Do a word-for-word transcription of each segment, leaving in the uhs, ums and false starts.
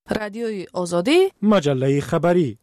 رادیوی آزادی، مجله خبری.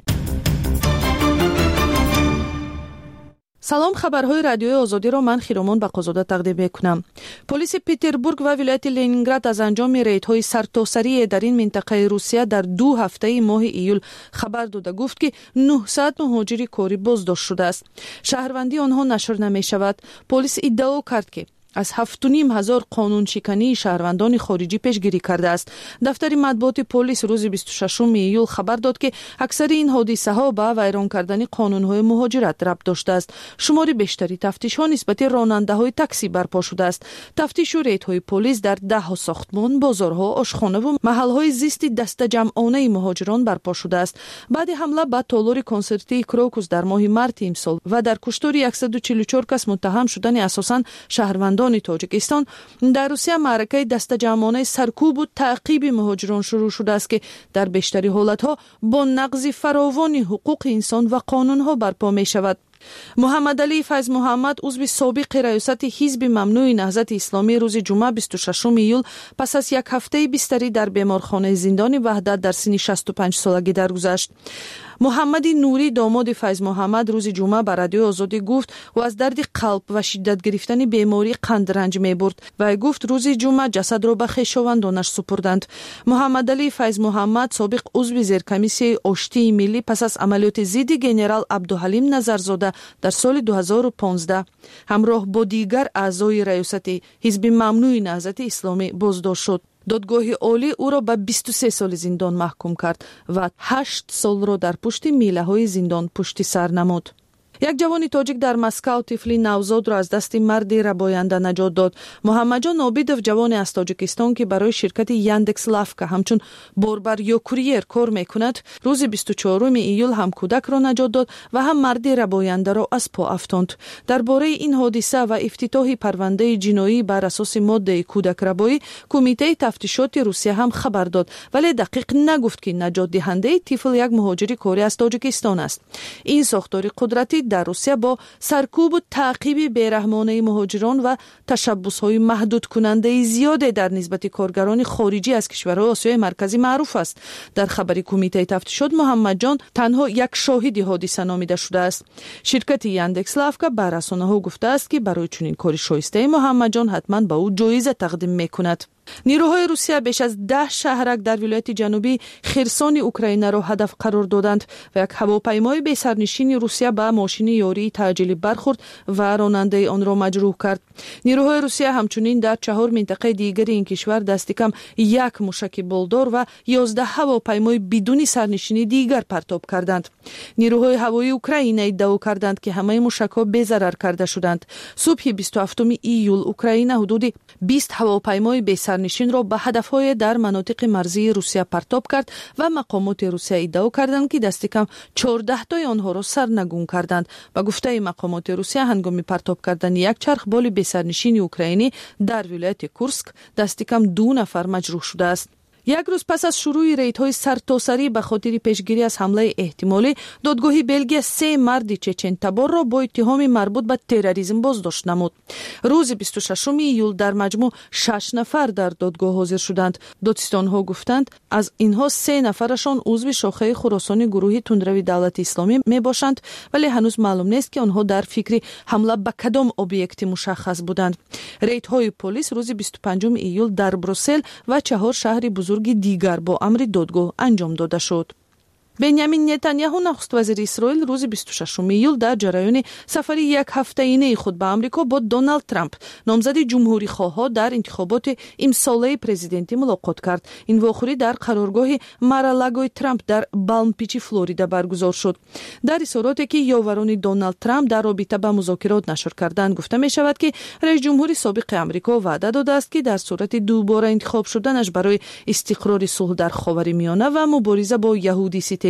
سلام، خبرهای رادیوی آزادی را من خیرامان بقازاده تقدیم میکنم. پلیس پتربورگ و ولایت لنینگراد از انجام ریدهای سرتاسری در این منطقه روسیه در دو هفته ماه ایول خبر داده گفت که نهصد مهاجر کاری بازداشت شده است. شهروندی آنها نشر نمی شود. پلیس ادعا کرد که از هفت و نیم هزار قانون شکنی شهروندان خارجی پیشگیری کرده است. دفتر مطبوعات پلیس روز بیست و ششم ایول خبر داد که اکثر این حادثه ها به ویران کردن قانون های مهاجرت ربط داشته است. شمار بیشتری تفتیش ها نسبت راننده های تاکسی برپا شده است. تفتیش و ریدهای پلیس در ده ها ساختمان، بازارها، آشخانه و محل های زیست دست جمعانه مهاجران برپا شده است. بعد حمله به تالار کنسرتی کروکوس در ماه مارت امسال و در کشتار صد و چهل و چهار کس متهم شدن اساساً شهروندان تاجیکستان در روسیه معرکه دست جمعانه سرکوب و تعقیب مهاجران شروع شده است که در بیشتری حالتها با نقض فراوان حقوق انسان و قانونها برپا می شود. محمد علی فیض محمد عضو سابق ریاست حزب ممنوع نهضت اسلامی روز جمعه بیست و ششم ایول پس از یک هفته بستری در بیمارخانه زندان وحدت در سن شصت و پنج سالگی درگذشت. محمد نوری داماد فیض محمد روز جمعه به رادیو آزادی گفت و از درد قلب و شدت گرفتن بیماری قند رنج می برد و گفت روز جمعه جسد را به خویشاوندانش سپردند. محمد علی فیض محمد سابق عضو زیرکمیسیه آشتی ملی پس از عملیات ضد گنرال عبدالحلیم نظرزاده در سال دو هزار و پانزده همراه با دیگر اعضای ریاست حزب ممنوع نهضت اسلامی بازداشت شد. دادگاه عالی او را به بیست و سه سال زندان محکوم کرد و هشت سال را در پشت میله های زندان پشت سر نمود. یک جوان تاجیک در مسکو طفلی نوزاد را از دست مردی رباینده نجات داد. محمد جان عابدوف جوانی از تاجیکستان که برای شرکت یاندکس لافکا همچون باربر یا کوریر کار میکند روز بیست و چهارم ایول هم کودک را نجات داد و هم مردی رباینده را از پا افکاند. درباره این حادثه و افتتاح پرونده جنایی بر اساس ماده کودک ربایی کمیته تفتیشات روسیه هم خبر داد، ولی دقیق نگفت که نجات دهنده طفل یک مهاجر کاری از تاجیکستان است. این ساختار قدرتی در روسیه با سرکوب و تعقیب بیرحمانه مهاجران و تشبس‌های محدود کننده زیاد در نسبت کارگران خارجی از کشورهای آسیای مرکزی معروف است. در خبر کمیته تفتیشات محمد جان تنها یک شاهد حادثه نامیده شده است. شرکت یاندکس لافکا به رسانه‌ها گفته است که برای چنین کاری شایسته محمد جان حتما به او جایزه تقدیم می‌کند. نیروهای روسیه بیش از ده شهرک در ولایت جنوبی خرسان اوکراین را هدف قرار دادند و یک هواپیمای بی سرنشین روسیه به ماشین یاری تعجیلی برخورد و راننده آن را مجروح کرد. نیروهای روسیه همچنین در چهار منطقه دیگر این کشور دست کم یک موشک بالدار و یازده هواپیمای بدون سرنشین دیگر پرتاب کردند. نیروهای هوایی اوکراین ادعا کردند که همه موشک‌ها بی‌ضرر کرده شدند. صبح بیست و هفتم ایول اوکراین حدود بیست هواپیمای بی سرنشین را به هدفهای در مناطق مرزی روسیه پرتاب کرد و مقامات روسیه ادعا کردند که دست کم چهارده تای آنها را سرنگون کردند. به گفته مقامات روسیه هنگام پرتاب کردن یک چرخ بال بی سرنشین اوکراینی در ولایت کورسک دست کم دو نفر مجروح شده است. یک روز پس از شروع ریدهای سرتاسری به خاطر پیشگیری از حمله احتمالی، دادگاه بلژیک سه مرد چچن تبار را با اتهام مربوط به تروریسم بازداشت نمود. روز بیست و ششم ایول در مجموع شش نفر در دادگاه حاضر شدند. دادستان‌ها گفتند از اینها سه نفرشان عضو شاخه خراسانی گروه تندروی دولت اسلامی می باشند، ولی هنوز معلوم نیست که آنها در فکر حمله به کدام اوبیکت مشخص بودند. ریدهای پلیس روز بیست و پنجم ایول در بروسل و چهار شهر بزرگ دیگر با امر دادگاه انجام داده شد. بنیامین نتانیاهو نخست وزیر اسرائیل روز بیست و ششم ایول در جریان سفر یک هفته‌ای خود به آمریکا با دونالد ترامپ نامزد جمهوری خواه در انتخابات امساله پرزیدنتی ملاقات کرد. این واقعه در قرارگاه مارالاگوی ترامپ در بالم پیچ فلوریدا برگزار شد. در اظهاراتی که یاوران دونالد ترامپ در رابطه با مذاکرات نشر کردند گفته می شود که رئیس جمهور سابق آمریکا وعده داده است که در صورت دوباره انتخاب شدنش برای استقرار صلح در خاورمیانه و مبارزه با یهودی ستیزی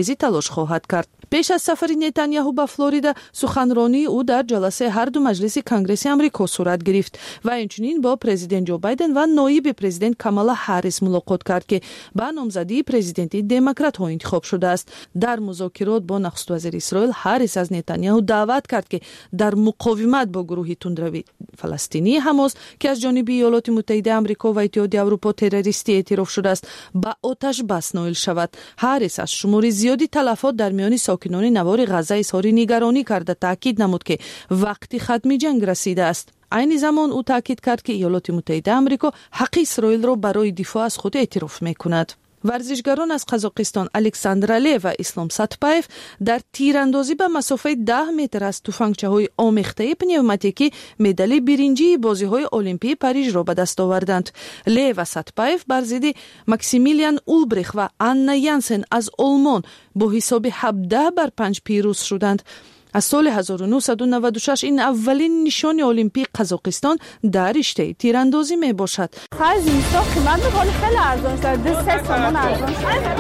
تیزی تلاش خواهد کرد. پیش از سفر نتانیاهو به فلوریدا سخنرانی او در جلسه هر دو مجلس کنگره آمریکا صورت گرفت و همچنین با پرزیدنت جو بایدن و نایب پرزیدنت کامالا هریس ملاقات کرد که به نامزدی پرزیدنتی دموکرات ها انتخاب شده است. در مذاکرات با نخست وزیر اسرائیل هریس از نتانیاهو دعوت کرد که در مقاومت با گروه تندروی فلسطینی حماس که از جانب ایالات متحده آمریکا و اتحادیه اروپا تروریستی اعتراف شده است با آتش بس نائل شود. هریس از شمار زیادی تلفات در میان ساکنان نوار غزه اظهار نگرانی کرده تاکید نمود که وقتی ختم جنگ رسیده است. عین زمان او تاکید کرد که ایالات متحده آمریکا حق اسرائیل را برای دفاع از خود اعتراف می‌کند. ورزشگران از قزاقستان الکساندر علیف و اسلام ساتپایف در تیراندازی به مسافت ده متر از تفنگچه‌های آمیخته پنیوماتیکی مدال برنجی بازی‌های المپیک پاریژ را به دست آوردند. علیف و ساتپایف بر ضد ماکسیمیلیان اولبریخ و آنا یانسن از آلمان با حساب هفده بر پنج پیروز شدند. از سال هزار و نهصد و نود و شش این اولین نشان المپیک قزاقستان در رشته تیراندازی می باشد. خرج اینستا قیمت می‌کنه خیلی ارزان شده. سه تومان ارزان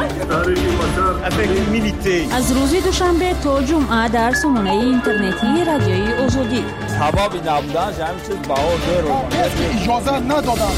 شده. از روز دوشنبه تا جمعه در سامانه اینترنتی رادیوی آزادی. هوا نبودن همین چیز بهار داره. اجازه ندادن.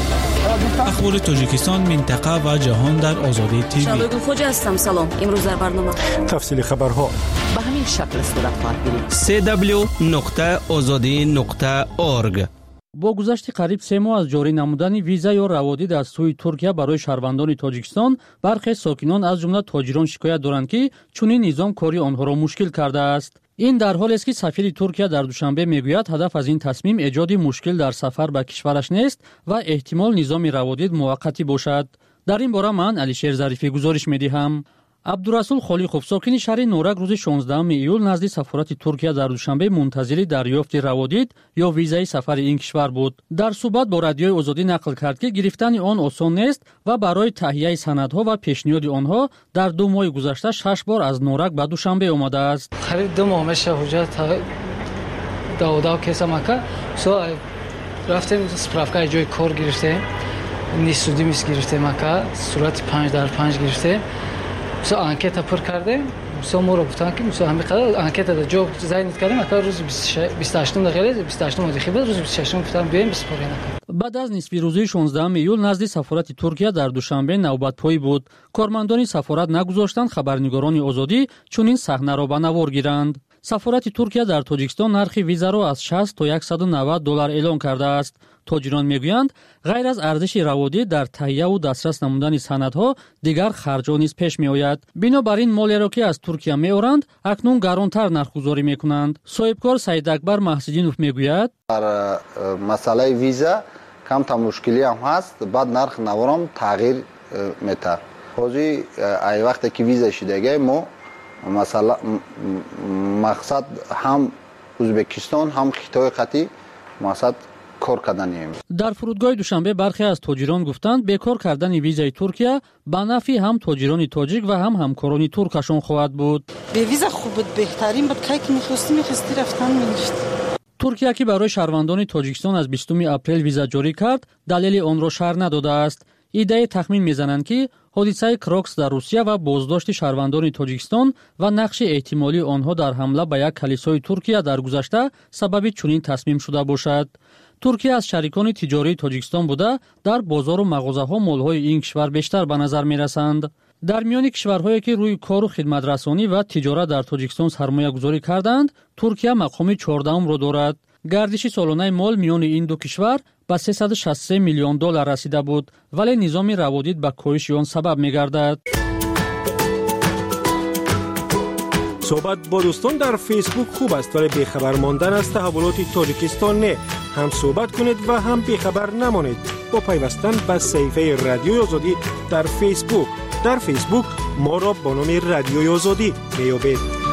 اخبار تاجیکستان، منطقه و جهان در آزادی تیوی. شادو خوج هستم. سلام. امروز در برنامه تفصیل خبرها به همین شکل صورت خواهد گرفت. سی دبلیو نقطه آزادی نقطه اورگ. با گذشت قریب سه ماه از جاری نمودن ویزا یا روادید از سوی ترکیه برای شهروندان تاجیکستان، برخی ساکنان از جمله تاجران شکایت دارند که چنین نظام کاری آنها را مشکل کرده است. این در حالی است که سفیر ترکیه در دوشنبه میگوید هدف از این تصمیم ایجاد مشکل در سفر به کشورش نیست و احتمال نظام روادید موقتی باشد. در این باره من علیشیر ظریفی گزارش میدهم. عبدالرسول خالیقوف ساکن شهر نورک روز شانزدهم ایول نزد سفارت ترکیه در دوشنبه منتظر دریافت روادید یا ویزای سفر این کشور بود. در صحبت با رادیوی آزادی نقل کرد که گرفتن آن آسان نیست و برای تهیه سندها و پیشنهاد آنها در دو ماه گذشته شش بار از نورک به دوشنبه آمده است. خرید دو ماه میشه حجت داودا کیسا مکا سو رفتیم سپرافکای جای کار گرفته نیسودی میس گرفته مکا صورت پنج در پنج گرفته سو انکت پر کرده سو مورو گفتن که سو همین قدر انکت دا جو زاینت کردیم اکا روز بیست و هشتم دقیقه بیست و هشتم مدخی بود روز بیست و ششم گفتم بیایم بسپارین اکا. بعد از نصف روزه شانزدهم ایول نزد سفارت ترکیه در دوشنبه نوبت‌پایی بود. کارمندان سفارت نگذاشتند خبرنگاران آزادی چنین صحنه را به نوار گیرند. سفارت ترکیه در تاجیکستان نرخ ویزا را از شصت تا صد و نود دلار اعلام کرده است. تاجران میگویند غیر از ارزش روادید در تهیه و دسترس نمودن سندها دیگر خرج‌ها نیز پیش میآید. بنابراین مالی را که از ترکیه میآورند اکنون گرانتر نرخ‌گذاری میکنند. صاحبکار سعید اکبر محسودینوف میگوید در مسئله ویزا کم تا مشکلی هم هست، بعد نرخ نوارم تغییر میته. حاضی ای وقتی که ویزا شدگی ما مثلا مقصد هم ازبکستان هم خطای قطعی مقصد کار کردنیم. در فرودگاه دوشنبه برخی از تاجران گفتند بیکار کردن ویزای ترکیه به نفع هم تاجران تاجیک و هم همکاران ترکشان خواهد بود. به ویزا خوب بود، بهترین بود که می‌خواستی می‌خواستی رفتن می‌گشت. ترکیه که برای شهروندان تاجیکستان از بیستم اپریل ویزا جاری کرد، دلیل آن را شرح نداده است. ایده تخمین میزنند که حادثه کراکس در روسیه و بازداشت شهروندان تاجیکستان و نقش احتمالی آنها در حمله به یک کلیسای ترکیه در گذشته سبب چنین تصمیم شده باشد. ترکیه از شریکان تجاری تاجیکستان بوده در بازار و مغازه‌ها مال‌های این کشور بیشتر به نظر می‌رسند. در میان کشورهایی که روی کار و خدمت رسانی و تجارت در تاجیکستان سرمایه گذاری کردند، ترکیه مقام چهاردهم را دارد. گردش سالانه مال میان این دو کشور به سیصد و شصت و سه میلیون دلار رسیده بود، ولی نظام روادید به کاهش آن سبب می‌گردد. صحبت با دوستان در فیسبوک خوب است، ولی بیخبر ماندن از تحولات تاجیکستان نه. هم صحبت کنید و هم بیخبر نمانید با پیوستن به صفحه رادیوی آزادی در فیسبوک. در فیسبوک ما را با نام رادیوی آزادی میابید.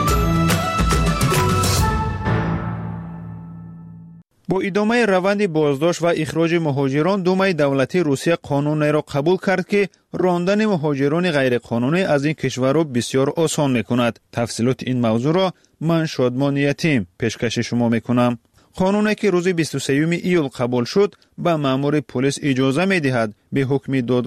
با ادامه روند بازداشت و اخراج مهاجران، دومای دولتی روسیه قانونی را قبول کرد که راندن مهاجران غیرقانونی از این کشور را بسیار آسان میکند. تفصیلات این موضوع را من شادمان یتیم پیشکش شما میکنم. قانونی که روز بیست و سوم ایول قبول شد به مأمور پلیس اجازه میدهد به حکم دادگاه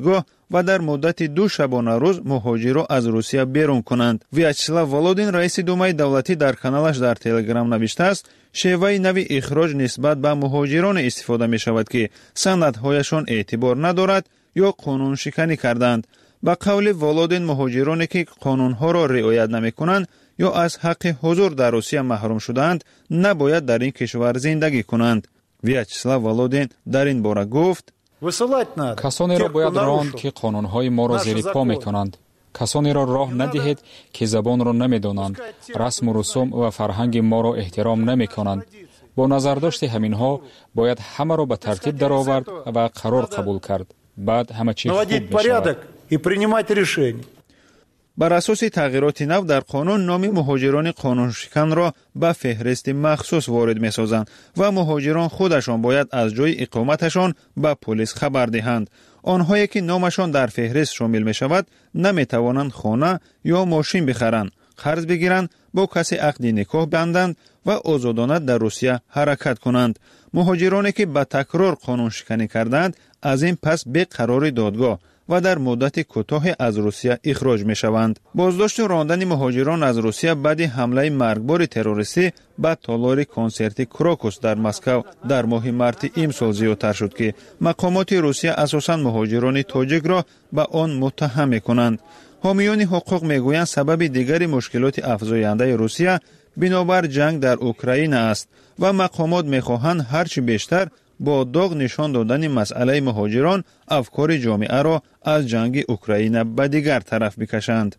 و در مدت دو شبانه روز مهاجر را از روسیه بیرون کنند. ویاچسلاو ولودین رئیس دومای دولتی در کانالش در تلگرام نوشته است شیوه نوی اخراج نسبت به مهاجران استفاده می شود که سندهایشان اعتبار ندارد یا قانون شکنی کردند. با قول ولودین مهاجرانی که قانونها را رعایت نمی کنند یا از حق حضور در روسیه محروم شدند نباید در این کشور زندگی کنند. ویاچسلاو ولودین در این باره گفت کسانی را باید راند که قانونهای ما را زیر پا می کنند. کسانی را راه ندهید که زبان را نمی دانند، رسم و رسوم و فرهنگ ما را احترام نمی کنند. با نظرداشت همینها باید همه را به ترتیب درآورد و قرار قبول کرد. بعد همه چیز خوب می شود. بر اساس تغییرات نو در قانون نام مهاجران قانون شکن را به فهرست مخصوص وارد می سازند و مهاجران خودشان باید از جای اقامتشان به پلیس خبر دهند. آنهایی که نامشان در فهرست شامل می شود نمی توانند خانه یا ماشین بخرند، قرض بگیرند، با کسی عقد نکاح بندند و آزادانه در روسیه حرکت کنند. مهاجرانی که به تکرار قانون شکنی کردند از این پس به قرار دادگاه و در مدت کوتاه از روسیه اخراج می شوند. بازداشت و راندن مهاجران از روسیه بعد حمله مرگبار تروریستی به تالار کنسرت کراکوس در مسکو در ماه مارت امسال زیادتر شد که مقامات روسیه اساساً مهاجران تاجیک را به آن متهم می کنند. حامیان حقوق می گویند سبب دیگر مشکلات افزاینده روسیه بنابر جنگ در اوکراین است و مقامات می خواهند هرچی بیشتر با داغ نشان دادن مسئله مهاجران افکار جامعه را از جنگ اوکراین به دیگر طرف بکشند.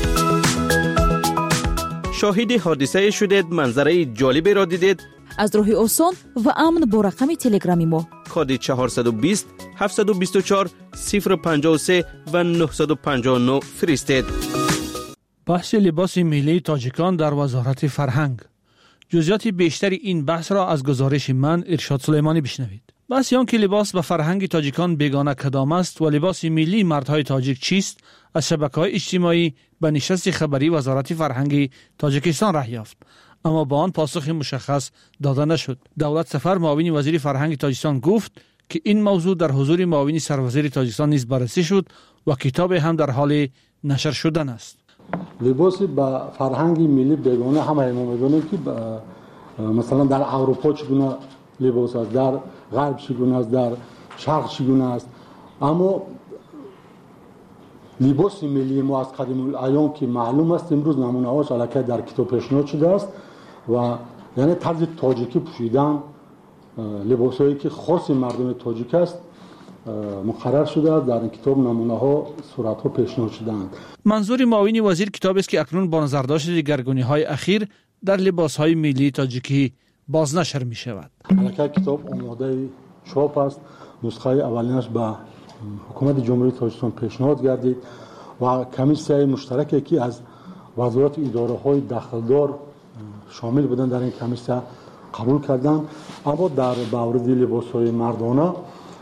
شاهد حادثه شدید، منظره جالبی را دیدید؟ از راه آسان و امن با رقم تلگرامی ما کد چهارصد و بیست هفتصد و بیست و چهار صفر پنجاه و سه و نهصد و پنجاه و نه فرستید. بحث لباس ملی تاجیکان در وزارت فرهنگ. جزئیات بیشتری این بحث را از گزارش من ارشاد سلیمانی بشنوید. بحث آن که لباس به فرهنگ تاجیکان بیگانه کدام است و لباس ملی مردهای تاجیک چیست از شبکه‌های اجتماعی به نشست خبری وزارت فرهنگ تاجیکستان راه یافت، اما با آن پاسخ مشخص داده نشد. دولت سفر معاون وزیر فرهنگ تاجیکستان گفت که این موضوع در حضور معاون سروزیر تاجیکستان نیز بررسی شد و کتاب هم در حال نشر شدن است. لباس با فرهنگ ملی بیگانه همه ما می‌دونیم که مثلا در اروپا چگونه لباس است، در غرب چگونه است، در شرق چگونه است، اما لباس ملی ما از قدیم الایام که معلوم است امروز نمونه‌هاش الکی در کتاب پیشنهاد شده است و یعنی طرز تاجیکی پوشیدن لباسایی که خاص مردم تاجیک است مقرر شده است. در این کتاب نمونه‌ها صورت‌ها پیشنهاد شده‌اند. منظور معاون وزیر کتاب است که اکنون با نظرداشت دگرگونی‌های اخیر در لباس‌های ملی تاجیکی بازنشر می‌شود. الکی کتاب آماده چاپ است. نسخه اولینش به حکومت جمهوری تاجیکستان پیشنهاد گردید و کمیسیون مشترکی که از وزارت اداره‌های داخلدار شامل بودند در این کمیسیون قبول کردند. اما در مورد لباس‌های مردانه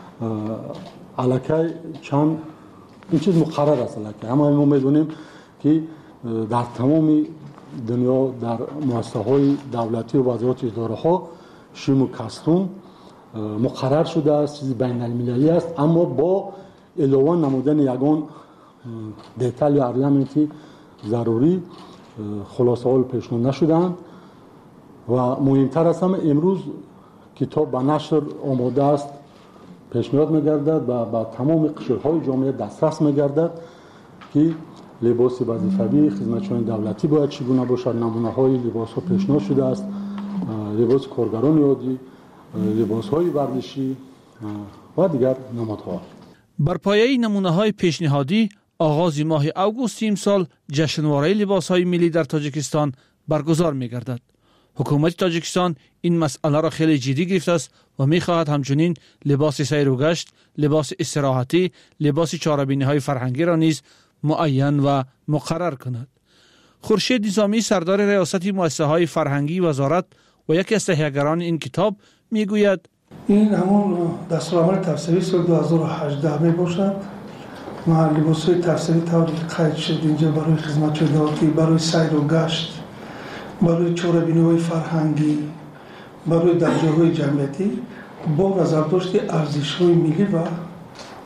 الکی چند این چیز مقرر است الکی. اما ما می‌دونیم که در تمام دنیا در مؤسسه‌های دولتی و وزارت اداره‌ها شیم و کاستوم مقرر شده است، چیز بین المللی است، اما با علاوه نمودن یگان دیتال یا ارلمنتی ضروری خلاصه ها پیشنهاد نشدند و مهمتر از همه امروز کتاب به نشر آماده است، پیشنهاد می‌گردد و با تمام قشرهای جامعه دسترس می‌گردد که لباس وظیفوی خدمتچیان دولتی باید چگونه باشد. نمونه‌های لباس‌ها پیشنهاد شده است، لباس کارگران عادی، لباس‌های ورزشی و دیگر نمادها. بر پایه نمونه‌های پیشنهادی آغاز ماه اوگوست امسال جشنواره لباس‌های ملی در تاجیکستان برگزار می‌گردد. حکومت تاجیکستان این مسئله را خیلی جدی گرفته است و می‌خواهد همچنین لباس سیر و گشت، لباس استراحتی، لباس چهاربینی‌های فرهنگی را نیز معین و مقرر کند. خورشید نظامی سردار ریاست مؤسسه‌های فرهنگی وزارت و یکی از تهیه‌گران این کتاب میگوید این همون دستورالعمل تفسیری سال دو هزار و هجده می باشد. ما لباس‌های تفسیری طوری قید شد اینجا برای خدمت دولتی، برای سیر و گشت، برای چهاربینی‌های فرهنگی، برای در جاهای جمعیتی با نظرداشت ارزش‌های ملی و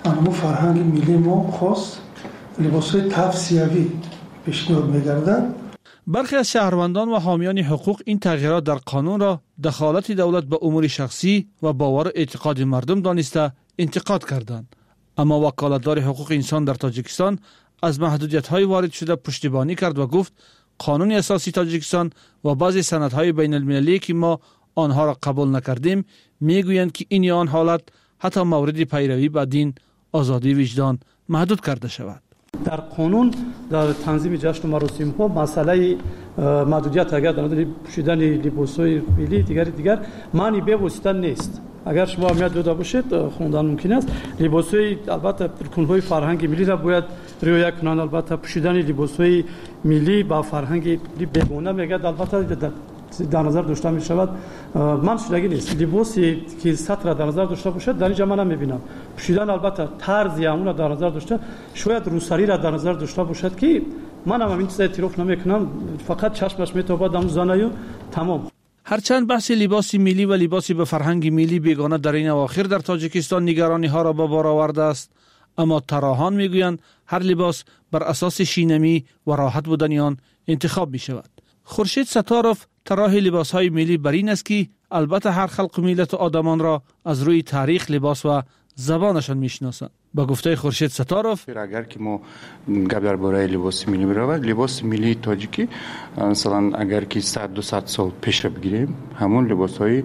انمو فرهنگ ملی ما خاص لباس‌های تفسیری پیشنهاد می‌گردند. برخی از شهروندان و حامیان حقوق این تغییرات در قانون را دخالت دولت به امور شخصی و باور و اعتقاد مردم دانسته انتقاد کردند. اما وکالتدار حقوق انسان در تاجیکستان از محدودیت‌های وارد شده پشتیبانی کرد و گفت قانون اساسی تاجیکستان و بعضی سندهای بین المللی که ما آنها را قبول نکردیم میگویند که این یا آن حالت حتی مورد پیروی به دین، آزادی وجدان محدود کرده شود. در قانون در تنظیم جشن و مراسم ها مسئله محدودیت اگر در مورد پوشیدن لباس‌های ملی دیگر دیگر معنی به واسطه نیست. اگر شما اهمیت داده باشید خوندن ممکن است. لباس‌های البته رکن‌های فرهنگ ملی را باید رعایت کنند. البته پوشیدن لباس‌های ملی با فرهنگ بیگانه میگه البته در نظر داشته می شود. من شدگی نیست لباسی که سطر در نظر داشته باشد در اینجا من هم میبینم پوشیدن البته طرزی همون در نظر داشته شاید روسری را در نظر داشته باشد که من هم این چیز اعتراف نمیکنم فقط چشمش میتابد هم زنایو تمام. هرچند بحث لباس ملی و لباس به فرهنگ ملی بیگانه در این اواخر در تاجیکستان نگرانی ها را به بار آورده است، اما طراحان میگویند هر لباس بر اساس شینمی و راحت بودن آن انتخاب می شود. خورشید ستاروف طراح لباس‌های ملی بر این است که البته هر خلق و ملت و آدمان را از روی تاریخ، لباس و زبانشان میشناسند. با گفته خورشید ستاروف اگر که ما گپ درباره لباس ملی برود، لباس ملی تاجیکی مثلا اگر که صد دو صد سال پیش رو بگیریم همون لباس‌های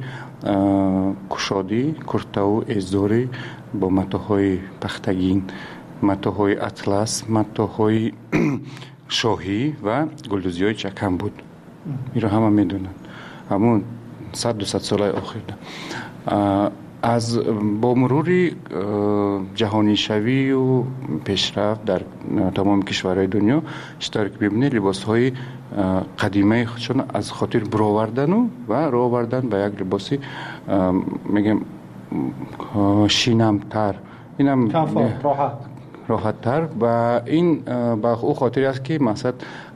کشادی، کرتا و ازداری با متاهای پختگین، متاهای اطلس، متاهای شاهی و گلدوزی‌های چکم بود. این را همه میدونن همون صد دو صد سال آخر از با مرور جهانی شوی و پیشرفت در تمام کشورهای دنیا اشتراک ببینه لباس های قدیمه خودشون از خاطر برآوردن و و رآوردن به یک لباسی میگم شینم‌تر، اینم راحت راحت تر و این با او خاطری است که مثلا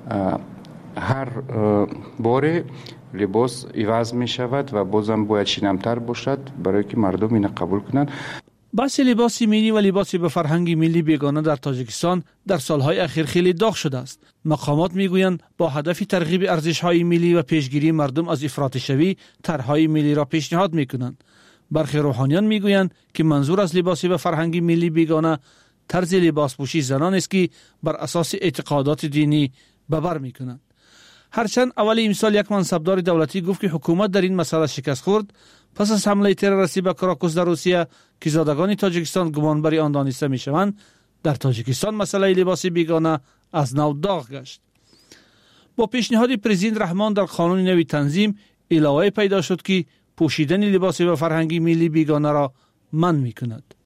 هر بار لباس عوض می شود و بازم باید شینم‌تر باشد برای که مردم این قبول کنند. بحث لباس ملی و لباس به فرهنگ ملی بیگانه در تاجیکستان در سالهای اخیر خیلی داغ شده است. مقامات میگویند با هدف ترغیب ارزش‌های ملی و پیشگیری مردم از افراط شوی طرح‌های ملی را پیشنهاد می‌کنند. برخی روحانیان میگویند که منظور از لباس به فرهنگ ملی بیگانه طرز لباس پوشی زنان است که بر اساس اعتقادات دینی به بر می‌کنند. هرچند اول امسال یک منصبدار دولتی گفت که حکومت در این مسئله شکست خورد پس از حمله تروریستی به کراکوس در روسیه که زادگان تاجیکستان گمانبر آن دانسته میشوند، در تاجیکستان مسئله لباس بیگانه از نو داغ گشت. با پیشنهاد پرزیدنت رحمان در قانون نوی تنظیم علاوه پیدا شد که پوشیدن لباس به فرهنگی ملی بیگانه را منع می‌کند.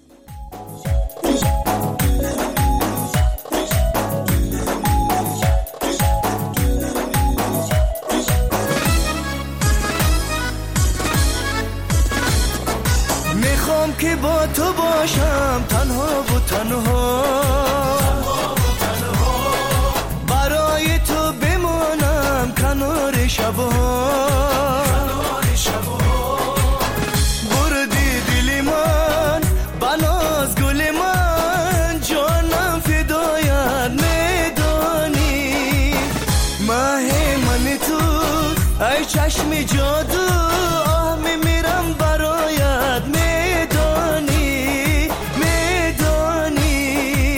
که با تو باشم تنها و تنها برای تو بمانم کنار شبها بردی دل من بناز گل من جانم فدایت میدانی ماه من تو ای چشم جادو آه میمیرم برایت میدانی میدانی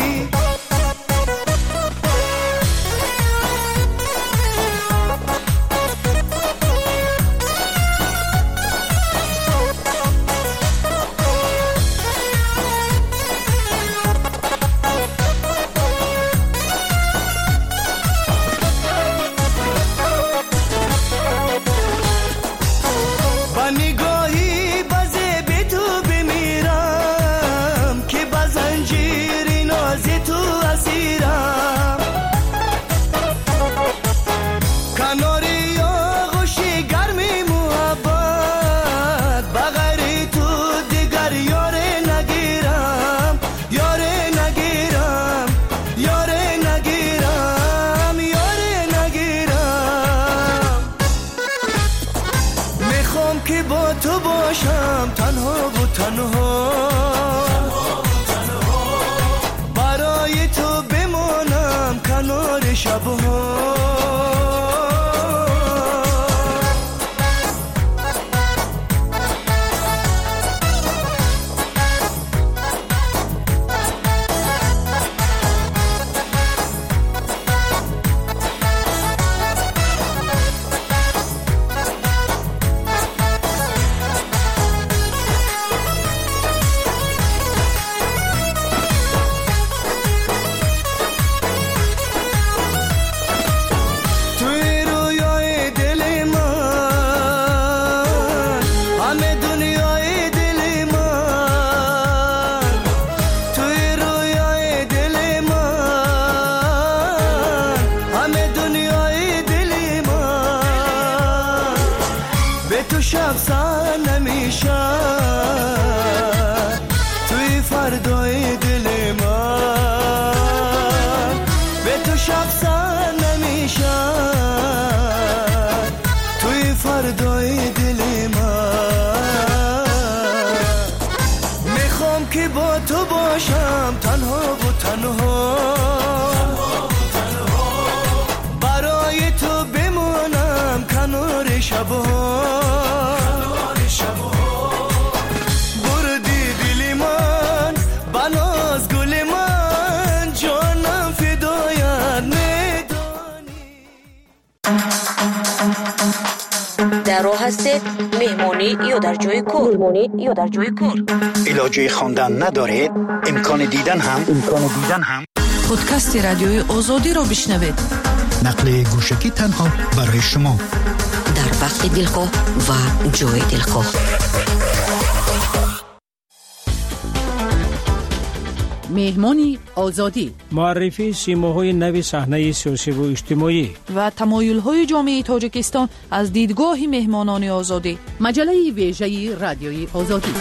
تو شب سر نمیشه توی فردای دل من به تو شب سر نمیشه توی فردای دل من میخوام که با تو باشم تنها و تنها برای تو بمونم کنار شبها بردی دل من بناز گل من جانم فدایت میدانی در راه هستید مهمانی یا در جای کار مهمانی یا در جای کار علاجه خواندن ندارید امکان دیدن هم امکان دیدن هم پادکست رادیوی آزادی رو بشنوید نقل گوشکی تنها برای شما در وقت دلخواه و جای دلخواه مهمانی آزادی معرفی سیماهای نوی صحنه سیاسی و اجتماعی و تمایل‌های جامعه تاجیکستان از دیدگاه مهمانان آزادی مجله ویژه رادیوی آزادی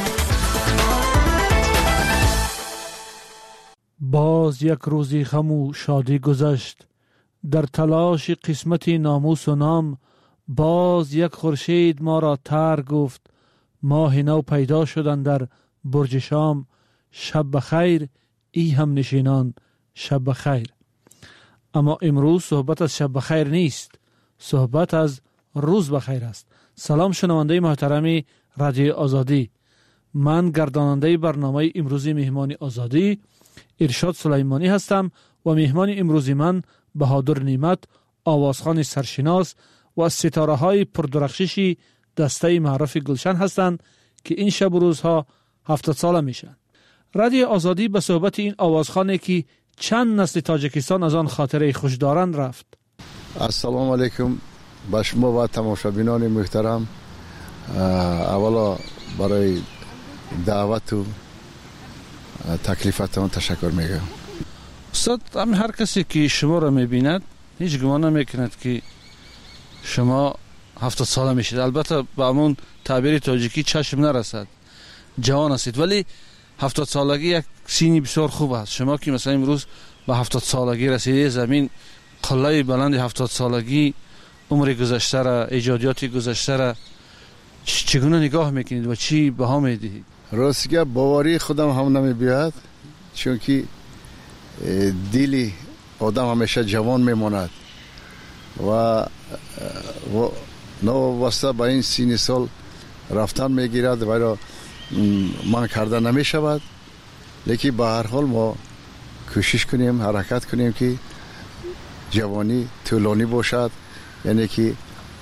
باز یک روزی غم و شادی گذشت در تلاش قسمت ناموس و نام باز یک خورشید ما را تر گفت ماه نو پیدا شدن در برج شام شب بخیر ای هم نشینان شب بخیر. اما امروز صحبت از شب بخیر نیست، صحبت از روز بخیر است. سلام شنونده محترم رادیو آزادی، من گرداننده برنامه امروزی مهمان آزادی ارشاد سلیمانی هستم و مهمان امروزی من بهادر نعمت آوازخوان سرشناس و ستاره های پردرخششی دسته معرف گلشن هستند که این شب و روزها هفتاد ساله میشن. رادیو آزادی به صحبت این آوازخوانی که چند نسل تاجیکستان از آن خاطره خوش دارند رفت. السلام علیکم به شما و تماشابینان محترم. اولا برای دعوت و تکلیفتان تشکر میگم. استاد، هم هر کسی که شما را میبیند هیچ گمان نمیکند که شما هفتاد ساله میشید. البته با همون تعبیر تاجیکی چشم نرسد، جوان هستید، ولی هفتاد سالگی یک سینی بسیار خوب است. شما که مثلا امروز به هفتاد سالگی رسیده، زمین قله بلند هفتاد سالگی عمر گذشته را، ایجادیات گذشته را چگونه نگاه میکنید و چی بها میدهید؟ راستگه باوری خودم هم نمیبیاد، چون که دلی آدم همیشه جوان میماند و, و نواسته با این سینی سال رفتن میگیرد و من کرده نمیشود. لیکن به هر حال ما کوشش کنیم، حرکت کنیم که جوانی طولانی باشد، یعنی که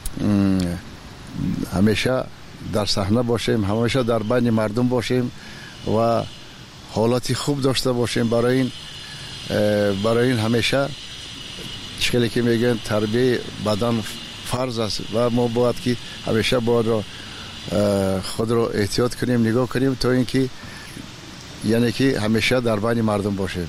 همیشه در صحنه باشیم، همیشه در بین مردم باشیم و حالتی خوب داشته باشیم. برای این برای این همیشه چیزی که میگن تربیت بدن فرض است و ما باید که همیشه باید را خود رو احتیاط کنیم، نگاه کنیم تا اینکه یعنی که همیشه در بین مردم باشیم.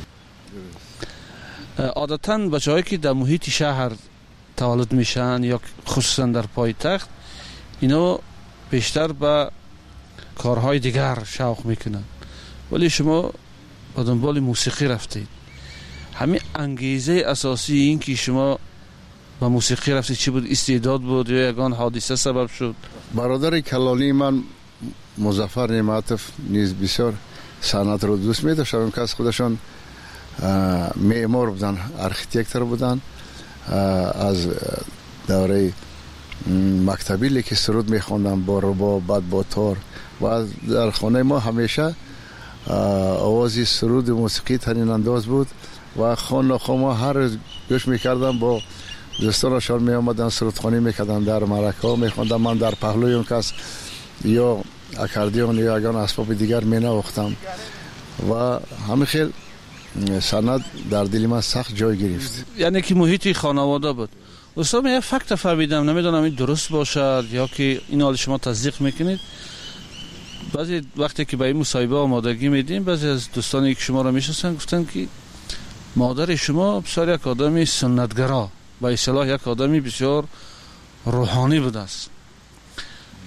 عادتاً بچه‌هایی که در محیط شهر تولد میشن یا خصوصا در پایتخت، اینا بیشتر به کارهای دیگر شوق میکنن، ولی شما به دنبال موسیقی رفتید. همین انگیزه اساسی این که شما به موسیقی رفتید چی بود؟ استعداد بود یا یگان حادثه سبب شد؟ برادر کلانی من مظفر نعمتوف نیز بسیار صنعت رو دوست می داشتن. که از خودشان معمار بودن، آرکیتکتر بودن. از دوره مکتبی لیک سرود می خوندن با رباب، بعد با تار، و در خانه ما همیشه آوازی سرود موسیقی ترین انداز بود و خانه ما هر روز گوش میکردم. با دوستانشان می آمدن سرودخوانی میکردن، در مرکه ها میخوندم. من در پهلوی اون کس یا اکاردیون یا اگان اسباب دیگر می نواختم و همه خیل سند در دل من سخت جای گرفت. یعنی که محیط خانواده بود. استاد، من یک فکت فهمیدم، نمیدونم این درست باشد یا که این حال شما تصدیق میکنید. بعضی وقتی که به این مصاحبه آمادگی میدیم، بعضی از دوستانی که شما را میشناسن گفتن که مادر شما بسیار یک آدمی سنتگرا، با اصطلاح یک آدمی بسیار روحانی بود است.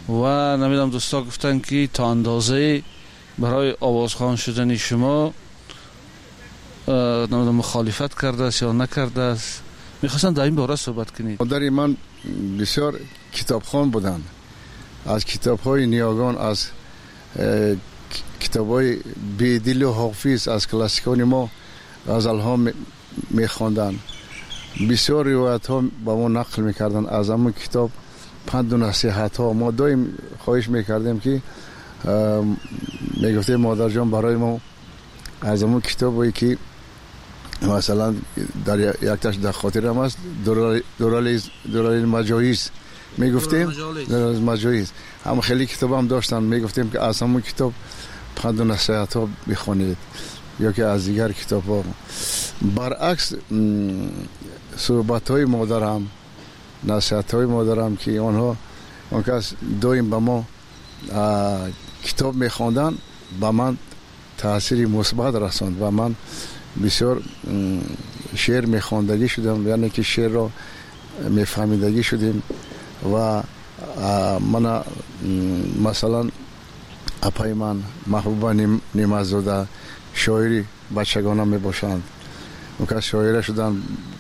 و نمیدونم دوستا گفتن که تا اندازه برای آوازخوان شدن شما نمیدونم مخالفت کرده است یا نکرده است. میخواستم در این باره صحبت کنید. مادر من بسیار کتابخوان بودن. از کتاب‌های نیاگان، از کتاب‌های بیدل و حافظ، از کلاسیکان ما غزل‌ها می‌خواندن. بسیار روایت‌ها با ما نقل می‌کردن از همون کتاب، پند و نصیحت‌ها. ما دائم خواهش می‌کردیم که میگفتیم مادر جان برای ما از همون کتابی که مثلا در یک تاش در خاطرم است، دورال مجاهیز میگفتیم، دورال مجاهیز هم خیلی کتاب هم داشتن، میگفتیم که از همون کتاب پند و نصیحت ها بخونید یا که از دیگر کتاب ها. برعکس صحبت های مادرم، نصیحت های مادرم که آنها اون کس دویم به ما کتاب میخواندن، به من تاثیر مثبت رساند و من بسیار شعر میخواندگی شدم، یعنی که شعر را میفهمیدگی شدیم. و من مثلا اپای من محبوبه نیمزاده شاعری بچگانه میباشند، اون که شاعره شدن.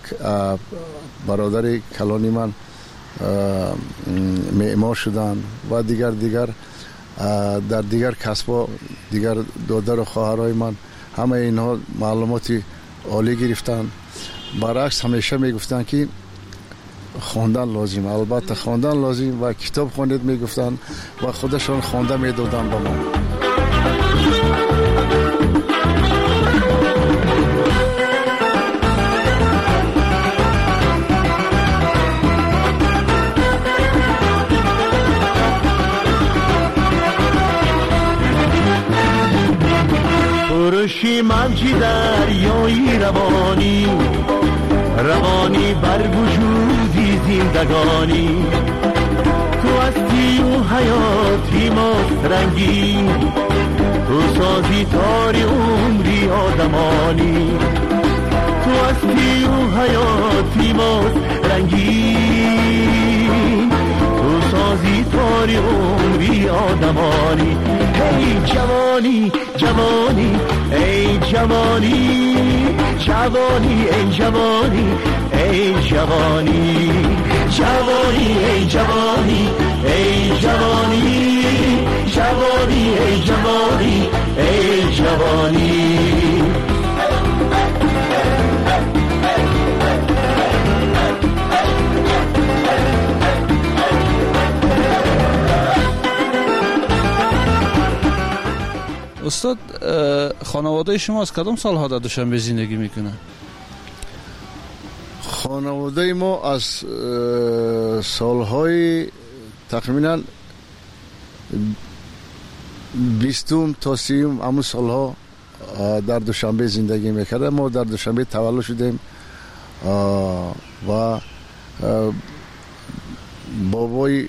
برادر کلانی من معمار شدن و دیگر دیگر در دیگر کسبا، دیگر دادر و خواهرای من همه اینها معلوماتی عالی گرفتن. برعکس همیشه میگفتن که خواندن لازم، البته خواندن لازم و کتاب خوانید میگفتن و خودشان خوانده میدادن به ما. پرشی موجی دریایی روانی، روانی بر وجودی زندگانی، تو هستی و حیاتی ماست رنگین، تو سازی تاری عمری آدمانی، تو هستی و حیاتی ماست رنگین، تو سازی تاری عمری آدمانی. ای جوانی جوانی ای جوانی، جوانی ای جوانی ای جوانی، جوانی ای جوانی ای جوانی، جوانی ای جوانی ای جوانی. استاد، خانواده شما از کدام سالها در دوشنبه زندگی میکنه؟ خانواده ما از سالهای تقریبا بیستم تا سیم همون سالها در دوشنبه زندگی میکرده. ما در دوشنبه تولد شدیم و بابای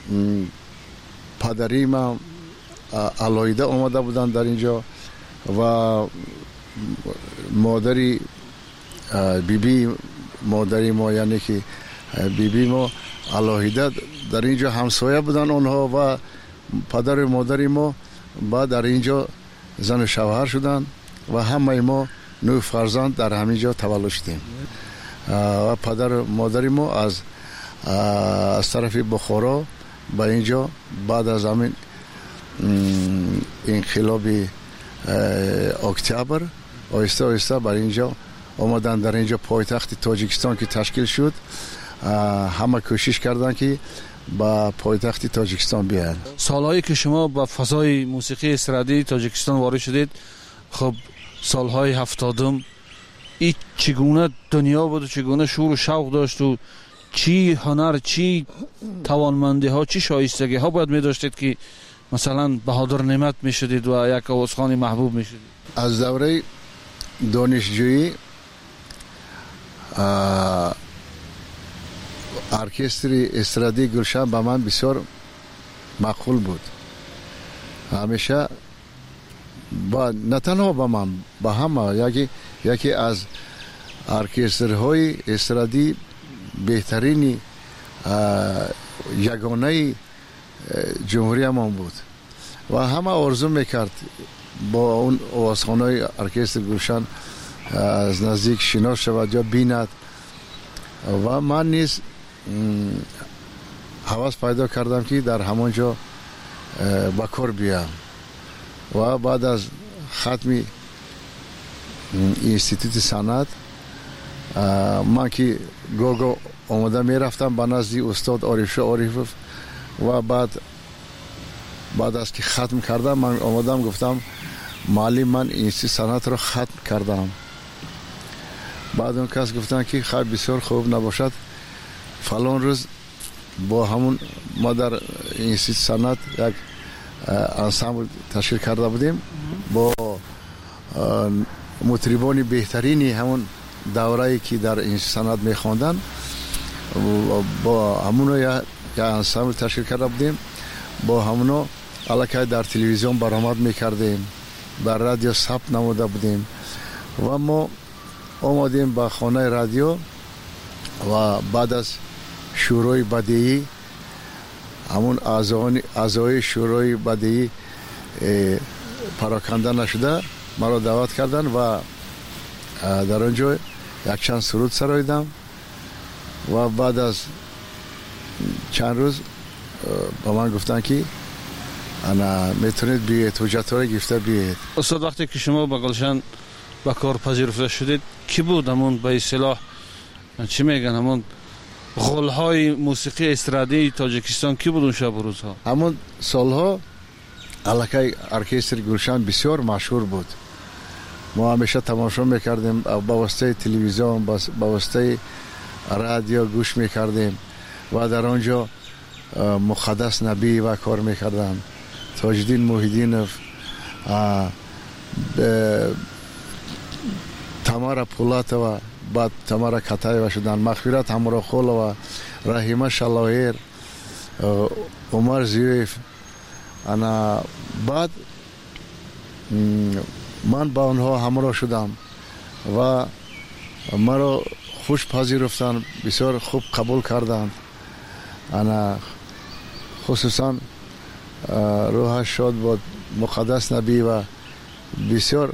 پدری ما علایده آمده بودن در اینجا و مادری بیبی بی مادری ما، یعنی که بیبی بی ما علایده در اینجا همسایه بودن اونها و پدر و مادری ما بعد در اینجا زن و شوهر شدن و همه ما نو فرزند در همینجا تولد شدیم. و پدر و مادری ما از از طرف بخارا به اینجا بعد از همین انقلاب اکتبر آهسته آهسته بر اینجا آمدن. در اینجا پایتخت تاجیکستان که تشکیل شد، همه کوشش کردن که با پایتخت تاجیکستان بیان. سالهایی که شما با فضای موسیقی استرادی تاجیکستان وارد شدید، خب سالهای هفتادم، این چگونه دنیا بود و چگونه شور و شوق داشت و چی هنر، چی توانمندی ها، چی شایستگی ها باید می داشتید که مثلا بهادر نعمت می شدید و یک آوازخوان محبوب می شدید؟ از دوره دانشجویی ارکستر استرادی گلشن به من بسیار مقبول بود. همیشه با نه تنها به من، با همه، یکی یکی از ارکسترهای استرادی بهترین یگانه جمهوری همان بود و همه آرزو میکرد با اون آوازخوان‌های ارکستر گلشن از نزدیک شناس شود یا بیند و من نیز حواس پیدا کردم که در همانجا با کار بیام و بعد از ختم اینستیتوت صنعت من که گوگو آمده می رفتم به نزد استاد عارف عارفов و بعد بعد از که ختم کردم من آمدم گفتم معلم من اینستیتوت صنعت رو ختم کردم. بعد اون کس گفتن که خیلی بسیار خوب نباشد فلان روز با همون ما در اینستیتوت صنعت یک انسامبل تشکیل کرده بودیم با مطربان بهترینی همون دوره‌ای که در این صنعت می‌خواندن با همون یک انسامبل تشکیل کرده بودیم با همون الکی در تلویزیون برآمد می‌کردیم در رادیو ثبت نموده بودیم و ما آمدیم به خانه رادیو و بعد از شورای بدیعی همون اعضای شورای بدیعی پراکنده نشده مرا دعوت کردن و در آنجا یک چند سرود سراییدم و بعد از چند روز با من گفتن که انا میتونید بیاید حجت های گفته بیاید. استاد وقتی که شما با گلشن با کار پذیرفته شدید کی بود همون به اصطلاح چی میگن همون غول‌های موسیقی استرادی تاجیکستان کی بود اون شب و روزها؟ همون سالها الکی ارکستر گلشن بسیار مشهور بود. ما همیشه تماشا میکردیم با واسطه تلویزیون با واسطه رادیو گوش میکردیم و در آنجا مقدس نبی و کار میکردن تاجدین محیدینов تمارا پولاتова بعد تمارا کاتایeva شدن مغفرت همراخولова رحیمه شلایر عمر زیویف انا بعد من با آنها همراه شدم و مرا خوش پذیرفتند بسیار خوب قبول کردند انا خصوصا روحش شاد بود مقدس نبی و بسیار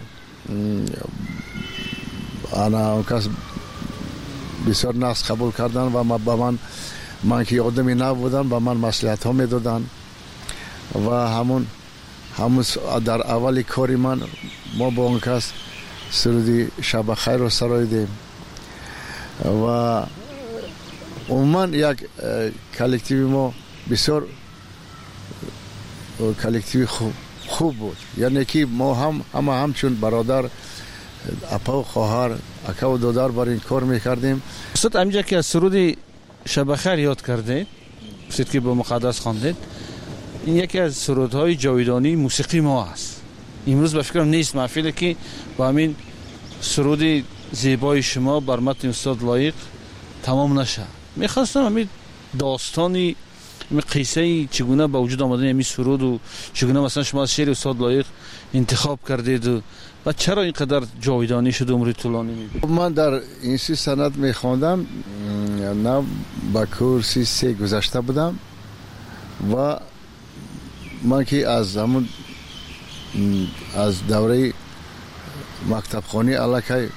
انا اون کس بسیار ناس قبول کردن و با من من که آدمی نبودم با من مصلحت ها میدادن و همون همون در اولی کاری من ما با اون کس سرودی شب خیر رو سراییدیم و عموما یک کلکتیو ما بسیار کلکتیو خوب خوب بود یعنی که ما هم همه همچون برادر اپا و خواهر اکا و دادر بر این کار میکردیم. استاد همینجا که از سرود شب خیر یاد کردید سید که با مقدس خواندید این یکی از سرودهای جاویدانی موسیقی ما است. امروز به فکرم نیست محفلی که با همین سرود زیبای شما بر متن استاد لایق تمام نشه. میخواستم همین داستانی همین قصه چگونه با وجود آمدن همین سرود و چگونه مثلا شما از شعر استاد لایق انتخاب کردید و و چرا اینقدر جاویدانی شد عمر طولانی میبینید؟ من در اینستیتوت صنعت میخواندم نه با کورسی سه گذشته بودم و من که از همون از دوره مکتب خانی الکی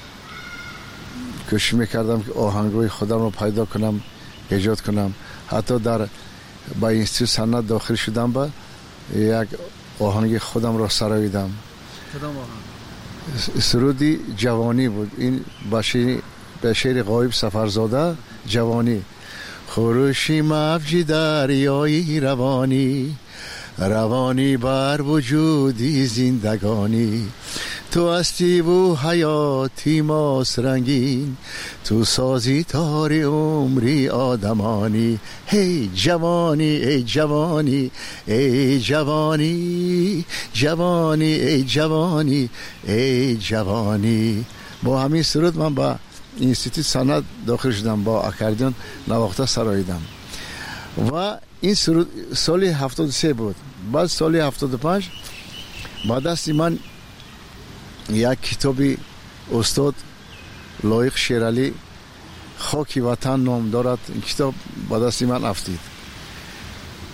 کوشش میکردم که آهنگوی خودم رو پیدا کنم ایجاد کنم حتی در با اینستیتوت صنعت داخل شدم با یک آهنگ خودم رو سراییدم. کدام آهنگ؟ سرودی جوانی بود این به شعر غایب سفرزاده جوانی خروشی موجی دریایی روانی روانی بر وجودی زندگانی تو هستی و حیاتی ماست رنگین تو سازی تاری عمری آدمانی هی جوانی ای جوانی ای جوانی جوانی ای جوانی ای جوانی. با همین سرود من با اینستیتوت صنعت داخل شدم با اکاردیون نواخته سراییدم و این سرود سال هفتاد و سه بود. بعد سال هفتاد و پنج با دست من یک کتابی استاد لایق شیرالی خاکی وطن نام دارد این کتاب با دست من افتید.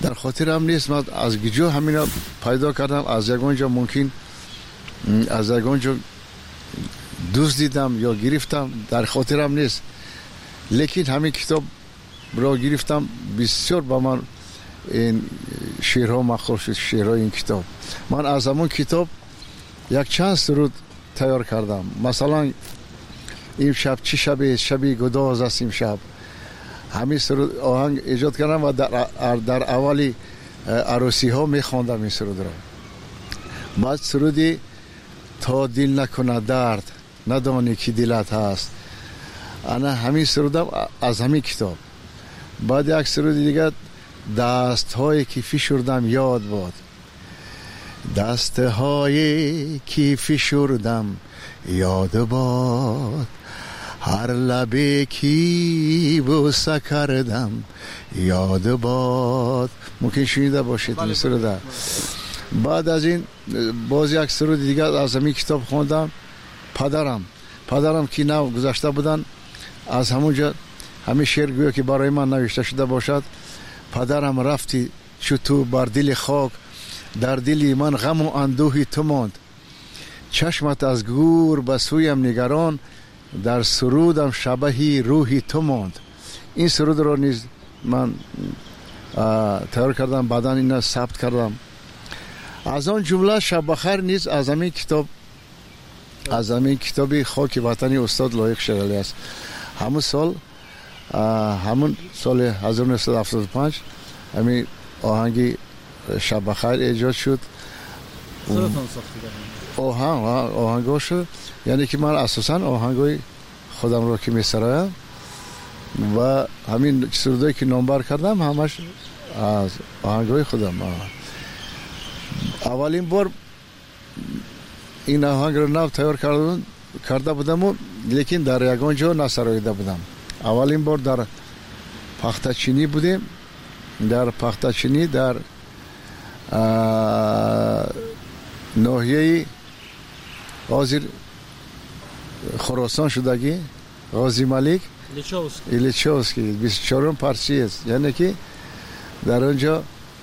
در خاطرم نیست. من از گیجو همینا پیدا کردم، از یگانجا ممکن از یگانجا دوست دیدم یا گرفتم، در خاطرم نیست. لیکن همین کتاب را گرفتم، بسیار با من این شعرها مخور شد، شعرهای این کتاب. من از همون کتاب یک چند سرود تیار کردم. مثلا این شب چی شبی شبی گداز است این شب، همین سرود آهنگ ایجاد کردم و در, در اولی عروسی ها میخواندم این سرود را. بعد سرودی تا دل نکنه درد ندانی که دلت هست، انا همین سرودم از همین کتاب. بعد یک سرود دیگه دست هایی که فشردم یاد باد، دست هایی که فشردم یاد باد، هر لبی که بوسه کردم یاد باد. ممکن شنیده باشید این سرود. بعد از این باز یک سرود دیگه از همین کتاب خوندم. پدرم پدرم که نو گذشته بودن، از همونجا همین شعر گویا که برای من نوشته شده باشد. پدرم رفتی چو تو بر دل خاک، در دلی من غم و اندوهی تو ماند، چشمت از گور به سویم نگران، در سرودم شبهی روحی تو ماند. این سرود را نیز من تیار کردم، بعدا این ثبت کردم. از آن جمله شب بخیر نیز از همین کتاب از همین کتاب خاک وطنی استاد لایق شیرالی است. همون سال همون سال هزار و نهصد و هفتاد و پنج همین آهنگی شب بخیر ایجاد شد. آهنگ آهنگا شد، یعنی که من اساسا آهنگای خودم رو که میسرایم و همین سرودایی که نامبر کردم همش از آهنگای خودم. اولین بار این آهنگ رو نو تیار کردم کرده بودم، لیکن در یگان جا نسراییده بودم. اولین بار در پختچینی بودیم، در پختچینی در ناحیه حاضر خراسان شدگی غازی ملک ایلیچوسکی بیست و چهارم پارچی است، یعنی که در اونجا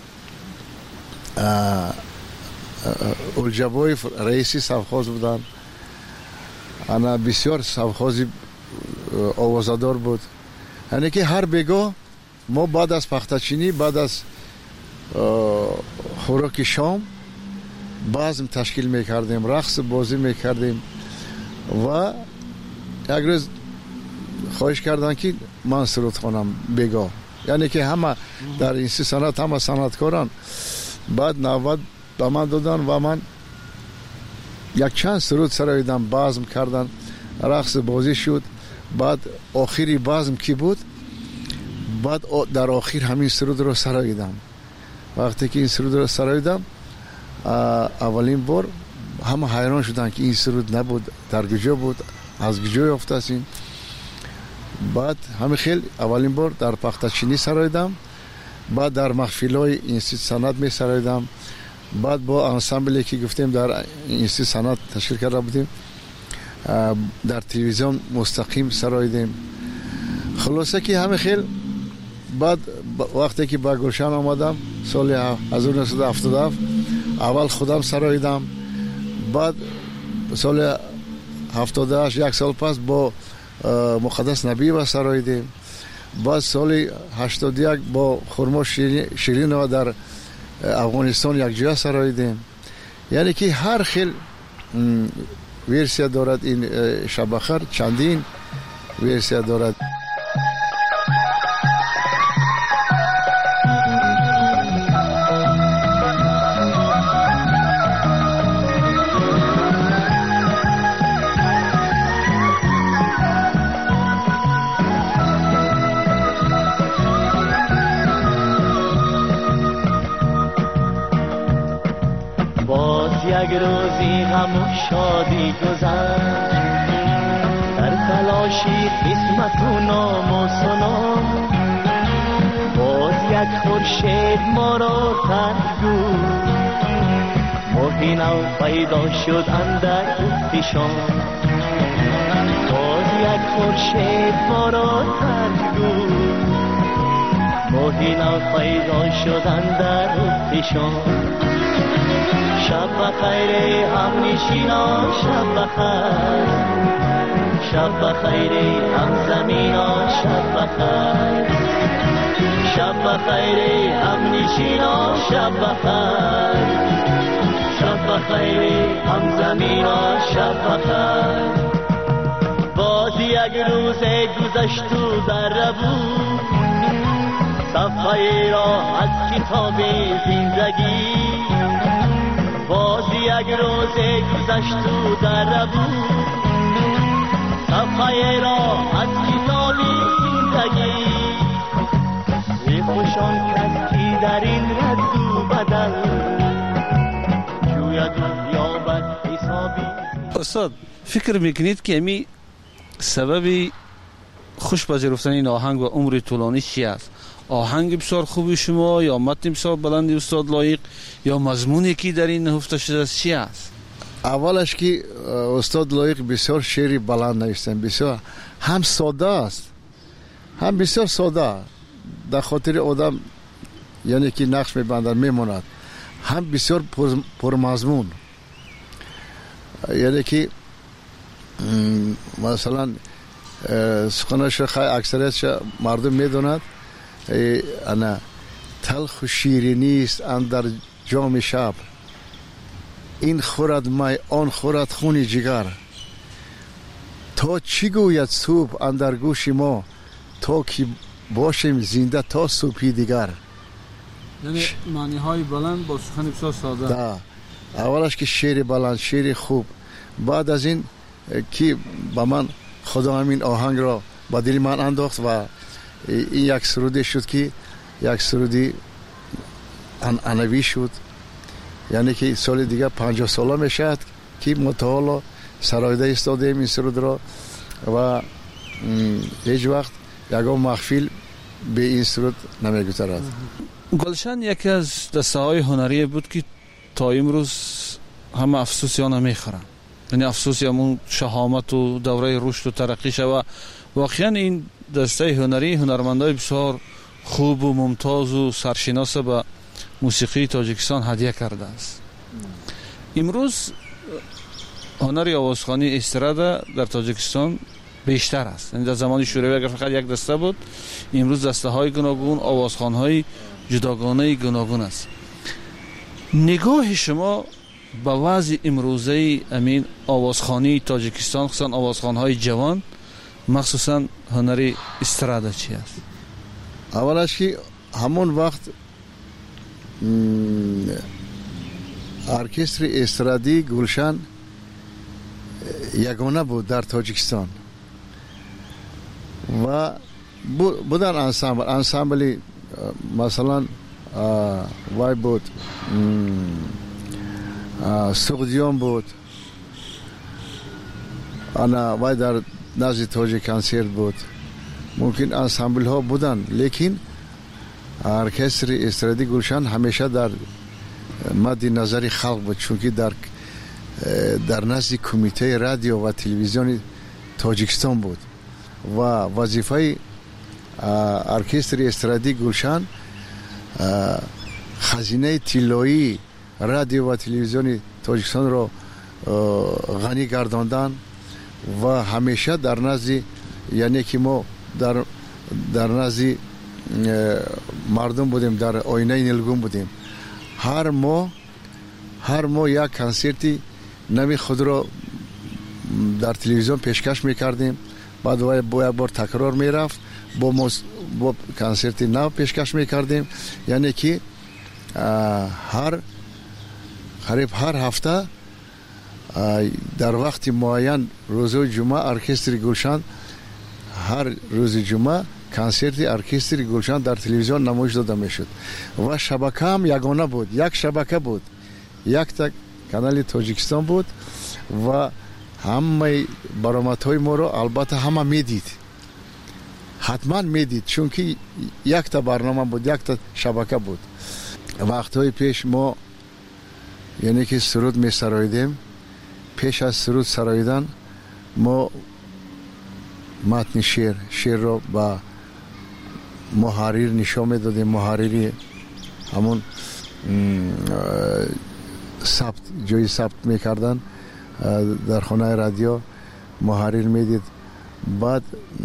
الجبای رئیسی سوخاز بودن. انا بسیار سوخازی آوازدار بود، یعنی که هر بگاه ما بعد از پختچینی بعد از خوراک شام بازم تشکیل میکردیم، رقص بازی میکردیم و یک روز خواهش کردن که من سرود خوانم بگاه، یعنی که همه در این سی سنت همه صنعتکاران. بعد نوبت به من دادن و من یک چند سرود سراییدم، بازم کردن، رقص بازی شد. بعد آخری بازم کی بود، بعد در آخر همین سرود رو سراییدم. وقتی که این سرود رو سراییدم اولین بار همه حیران شدن که این سرود نبود، در گجا بود، از گجا یافته است این. بعد همه خیلی اولین بار در پختچینی سراییدم، بعد در محفل‌های اینستیتوت صنعت می سراییدم، بعد با انسامبلی که گفتیم در اینستیتوت صنعت تشکیل کرده بودیم در تلویزیون مستقیم سراییدیم. خلاصه که همه خیلی. بعد وقتی که با گلشن آمدم سال هزار و نهصد و هفتاد و هفت اول خودم سراییدم، بعد سال هفتاد و هشت یک سال پس با مقدس نبی با سراییدیم، بعد سال هشتاد و یک با خرما شیرین و در افغانستان یک جا سراییدیم. یعنی که هر خیل ورسیا دارد این شب بخیر، چندین ورسیا دارد. یک روزی غم و شادی گذشت، در تلاشی قسمت و نام و سنام، باز یک خورشید ما را ترک گفت، ماهی نو پیدا شد اندر اختشام، باز یک خورشید ما را ترک گفت، راهی نو پیدا شدن در پیشان شب بخیر هم نشینا شب بخیر شب بخیر هم زمینا شب بخیر شب بخیر هم نشینا شب بخیر شب بخیر هم زمینا شب بخیر باز یک روز گذشت و در بود صفحه را از کتاب زندگی باز یک روز گذشت و در بود صفحه را از کتاب زندگی ای خوشان کس کی در این رد و بدل جوید و یابد حسابی. استاد فکر میکنید که امی سبب خوش پذیرفتن این آهنگ و عمر طولانی چی است؟ آهنگ بسیار خوبی شما یا متن بسیار بلندی استاد لایق یا مضمونی که در این نهفته شده است چی است؟ اولش که استاد لایق بسیار شعری بلند نوشتن، بسیار هم ساده است هم بسیار ساده در خاطر آدم یعنی که نقش میبندن میموند، هم بسیار پرمضمون یعنی که مثلا سخنش خیلی اکثریتش مردم میدوند انا تلخ و شیرینی است اندر جام شب این خورد می آن خورد خون جگر تا چی گوید صبح اندر گوش ما تا که باشیم زنده تا صبحی دیگر. یعنی معنی های بلند با سخن بسیار ساده. دا اولش که شعر بلند شعر خوب، بعد از این که با من خدا همین آهنگ را با دل من انداخت و این یک سرودی شد که یک سرودی انوی شد، یعنی که سال دیگه پنجاه ساله میشد که متعالا سرایده استادیم این سرود را و هیچ وقت یکم محفل به این سرود نمیگذرد. گلشن یکی از دسته های هنری بود که تا امروز همه افسوسیان میخورن، یعنی افسوسی همون شهامت و دوره رشد و ترقی شد. واقعا این دسته هنری هنرمندای بسیار خوب و ممتاز و سرشناس به موسیقی تاجیکستان هدیه کرده است. امروز هنر آوازخوانی استرادا در تاجیکستان بیشتر است، یعنی در زمان شوروی اگر فقط یک دسته بود، امروز دسته های گوناگون آوازخوان های جداگانه گوناگون است. نگاه شما به وضع امروزه امین آوازخوانی تاجیکستان، خصوصا آوازخوان های جوان مخصوصا هنری استرادا چی است؟ اولش که همون وقت ارکستر استرادی گلشن یگانه بود در تاجیکستان و بودن انسامبل انسامبلی مثلا وای بود سوغدیان بود، انا وای در نزد تاجیک کنسرت بود، ممکن انسامبل ها بودن، لیکن ارکستر استرادی گلشن همیشه در مد نظر خلق بود، چون که در در نزد کمیته رادیو و تلویزیون تاجیکستان بود و وظیفه ارکستر استرادی گلشن خزینه طلایی رادیو و تلویزیون تاجیکستان را غنی گرداندن و همیشه در نزد یعنی که ما در در نزد مردم بودیم، در آینه نیلگون بودیم، هر ماه هر ماه یک کنسرتی نمی خود را در تلویزیون پیشکش میکردیم، بعد با یک بار تکرار میرفت، با, مز... با کنسرتی نو پیشکش میکردیم، یعنی که هر قریب هر هفته در وقت معین روز جمعه ارکستر گلشن هر روز جمعه کنسرت ارکستر گلشن در تلویزیون نمایش داده میشد و شبکه هم یگانه بود، یک شبکه بود، یک تک کانال تاجیکستان بود و همه برآمدهای ما رو البته همه میدید، حتما میدید، چون که یک تا برنامه بود، یک تا شبکه بود. وقتهای پیش ما یعنی که سرود می سرایدیم، پیش از سرود سرایدن ما متن شعر شعر را با محرر نشان میدادیم، محرری همون ثبت جای ثبت میکردن در خانه رادیو محرر میدید. بعد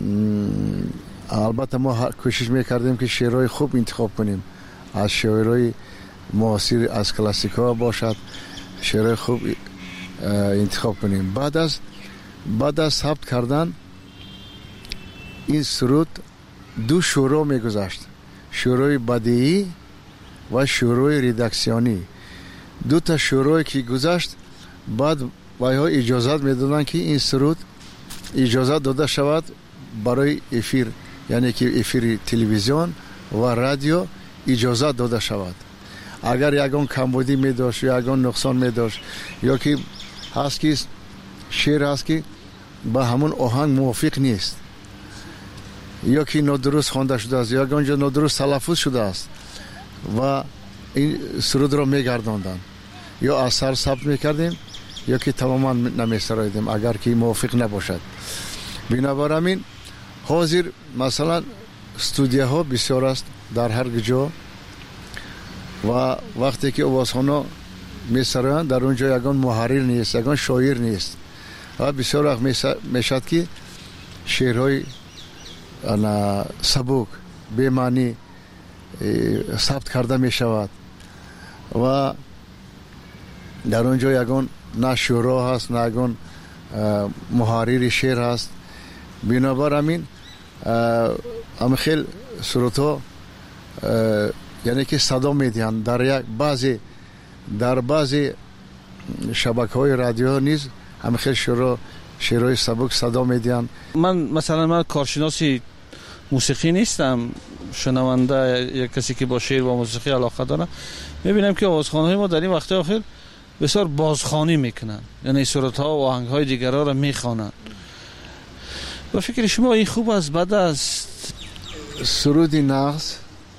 البته ما کوشش میکردیم که شعرهای خوب انتخاب کنیم، از شعرهای معاصر از کلاسیکا باشد شعرهای خوب انتخاب کنیم. بعد از بعد از ثبت کردن این سرود دو شروع میگذاشت، شروع بدیعی و شروع ریداکسیونی. دو تا شروعی که گذاشت بعد وایها اجازت میدادن که این سرود اجازت داده شود برای افیر، یعنی که افیر تلویزیون و رادیو اجازت داده شود. اگر یگان کمبودی می داشت یا یگان نقصان می داشت یا که هست که شعر هست که با همون آهنگ موافق نیست یا که نادرست خوانده شده است یا یگان نادرست تلفظ شده است و این سرود را می گرداندن یا اثر ثبت می کردیم یا که تماما نمی سرایدیم اگر که موافق نباشد. بنابراین حاضر مثلا استودیوها بسیار است در هر جا و وقتی که آوازخوان‌ها می‌سرایند در اونجا یگان محرر نیست، یگان شاعر نیست و بسیار وقت میشد که شعرهای سبک به معنی ثبت کرده می شود و در اونجا یگان نه شعرها هست نه یگان محرر شعر هست. بنابراین هم خیلی سرودها یعنی که صدا میدهند در یک بعضی در بعضی شبکه‌های رادیو نیز هم خیلی شعر شعرهای سبک صدا میدهند. من مثلا من کارشناسی موسیقی نیستم، شنونده یک کسی که با شعر و موسیقی علاقه داره، میبینم که آوازخوان‌های ما در این وقت آخر بسیار بازخوانی میکنن، یعنی سرودها و آهنگ‌های دیگرها را میخوانند. با فکر شما این خوب است بعد از سرود نغز،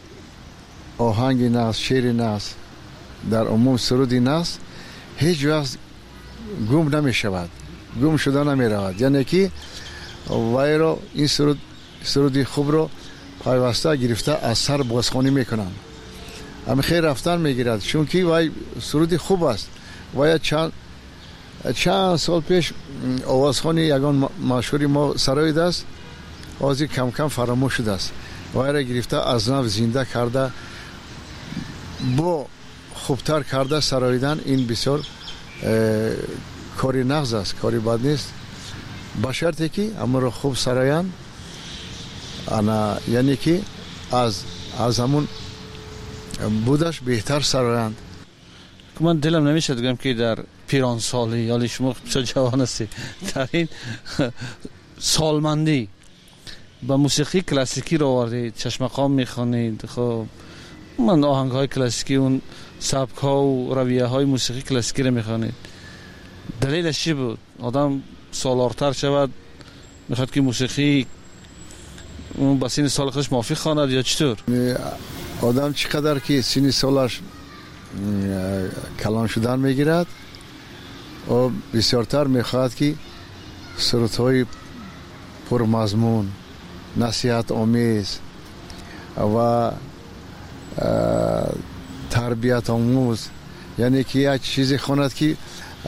آهنگ نغز، شعر نغز، در عموم سرود نغز هیچ وقت گم نمی شود، گم شده نمی رود، یعنی که وای را این سرود سرود خوب رو پیوسته گرفته از سر بازخوانی میکنن، اما خیر رفتن میگیرد چون که وای سرود خوب است. وای چند چند سال پیش آوازخوانی یگان مشهوری ما سرایید است، آزی کم کم فراموش شده است. وای را گرفته از نو زنده کرده با خوبتر کرده سراییدن، این بسیار کاری نغز است، کاری بد نیست، با شرطی که اما را خوب سرایند، انا یعنی که از از همون بودش بهتر سرایند. من دلم نمیشه بگم که در پیران سالی یا شما بسیار جوان هستی در این سالمندی با موسیقی کلاسیکی رو آوردید، چشمقام میخوانید. خب من آهنگ های کلاسیکی اون سبک ها و رویه های موسیقی کلاسیکی رو میخوانید، دلیلش چی بود؟ آدم سالارتر شود میخواد که موسیقی اون با سین سال خودش موافق خواند یا چطور؟ آدم چقدر که سین سالش کلان شدن میگیرد و بسیارتر میخواهد که سرودهای پرمضمون، نصیحت آمیز و تربیت آموز، یعنی که یک چیزی خواند که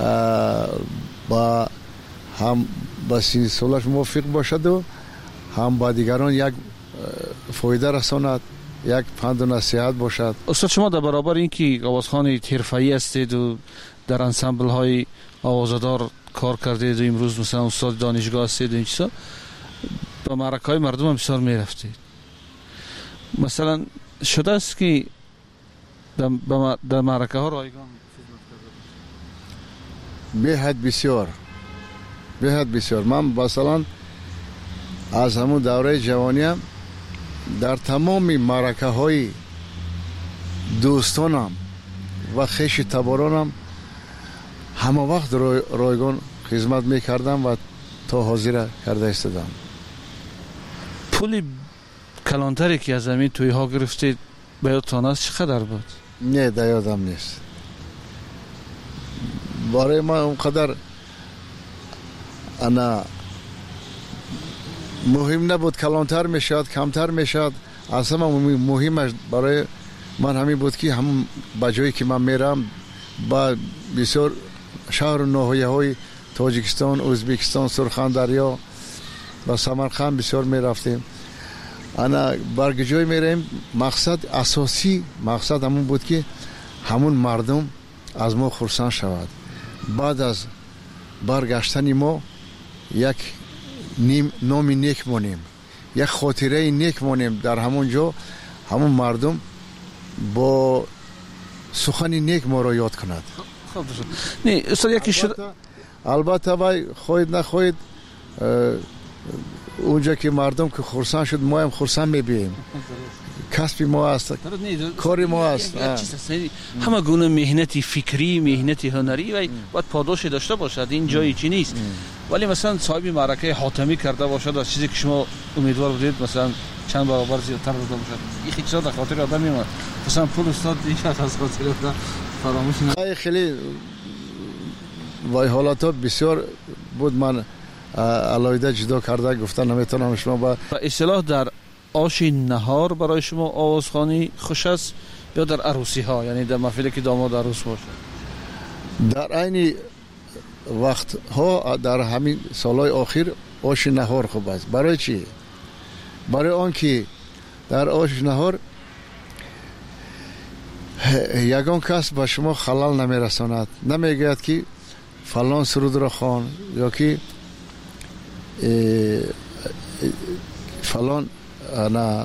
با هم با سین سالش موافق باشد و هم با دیگران یک فایده رساند، یک پند و نصیحت باشد. استاد شما در برابر این که آوازخوان حرفه‌ای هستید و در انسمبل های آوازدار کار کردید و امروز مثلا استاد دانشگاه هستید و این چیزا، با معرکه های مردم هم بسیار می رفتید. مثلا شده است که در معرکه ها رایگان به حد بسیار به حد بسیار. من مثلا از همون دوره جوانیم در تمام معرکه های دوستانم و خیش تبارانم همه وقت رایگان خدمت میکردم و تا حاضر کرده استدم. پولی کلانتری که از همین توی ها گرفتید به یادتان است چقدر بود؟ نه در یادم نیست. برای ما اونقدر انا مهم نبود، کلانتر میشد کمتر میشد، اصلا مهمش برای من همین بود که هم با جایی که من میرم با بسیار شهر و ناحیه های تاجیکستان، ازبکستان، سرخندریا و سمرقند بسیار میرفتیم. انا برگ جای میریم، مقصد اساسی مقصد همون بود که همون مردم از ما خرسند شود. بعد از برگشتن ما یک نیم نامی نیک مونیم، یک خاطره نیک مونیم در همون جا، همون مردم با سخن نیک ما را یاد کند. خب نه استاد یکی شد البته وای خواهید نخواهید اونجا که مردم که خرسند شد ما هم خرسند میبینیم. کسب ما است، کار ما است. همه گونه مهنتی فکری، مهنتی هنری و باید پاداش داشته باشد. این جایی چی نیست. ولی مثلا صاحب معرکه حاتمی کرده باشد از چیزی که شما امیدوار بودید مثلا چند برابر زیادتر بوده باشد، این خیلی در خاطر آدم میمونه. مثلا پول استاد دیگه از خاطر آدم فراموش نمیشه. خیلی وای حالات بسیار بود، من علایده جدا کرده گفتن نمیتونم شما با اصطلاح در آش نهار برای شما آوازخوانی خوش است یا در عروسی ها، یعنی در محفلی که داماد عروس باشه؟ در عین وقت ها در همین سالهای آخر آش نهار خوب است. برای چی؟ برای آن که در آش نهار یگان کس با شما خلال نمیرساند، نمیگوید که فلان سرود را خوان یا که فلان نه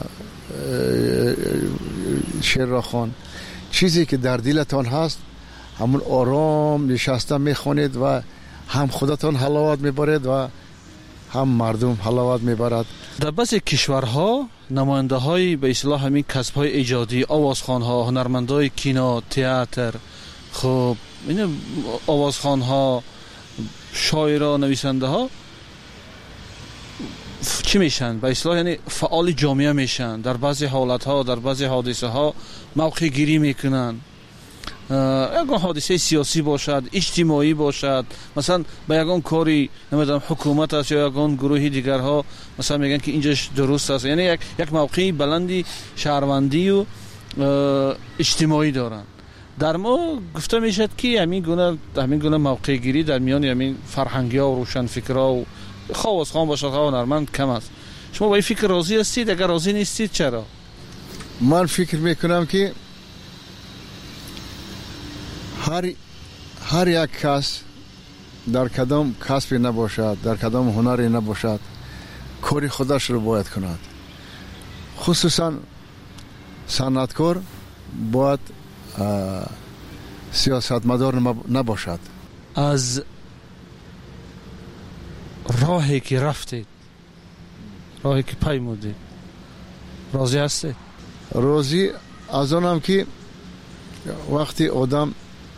شعر را خوان. چیزی که در دلتان هست همون آرام نشسته میخوانید و هم خودتان حلاوت میبرید و هم مردم حلاوت میبرد. در بعضی کشورها نماینده های به اصطلاح همین کسب های ایجادی، آوازخوان ها، هنرمندای کینو، تئاتر، خب این آوازخوان ها، شاعران، نویسنده ها چی میشن؟ به اصطلاح یعنی فعال جامعه میشن. در بعضی حالت ها، در بعضی حادثه ها موقع گیری میکنن. یگان حادثه سیاسی باشد، اجتماعی باشد، مثلا به یگان کاری نمیدونم حکومت است یا یگان گروهی دیگر ها مثلا میگن که اینجاش درست است، یعنی یک یک موقعی بلندی شهروندی و اجتماعی دارن. در ما گفته میشد که همین گونه همین گونه موقع گیری در میان همین فرهنگی ها و روشن فکرها و خواص باشد ها هنرمند کم است. شما با این فکر راضی هستید؟ اگر راضی نیستید چرا؟ من فکر میکنم که هر هر یک کس در کدام کسبی نباشد، در کدام هنری نباشد، کاری خودش رو باید کند. خصوصا صنعتکار باید سیاستمدار نباشد. از راهی که رفتید، راهی که پیمودید، راضی هستید؟ راضی از آنم که وقتی آدم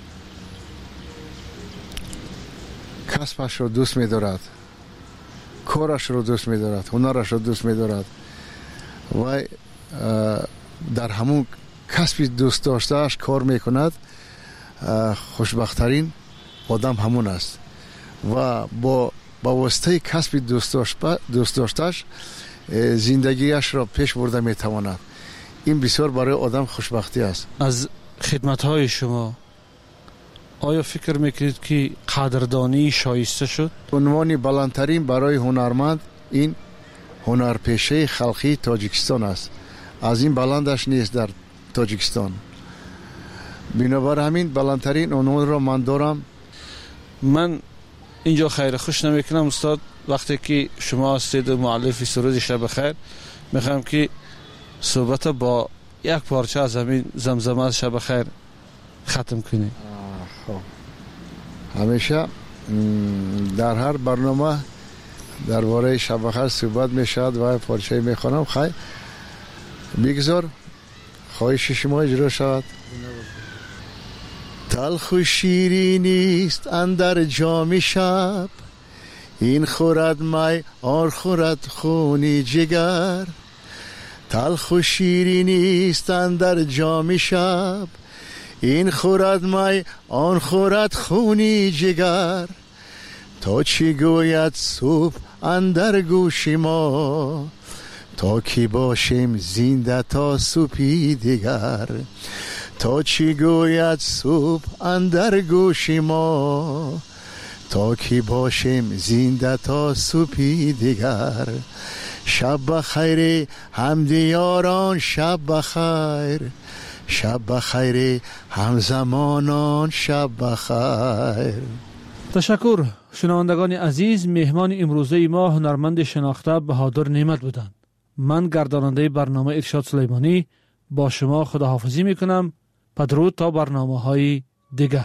کسبش رو دوست می دارد، کارش رو دوست می دارد، هنرش رو دوست می دارد و در همون کسبی دوست داشتهش کار می کند، خوشبختترین آدم همون است و با با واسطه کسبی دوست داشتهش زندگیش را پیش برده می تواند. این بسیار برای آدم خوشبختی است. از خدمت‌های شما آیا فکر میکنید که قدردانی شایسته شد؟ عنوان بلندترین برای هنرمند این هنرپیشه خلقی تاجیکستان است. از این بلندش نیست در تاجیکستان. بنابر همین بلندترین عنوان را من دارم. من اینجا خیر خوش نمیکنم استاد، وقتی که شما هستید مؤلف سرود شب خیر، میخوام که صحبت با یک پارچه از همین زمزمه از شب خیر ختم کنید. همیشه در هر برنامه درباره شب خیر صحبت میشد و پارچه میخوانم. خیر بگذار خواهش شما اجرا شود. تلخ و شیرینی است اندر جام شب، این خورد می آن خورد خونی جگر. تلخ و شیرینی است اندر جام شب، این خورد می آن خورد خونی جگر. تا چی گوید صبح اندر گوش ما، تا کی باشیم زنده تا صبحی دیگر تا چی گوید صبح اندر گوش ما تا کی باشیم زنده تا صبحی دیگر شب بخیر همدیاران شب بخیر شب بخیر همزمانان شب بخیر. تشکر. شنوندگان عزیز، مهمان امروزه ما هنرمند شناخته بهادر نعمت بودند. من گرداننده برنامه ارشاد سلیمانی با شما خداحافظی میکنم. بدرود تا برنامه های دیگر.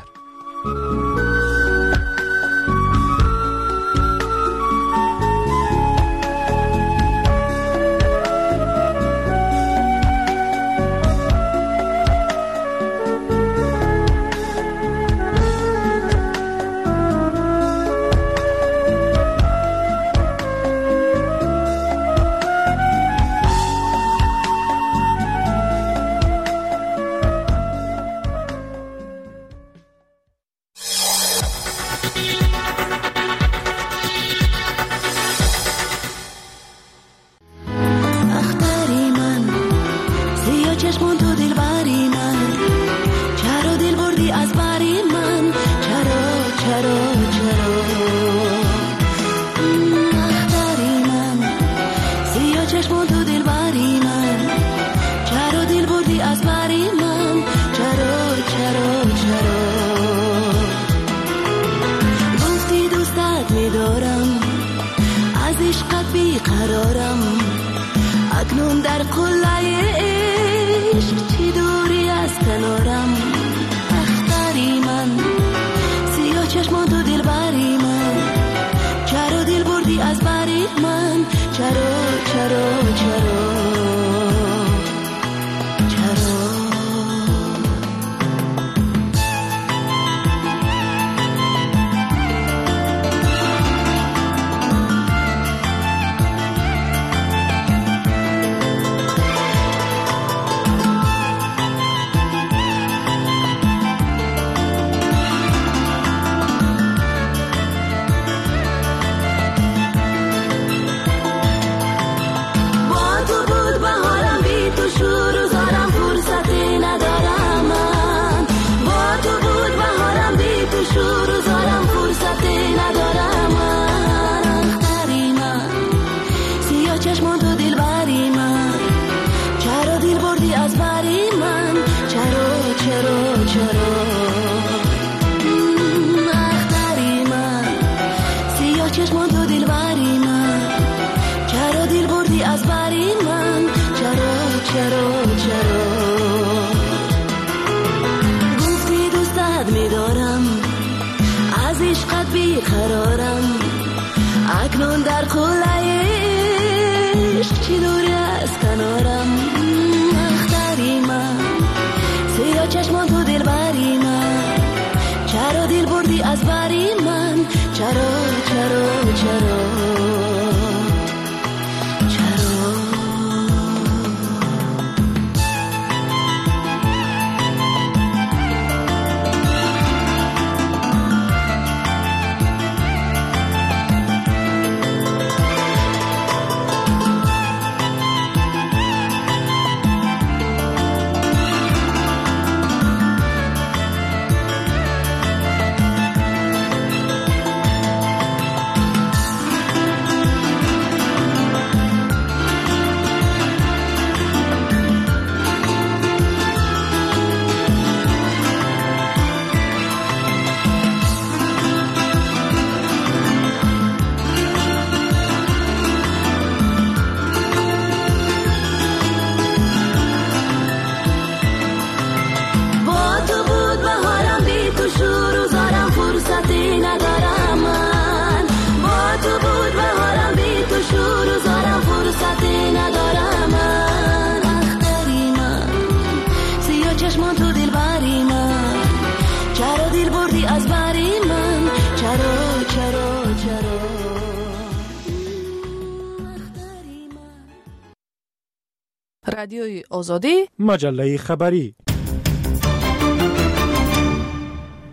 رادیوی آزادی، مجله خبری.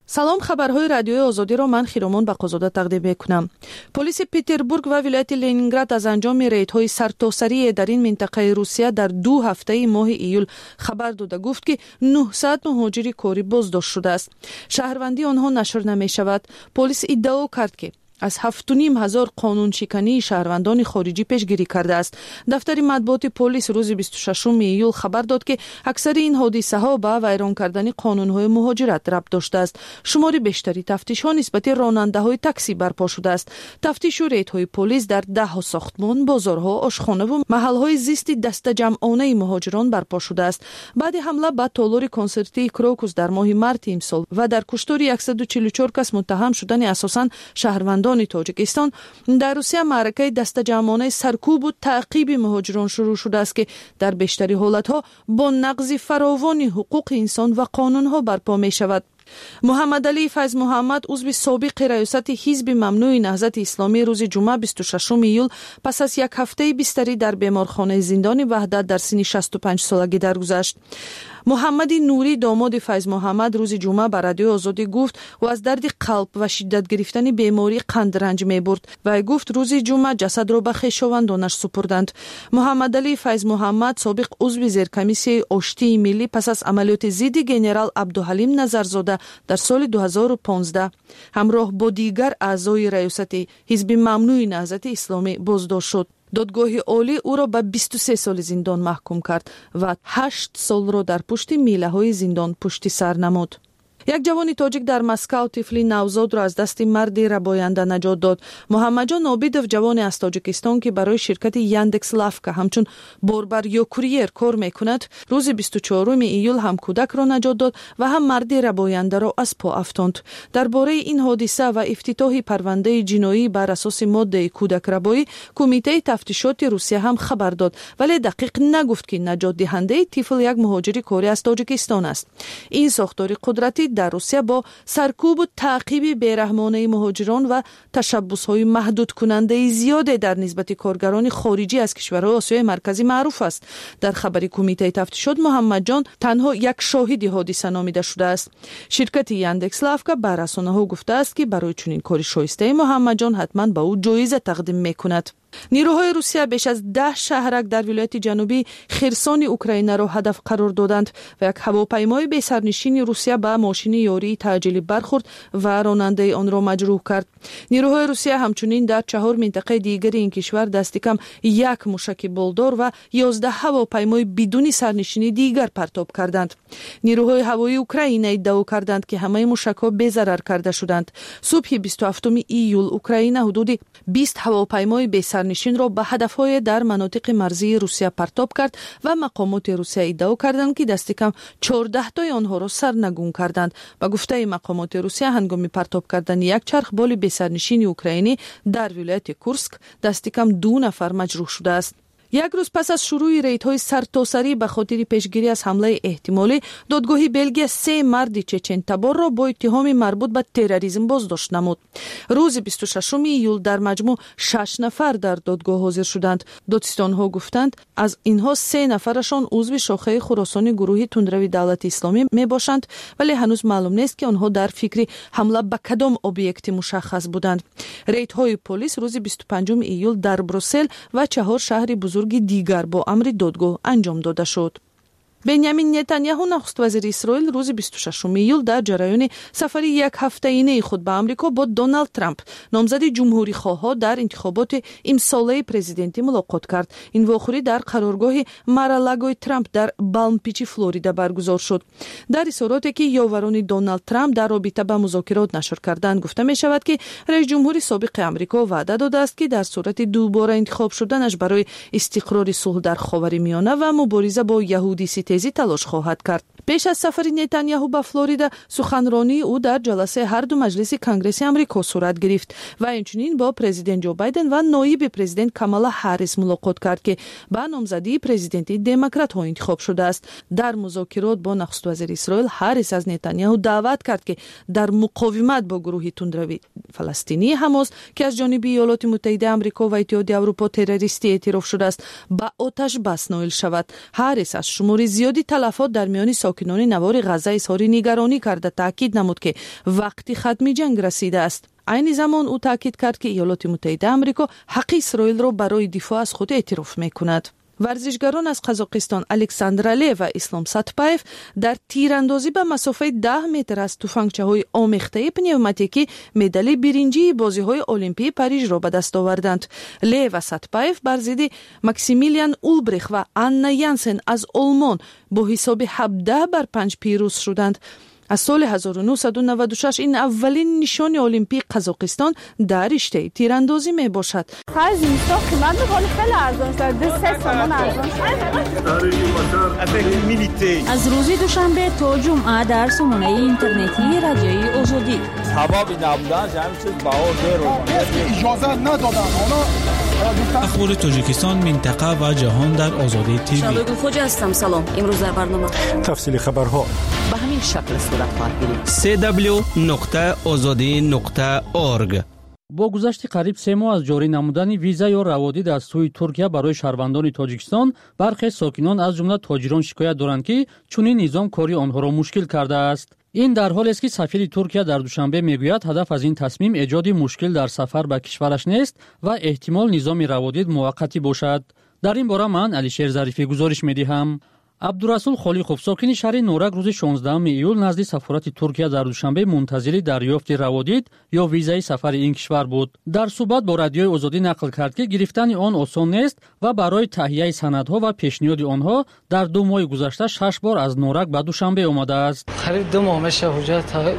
салом, хабарҳои радиои озодиро ман хиромон бақозода тақдим мекунам. Полиси Петербург ва вилояти Ленинград аз анҷоми рейдҳои сартосарие дар ин минтақаи Русия дар ду ҳафтаи моҳи июл хабар дода гуфт, ки нӯҳсад муҳоҷири корӣ боздошт шудааст. Шаҳрвандии онҳо нашр намешавад. Полис иддао кард, ки аз ҳафту ним ҳазор қонуншикании шаҳрвандони хориҷӣ пешгирӣ кардааст. Дафтари матбуоти полис рӯзи бисту шашуми июл хабар дод, ки аксари ин ҳодисаҳо ба вайрон кардани қонунҳои муҳоҷират рабт доштааст. шумори бештари тафтишҳо нисбати ронандаҳои таксӣ барпо шудааст. тафтишу рейдҳои полис дар даҳҳо сохтмон, бозорҳо, ошхонаву маҳалҳои зисти дастаҷамъонаи муҳоҷирон барпо шудааст. баъди ҳамла ба толори консертии Крокус дар моҳи марти имсол ва дар куштори яксаду чилу чор кас муттаҳам шудани асосан шаҳрвандони Тоҷикистон, дар Русия маъракаи дастаҷамъонаи саркӯбу таъқиби муҳоҷирон шурӯъ шудааст, ки дар бештари ҳолатҳо бо нақзи фаровони ҳуқуқи инсон ва қонунҳо барпо мешавад. Муҳаммадалии Файз Муҳаммад, узви собиқи раёсати ҳизби мамнӯи наҳзати исломӣ, рӯзи ҷумъа бисту шашуми июл пас аз як ҳафтаи бистарӣ дар беморхонаи зиндони Ваҳдат дар синни шасту панҷсолагӣ даргузашт. Муҳаммади Нурӣ, домоди Файз Муҳаммад, рӯзи ҷумъа ба радиои Озодӣ гуфт, ӯ аз дарди қалб ва шиддат гирифтани беморӣ қанд ранҷ мебурд. Вай гуфт, рӯзи ҷумъа ҷасадро ба хешовандонаш супурданд. Муҳаммадалии Файз Муҳаммад, собиқ узви зеркомиссияи оштии миллӣ, пас аз амалиёти зидди генерал Абдуҳалим Назарзода дар соли дуҳазору понздаҳ ҳамроҳ бо дигар аъзои раёсати ҳизби мамнӯи наҳзати исломӣ боздошт шуд. додгоҳи олӣ ӯро ба бисту се соли зиндон маҳкум кард ва ҳашт солро дар пушти милаҳои зиндон пушти сар намуд. Як ҷавони тоҷик дар Москав тифли навзодро аз дасти марди рабоянда наҷот дод. Муҳаммаҷон Обидов, ҷавоне аз Тоҷикистон, ки барои ширкати Яндекс Лавка ҳамчун борбар ё курьер кор мекунад, рӯзи бисту чоруми июл ҳам кӯдакро наҷот дод ва ҳам марди рабояндаро аз по афтонд. Дар бораи ин ҳодиса ва ифтитоҳи парвандаи ҷиноӣ бар асоси моддаи кӯдакрабоӣ, Кумитаи тафтишоти Русия ҳам хабар дод, вале дақиқ нагуфт, ки наҷотдиҳандаи тифл як муҳоҷири корӣ аз Тоҷикистон аст. Ин сохтори қудратӣ дар Русия бо саркӯбу таъқиби бераҳмонаи муҳоҷирон ва ташаббусҳои маҳдудкунандаи зиёде дар нисбати коргарони хориҷӣ аз кишварҳои Осиёи марказӣ маъруф аст. Дар хабари Кумитаи тафтишот Муҳаммаҷон танҳо як шоҳиди ҳодиса номида шудааст. Ширкати Яндекс Лавка ба расонаҳо гуфтааст, ки барои чунин кори шоистаи Муҳаммаҷон ҳатман ба ӯ ҷоиза тақдим мекунад. نیروهای روسیه بیش از ده شهرک در ولایت جنوبی خرسون اوکراین را هدف قرار دادند و یک هواپیمای بی سرنشین روسیه به ماشین یاری تعجیلی برخورد و راننده آن را مجروح کرد. نیروهای روسیه همچنین در چهار منطقه دیگر این کشور دست کم یک موشک بالدار و یازده هواپیمای بدون سرنشین دیگر پرتاب کردند. نیروهای هوایی اوکراین ادعا کردند که همه موشک‌ها بی‌ضرر کرده شدند. صبح بیست و هفتم ایول اوکراین حدود بیست هواپیمای بی سرنشین را به هدف‌های در مناطق مرزی روسیه پرتاب کرد و مقامات روسیه ادعا کردند که دست کم چهارده تای آنها را سرنگون کردند. با گفته مقامات روسیه هنگام پرتاب کردن یک چرخ بال بی سرنشین اوکراینی در ولایت کورسک دست کم دو نفر مجروح شده است. یک روز پس از شروع ریدهای سرتاسری به خاطر پیشگیری از حمله احتمالی، دادگاه بلژیک سه مرد چچن تبار را با اتهام مربوط به تروریسم بازداشت نمود. روز بیست و ششم ایول در مجموع شش نفر در دادگاه حاضر شدند. دادستان‌ها گفتند از اینها سه نفرشان عضو شاخه خراسانی گروه تندروی دولت اسلامی میباشند، ولی هنوز معلوم نیست که آنها در فکر حمله به کدام اوبیکت مشخص بودند. ریدهای پلیس روز بیست و پنجم ایول در بروسل و چهار شهر بزرگ دیگر با امر دادگاه انجام داده شد. بنیامین نتانیاهو نخست وزیر اسرائیل روز بیست و ششم ایول در جریان سفری یک هفته‌ای خود به آمریکا با دونالد ترامپ نامزد جمهوری خواه در انتخابات امساله پرزیدنتی ملاقات کرد. این واقعه در قرارگاه مارالاگوی ترامپ در بالم پیچ فلوریدا برگزار شد. در اظهاراتی که یاوران دونالد ترامپ در رابطه با مذاکرات نشر کردند گفته می شود که رئیس جمهور سابق آمریکا وعده داده است که در صورت دوباره انتخاب شدنش برای استقرار صلح در خاورمیانه و مبارزه با یهودی تیزی تلاش خواهد کرد. پیش از سفر نتانیاهو به فلوریدا سخنرانی او در جلسه هر دو مجلس کنگره آمریکا صورت گرفت و همچنین با پرزیدنت جو بایدن و نایب پرزیدنت کامالا هریس ملاقات کرد که به نامزدی پرزیدنتی دموکرات ها انتخاب شده است. در مذاکرات با نخست وزیر اسرائیل هریس از نتانیاهو دعوت کرد که در مقاومت با گروه تندروی فلسطینی حماس که از جانب ایالات متحده آمریکا و اتحادیه اروپا تروریستی اعتراف شده است با آتش بس نائل شود. هریس از شمار زیادی تلفات در میان ساکنان ساکنان نوار غزه اظهار نگرانی کرده تاکید نمود که وقتی ختم جنگ رسیده است. عین زمان او تاکید کرد که ایالات متحده آمریکا حق اسرائیل را برای دفاع از خود اعتراف می‌کند. ورزشکاران از قزاقستان الکساندر علی و اسلام ساتپایف در تیراندازی به مسافت ده متر از تفنگچه‌های آمیخته پنیوماتیکی مدال برنجی بازی‌های المپیک پاریژ را به دست آوردند. لی و ساتپایف بر ضد ماکسیمیلیان اولبریخ و آنا یانسن از آلمان با حساب هفده بر پنج پیروز شدند. از سال هزار و نهصد و نود و شش این اولین نشان المپیک قزاقستان در رشته تیراندازی می باشد. خرج نیستا قیمت می‌کنه خیلی ارزان شده. سه سامان ارزان شده. از روز دوشنبه تا جمعه در سامانه اینترنتی رادیوی آزادی. هوا نبودن همین چیز بهار دیر اجازه ندادن. اخبار تاجیکستان منطقه و جهان در آزادی تیوی. شادو خوجا هستم. سلام. امروز در برنامه تفصیل خبرها به همین شکل صورت خواهد گرفت. سی دبلیو نقطه آزادی نقطه اورگ. با گذشت قریب سه ماه از جاری نمودن ویزا یا روادید از سوی ترکیه برای شهروندان تاجیکستان، برخی ساکنان از جمله تاجران شکایت دارند که چنین نظام کاری آنها را مشکل کرده است. این در حالی است که سفیر ترکیه در دوشنبه میگوید هدف از این تصمیم ایجاد مشکل در سفر به کشورش نیست و احتمال نظام روادید موقتی باشد. در این باره من علیشیر ظریفی گزارش میدهم. عبدالرسول خالیقوف ساکن شهر نورک روز شانزدهم ایول نزد سفارت ترکیه در دوشنبه منتظر دریافت روادید یا ویزای سفر این کشور بود. در صحبت با رادیوی آزادی نقل کرد که گرفتن آن آسان نیست و برای تهیه سندها و پیشنهاد آنها در دو ماه گذشته شش بار از نورک به دوشنبه آمده است. خرید دو ماه میشه حجت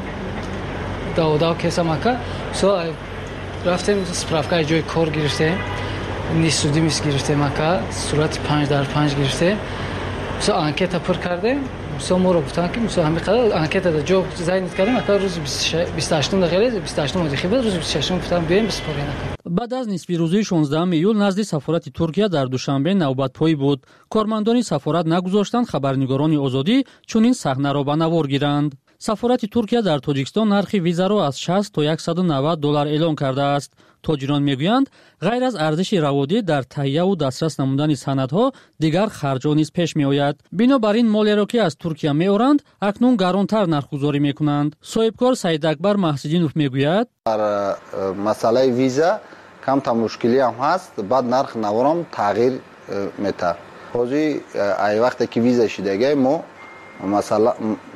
داودا کیسا مکا سو رفتیم سپرافکای جای کار گرفتیم نیسودی میس گرفتیم مکا صورت پنج در پنج گرفته سو انکت پر کرده سو مورو گفتن که سو همین قدر انکت دا جو زاین کردیم اتا روز بیست و هشتم دقیقه بیست و هشتم مدخی بعد روز بیست و ششم گفتم بیایم بسپارین. بعد از نصف روزه شانزدهم ایول نزد سفارت ترکیه در دوشنبه نوبت پای بود. کارمندان سفارت نگذاشتند خبرنگاران آزادی چنین صحنه را به نوار گیرند. سفارت ترکیه در تاجیکستان نرخ ویزا را از شصت تا صد و نود دلار اعلام کرده است. تاجران میگویند غیر از ارزش روادید در تهیه و دسترس نمودن سندها دیگر خرج‌ها نیز پیش میآید. بنابراین مالی را که از ترکیه میآورند اکنون گرانتر نرخ‌گذاری میکنند. صاحبکار سعید اکبر محسجینوف میگوید در مسئله ویزا کم تا مشکلی هم هست. بعد نرخ نوارم تغییر میته. حاضی ای وقتی که ویزا شدگی ما مثلا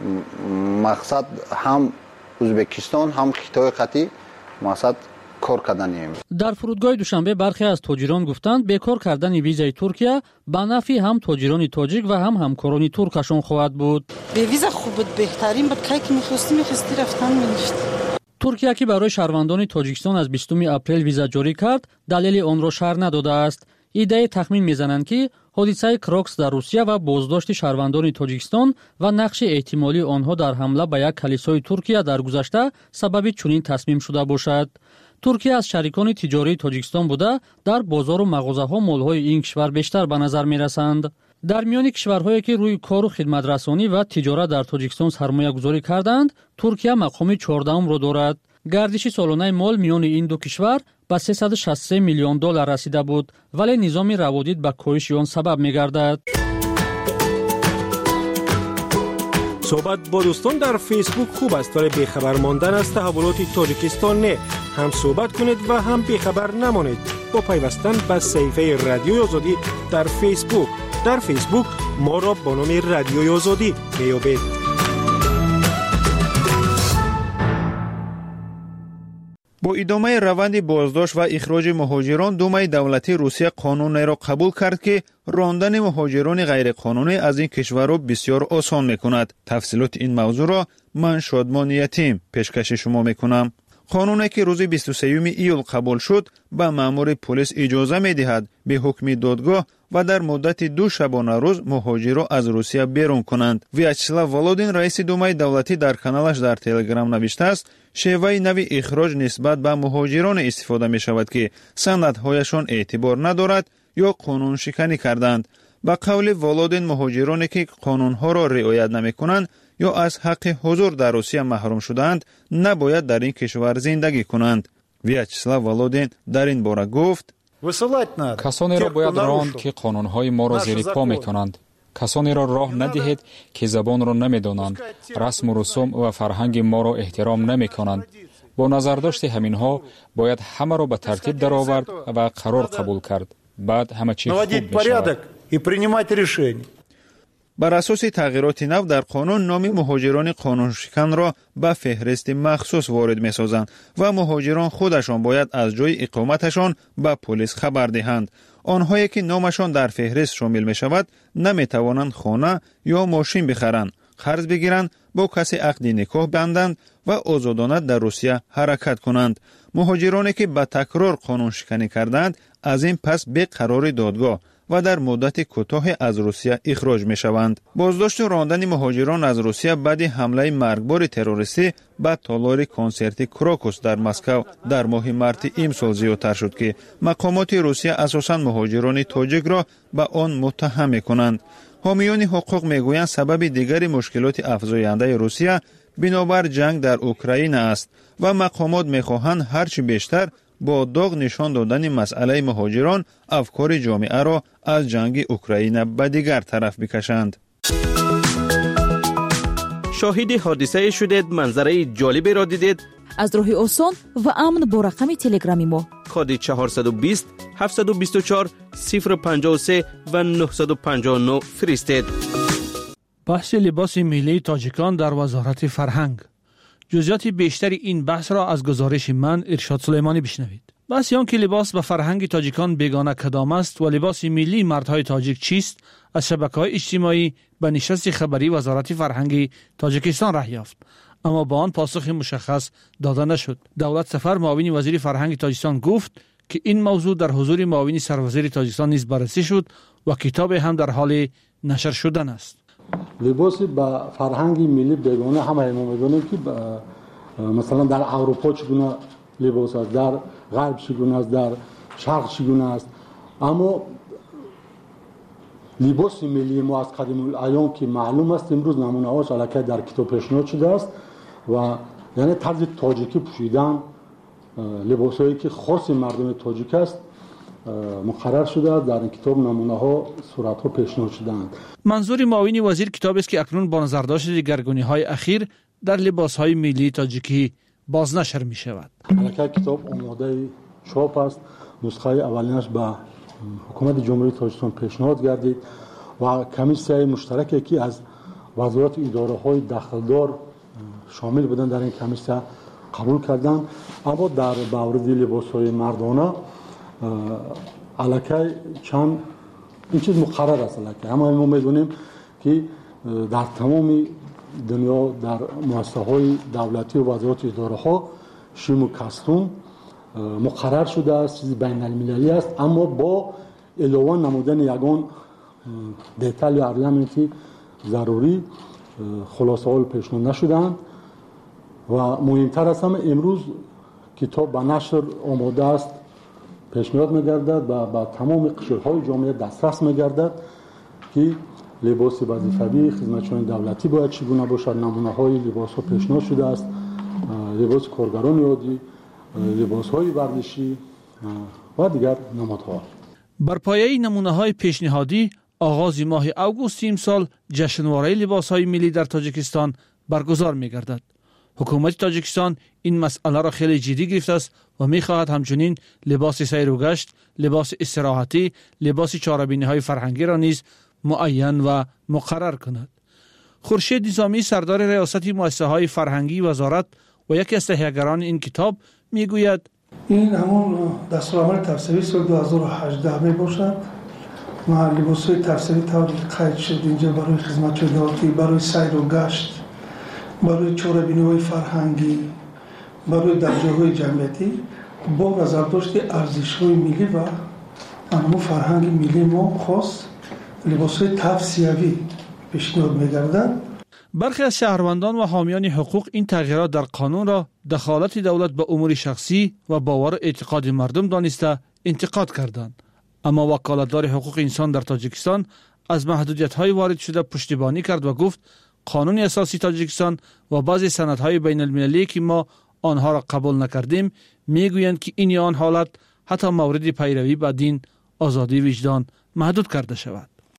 مقصد هم ازبکستان هم خطای خطی مقصد کار کردنیم. در فرودگاه دوشنبه برخی از تاجران گفتند بیکار کردن ویزای ترکیه به نفع هم تاجران تاجیک و هم همکاران ترکشان خواهد بود. به ویزا خوب بود بهترین بود که کی می‌خواستی می‌خواستی رفتن می‌نشت. ترکیه که برای شهروندان تاجیکستان از بیستم اپریل ویزا جاری کرد دلیل آن را شرح نداده است. ایده تخمین میزنند که حادثه کروکس در روسیه و بازداشت شهروندان تاجیکستان و نقش احتمالی آنها در حمله به یک کلیسای ترکیه در گذشته سبب چنین تصمیم شده باشد. ترکیه از شریکان تجاری تاجیکستان بوده در بازار و مغازه‌ها مال‌های این کشور بیشتر به نظر می‌رسند. در میان کشورهایی که روی کار و خدمت رسانی و تجارت در تاجیکستان سرمایه گذاری کردند، ترکیه مقام چهاردهم را دارد. گردش سالانه مال میان این دو کشور به سیصد و شصت و سه میلیون دلار رسیده بود، ولی نظام روادید به کاهش آن سبب می‌گردد. صحبت با دوستان در فیسبوک خوب است ولی بیخبر ماندن از تحولات تاجیکستان نه. هم صحبت کنید و هم بیخبر نمانید با پیوستن به صفحه رادیوی آزادی در فیسبوک. در فیسبوک ما را با نام رادیوی آزادی میابید. با ادامه روند بازداشت و اخراج مهاجران، دومای دولتی روسیه قانون را قبول کرد که راندن مهاجران غیرقانونی از این کشور را بسیار آسان میکند. تفصیلات این موضوع را من شادمان یتیم پیشکش شما میکنم. قانونی که روز بیست و سوم ایول قبول شد به مأمور پلیس اجازه میدهد به حکم دادگاه و در مدت دو شبانه روز مهاجر را از روسیه بیرون کنند. ویاچسلاو ولودین رئیس دومای دولتی در کانالش در تلگرام نوشته است شیوه نوی اخراج نسبت به مهاجران استفاده می شود که سندهایشان اعتبار ندارد یا قانون شکنی کردند. با قول ولودین مهاجرانی که قانونها را رعایت نمی کنند یا از حق حضور در روسیه محروم شدند نباید در این کشور زندگی کنند. ویاچسلاو ولودین در این باره گفت کسانی را باید راند که قانونهای ما را زیر پا می کنند. کسانی را راه ندهید که زبان را نمیدانند، رسم و رسوم و فرهنگ ما را احترام نمیکنند. با نظرداشت همینها باید همه را به ترتیب درآورد و قرار قبول کرد. بعد همه چیز خوب میشود. بر اساس تغییرات نو در قانون نام مهاجران قانون شکن را به فهرست مخصوص وارد می سازند و مهاجران خودشان باید از جای اقامتشان به پلیس خبر دهند. آنهایی که نامشان در فهرست شامل می شود نمی توانند خانه یا ماشین بخرند، قرض بگیرند، با کسی عقد نکاح بندند و آزادانه در روسیه حرکت کنند. مهاجرانی که به تکرار قانون شکنی کردند از این پس به قرار دادگاه و در مدت کوتاه از روسیه اخراج می شوند. بازداشت و راندن مهاجران از روسیه بعد حمله مرگبار تروریستی به تالار کنسرت کراکوس در مسکو در ماه مارت امسال زیادتر شد که مقامات روسیه اساساً مهاجران تاجیک را به آن متهم می کنند. حامیان حقوق می گویند سبب دیگر مشکلات افزاینده روسیه بنابر جنگ در اوکراین است و مقامات می خواهند هرچی بیشتر با داغ نشان دادن مسئله مهاجران افکار جامعه را از جنگ اوکراین به دیگر طرف بکشند. شاهد حادثه شدید، منظره جالبی را دیدید؟ از راه آسان و امن با رقم تلگرامی ما کد چهارصد و بیست هفتصد و بیست و چهار صفر پنجاه و سه و نهصد و پنجاه و نه فرستید. بحث لباس ملی تاجیکان در وزارت فرهنگ. جزئیات بیشتری این بحث را از گزارش من ارشاد سلیمانی بشنوید. بحث آن که لباس و فرهنگ تاجیکان بیگانه کدام است و لباس ملی مردهای تاجیک چیست از شبکه‌های اجتماعی به نشست خبری وزارت فرهنگ تاجیکستان راه یافت، اما با آن پاسخ مشخص داده نشد. دولت سفر معاون وزیر فرهنگ تاجیکستان گفت که این موضوع در حضور معاون سروزیر تاجیکستان نیز بررسی شد و کتاب هم در حال نشر شدن است. لباس با فرهنگ ملی بیگانه همه ما می‌دونیم که مثلا در اروپا چگونه لباس است، در غرب چگونه است، در شرق چگونه است، اما لباس ملی ما از قدیم الایام که معلوم است امروز نمونه‌هاش الکی در کتاب پیشنهاد شده است و یعنی طرز تاجیکی پوشیدن، لباسایی که خاص مردم تاجیک است مقرر شده است. در این کتاب نمونه‌ها صورت‌ها پیشنهاد شده‌اند. منظور معاون وزیر کتاب است که اکنون با نظرداشت دگرگونی‌های اخیر در لباس‌های ملی تاجیکی بازنشر می‌شود. الکی کتاب آماده چاپ است. نسخه اولینش به حکومت جمهوری تاجیکستان پیشنهاد گردید و کمیسیون مشترکی که از وزارت اداره‌های داخلدار شامل بودند در این کمیسیون قبول کردند. اما در مورد لباس‌های مردانه الکی چند این چیز مقرر است الکی. اما ما می‌دونیم که در تمام دنیا در مؤسسه‌های دولتی و وزارت اداره‌ها شیم و کاستوم مقرر شده است، چیز بین المللی است، اما با علاوه نمودن یگان دیتال یا ارلمنتی ضروری خلاصه‌های پیشنهاد نشدند و مهمتر از همه امروز کتاب به نشر آماده است، پیشنهاد می‌گردد و با تمام قشرهای جامعه دسترس می‌گردد که لباس وظیفه‌ای خدمتچیان دولتی باید چگونه باشد. نمونه‌های لباس‌ها پیشنهاد شده است، لباس کارگران عادی، لباس‌های ورزشی و دیگر نمادها. بر پایه نمونه‌های پیشنهادی آغاز ماه اوگوست امسال جشنواره لباس‌های ملی در تاجیکستان برگزار می‌گردد. حکومت تاجیکستان این مسئله را خیلی جدی گرفته است و می‌خواهد همچنین لباس سیر و گشت، لباس استراحتی، لباس چهاربینی‌های فرهنگی را نیز معین و مقرر کند. خورشید نظامی سردار ریاست مؤسسه‌های فرهنگی وزارت و یکی از تهیه‌گران این کتاب میگوید این همون دستورالعمل تفسیری سال دو هزار و هجده می باشد و لباس‌های تفسیری طوری قید شد اینجا برای خدمت دولتی، برای سیر و گشت، برای چهاربینی‌های فرهنگی، برای درجه‌های جمعیتی با نظرداشت ارزش‌های ملی و انواع فرهنگ ملی ما خاص لباس‌های تفسیری پیشنهاد می‌گردند. برخی از شهروندان و حامیان حقوق این تغییرات در قانون را دخالت دولت به امور شخصی و باور و اعتقاد مردم دانسته انتقاد کردند، اما وکالتدار حقوق انسان در تاجیکستان از محدودیت‌های وارد شده پشتیبانی کرد و گفت قانون اساسی تاجیکستان و بعضی سندهای بین المللی که ما آنها را قبول نکردیم میگویند که این یا آن حالت حتی مورد پیروی به دین، آزادی وجدان محدود کرده شود.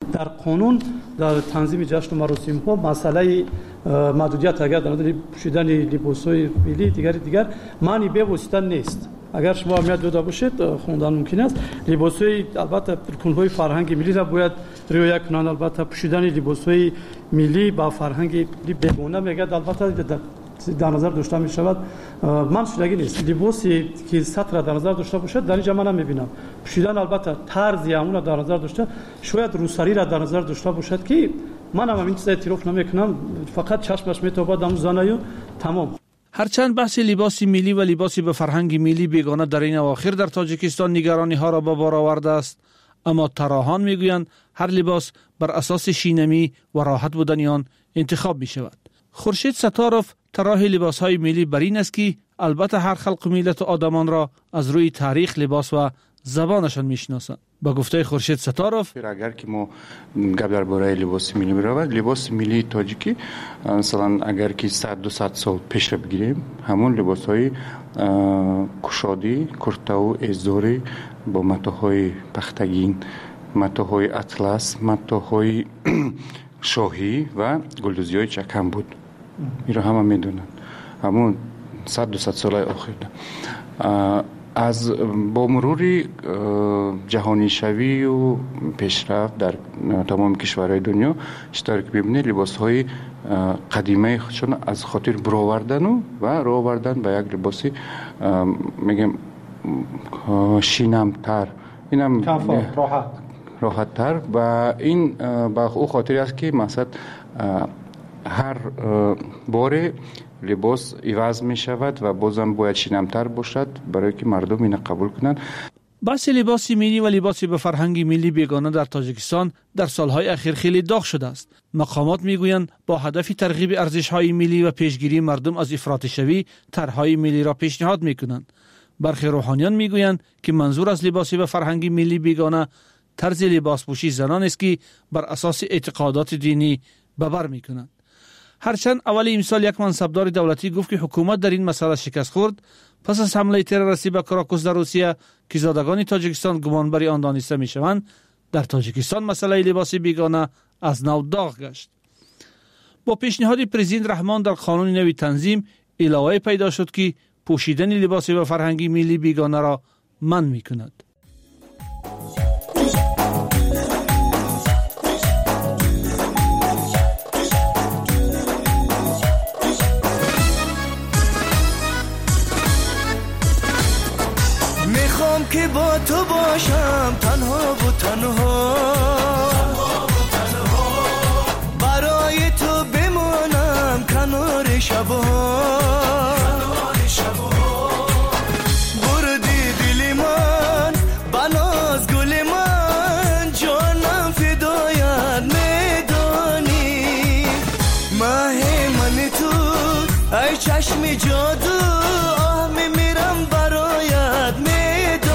در قانون در تنظیم جشن و مراسم ها مسئله محدودیت اگر در مورد پوشیدن لباس‌های ملی دیگر دیگر معنی به واسطه نیست. اگر شما اهمیت داده باشید خوندن ممکن است. لباس‌های البته رکن‌های فرهنگ ملی را باید رعایت کنند. البته پوشیدن لباس‌های ملی با فرهنگ بیگانه میگه البته در نظر داشته می شود. من شدگی نیست لباسی که سطر در نظر داشته باشد در اینجا من هم میبینم پوشیدن البته طرزی همون در نظر داشته شاید روسری را در نظر داشته باشد که من هم این چیز اعتراف نمیکنم فقط چشمش میتابد هم زنایو تمام. هرچند بحث لباس ملی و لباس به فرهنگ ملی بیگانه در این اواخر در تاجیکستان نگرانی ها را به بار آورده است، اما طراحان میگویند هر لباس بر اساس شینمی و راحت بودن آن انتخاب می شود. خورشید ستاروف طراح لباس‌های ملی بر این است که البته هر خلق و ملت و آدمان را از روی تاریخ لباس و زبانشان میشناسند. با گفته خورشید ستاروف اگر که ما گپ درباره لباس ملی برود، لباس ملی تاجیکی مثلا اگر که صد دو صد سال پیش رو بگیریم همون لباس‌های کشادی کرتا و ازداری با متاهای پختگین، متاهای اطلس، متاهای شاهی و گلدوزی‌های چکم بود. این را همه میدونن همون صد دو صد سال آخر. از با مرور جهانی شوی و پیشرفت در تمام کشورهای دنیا اشتراک ببینه لباس های قدیمه خودشون از خاطر برآوردن و و رآوردن به یک لباسی میگم شینم‌تر، اینم راحت راحت تر و این با او خاطری است که مثلا هر بار لباس عوض می شود و بازم باید شینم‌تر باشد برای که مردم اینو قبول کنند. بحث لباس ملی و لباس به فرهنگ ملی بیگانه در تاجیکستان در سالهای اخیر خیلی داغ شده است. مقامات میگویند با هدف ترغیب ارزش‌های ملی و پیشگیری مردم از افراط شوی طرح‌های ملی را پیشنهاد میکنند. برخی روحانیان میگویند که منظور از لباس به فرهنگ ملی بیگانه طرز لباس پوشی زنان است که بر اساس اعتقادات دینی به بر میکنند. هرچند اول امسال یک منصبدار دولتی گفت که حکومت در این مسئله شکست خورد پس از حمله تروریستی به کراکوس در روسیه که زادگان تاجیکستان گمانبر آن دانسته میشوند، در تاجیکستان مسئله لباس بیگانه از نو داغ گشت. با پیشنهاد پرزیدنت رحمان در قانون نوی تنظیم علاوه پیدا شد که پوشیدن لباس به فرهنگی ملی بیگانه را منع میکند. که با تو باشم تنها و تنها برای تو بمانم کنار شبها بردی دل من بناز گل من جانم فدایت میدانی ماه من تو ای چشم جادو آه میمیرم برایت میدانی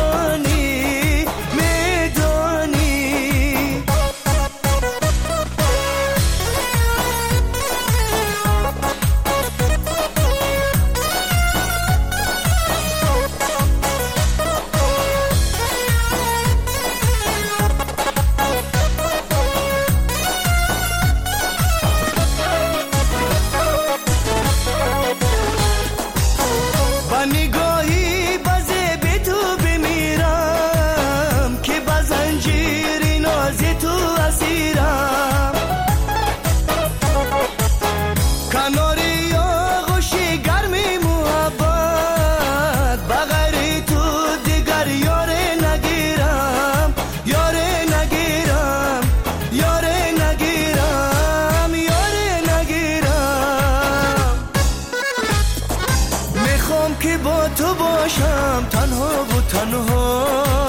تنها و تنها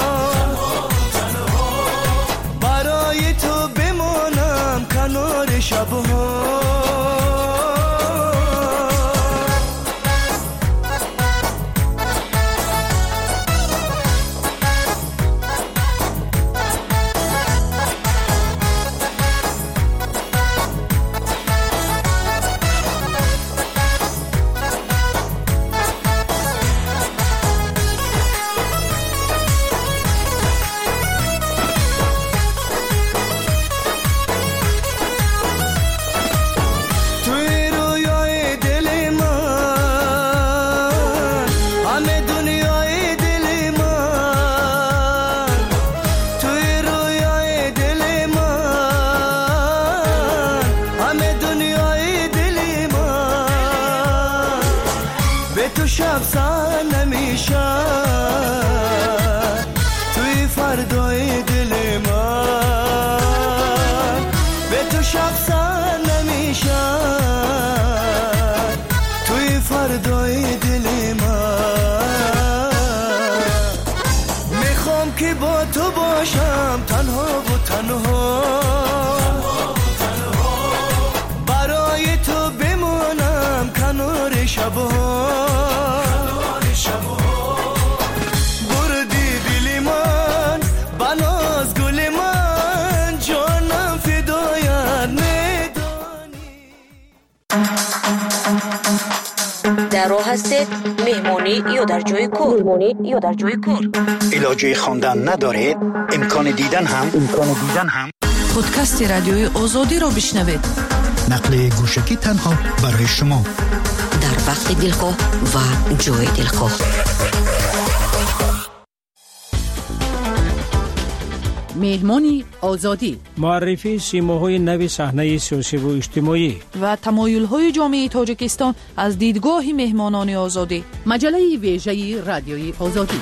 برای تو بمانم کنار شبها شب سر نمیشه توی فردای دل من به تو شب سر نمیشه توی فردای دل من میخوام که با تو باشم تنها و تنها برای تو بمونم کنار شبها بردی دل من بناز گل من جانم فدایت میدانی در راه هستید مهمانی یا در جای کار مهمانی یا در جای کار علاجه خواندن ندارید امکان دیدن هم امکان دیدن هم پادکست رادیوی آزادی رو بشنوید نقل گوشکی تنها برای شما در وقت دلخواه و جای دلخواه مهمانی آزادی معرفی سیماهای نو صحنه سیاسی و اجتماعی و تمایل‌های جامعه تاجیکستان از دیدگاه مهمانان آزادی مجله ویژه رادیوی آزادی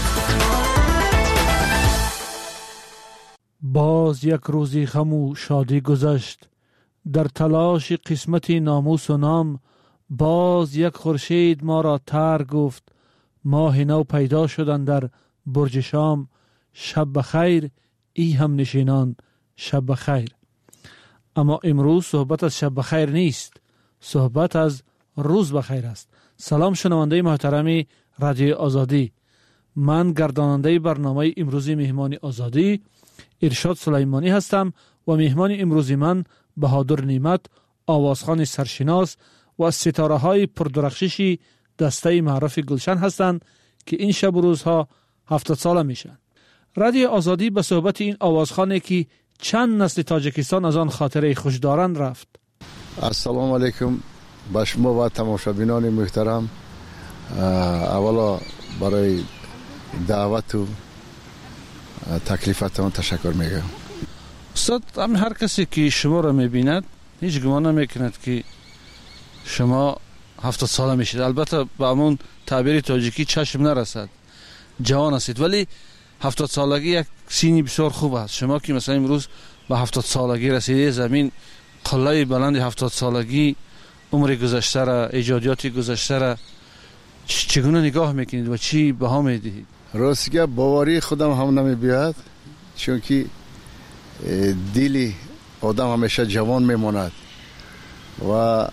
باز یک روزی غم و شادی گذشت در تلاش قسمت ناموس و نام باز یک خورشید ما را تر گفت ماه نو پیدا شدن در برج شام شب بخیر ای هم نشینان شب بخیر. اما امروز صحبت از شب بخیر نیست، صحبت از روز بخیر است. سلام شنونده محترم رادیو آزادی، من گرداننده برنامه امروزی مهمان آزادی ارشاد سلیمانی هستم و مهمان امروزی من بهادر نعمت آوازخوان سرشناس و ستاره های پردرخششی دسته معرف گلشن هستند که این شب و روزها هفتاد ساله میشن. رادیو آزادی به صحبت این آوازخوانی که چند نسل تاجیکستان از آن خاطره خوش دارند رفت. السلام علیکم به شما و تماشابینان محترم. اولا برای دعوت و تکلیفتان تشکر میگم. استاد، هم هر کسی که شما را میبیند هیچ گمان نمیکند که شما هفتاد ساله میشید. البته با همون تعبیر تاجیکی چشم نرسد، جوان هستید، ولی هفتاد سالگی یک سینی بسیار خوب است. شما که مثلا امروز به هفتاد سالگی رسیده، زمین قله بلند هفتاد سالگی عمر گذشته را، ایجادیات گذشته را چگونه نگاه میکنید و چی بها میدهید؟ راستگه باوری خودم هم نمیبیاد، چون که دلی آدم همیشه جوان میماند و, و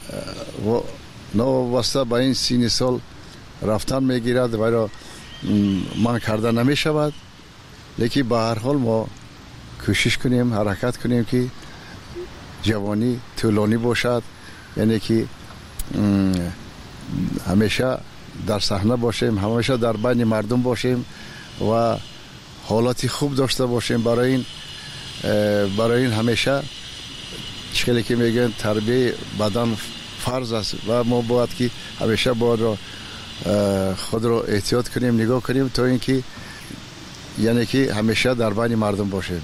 نواسته با این سینی سال رفتن میگیرد و من کرده نمیشود. لیکن به هر حال ما کوشش کنیم، حرکت کنیم که جوانی طولانی باشد، یعنی که همیشه در صحنه باشیم، همیشه در بین مردم باشیم و حالتی خوب داشته باشیم. برای این برای این همیشه چیزی که میگن تربیت بدن فرض است و ما باید که همیشه باید را خود را احتیاط کنیم، نگاه کنیم تا اینکه یعنی که همیشه در بین مردم باشیم.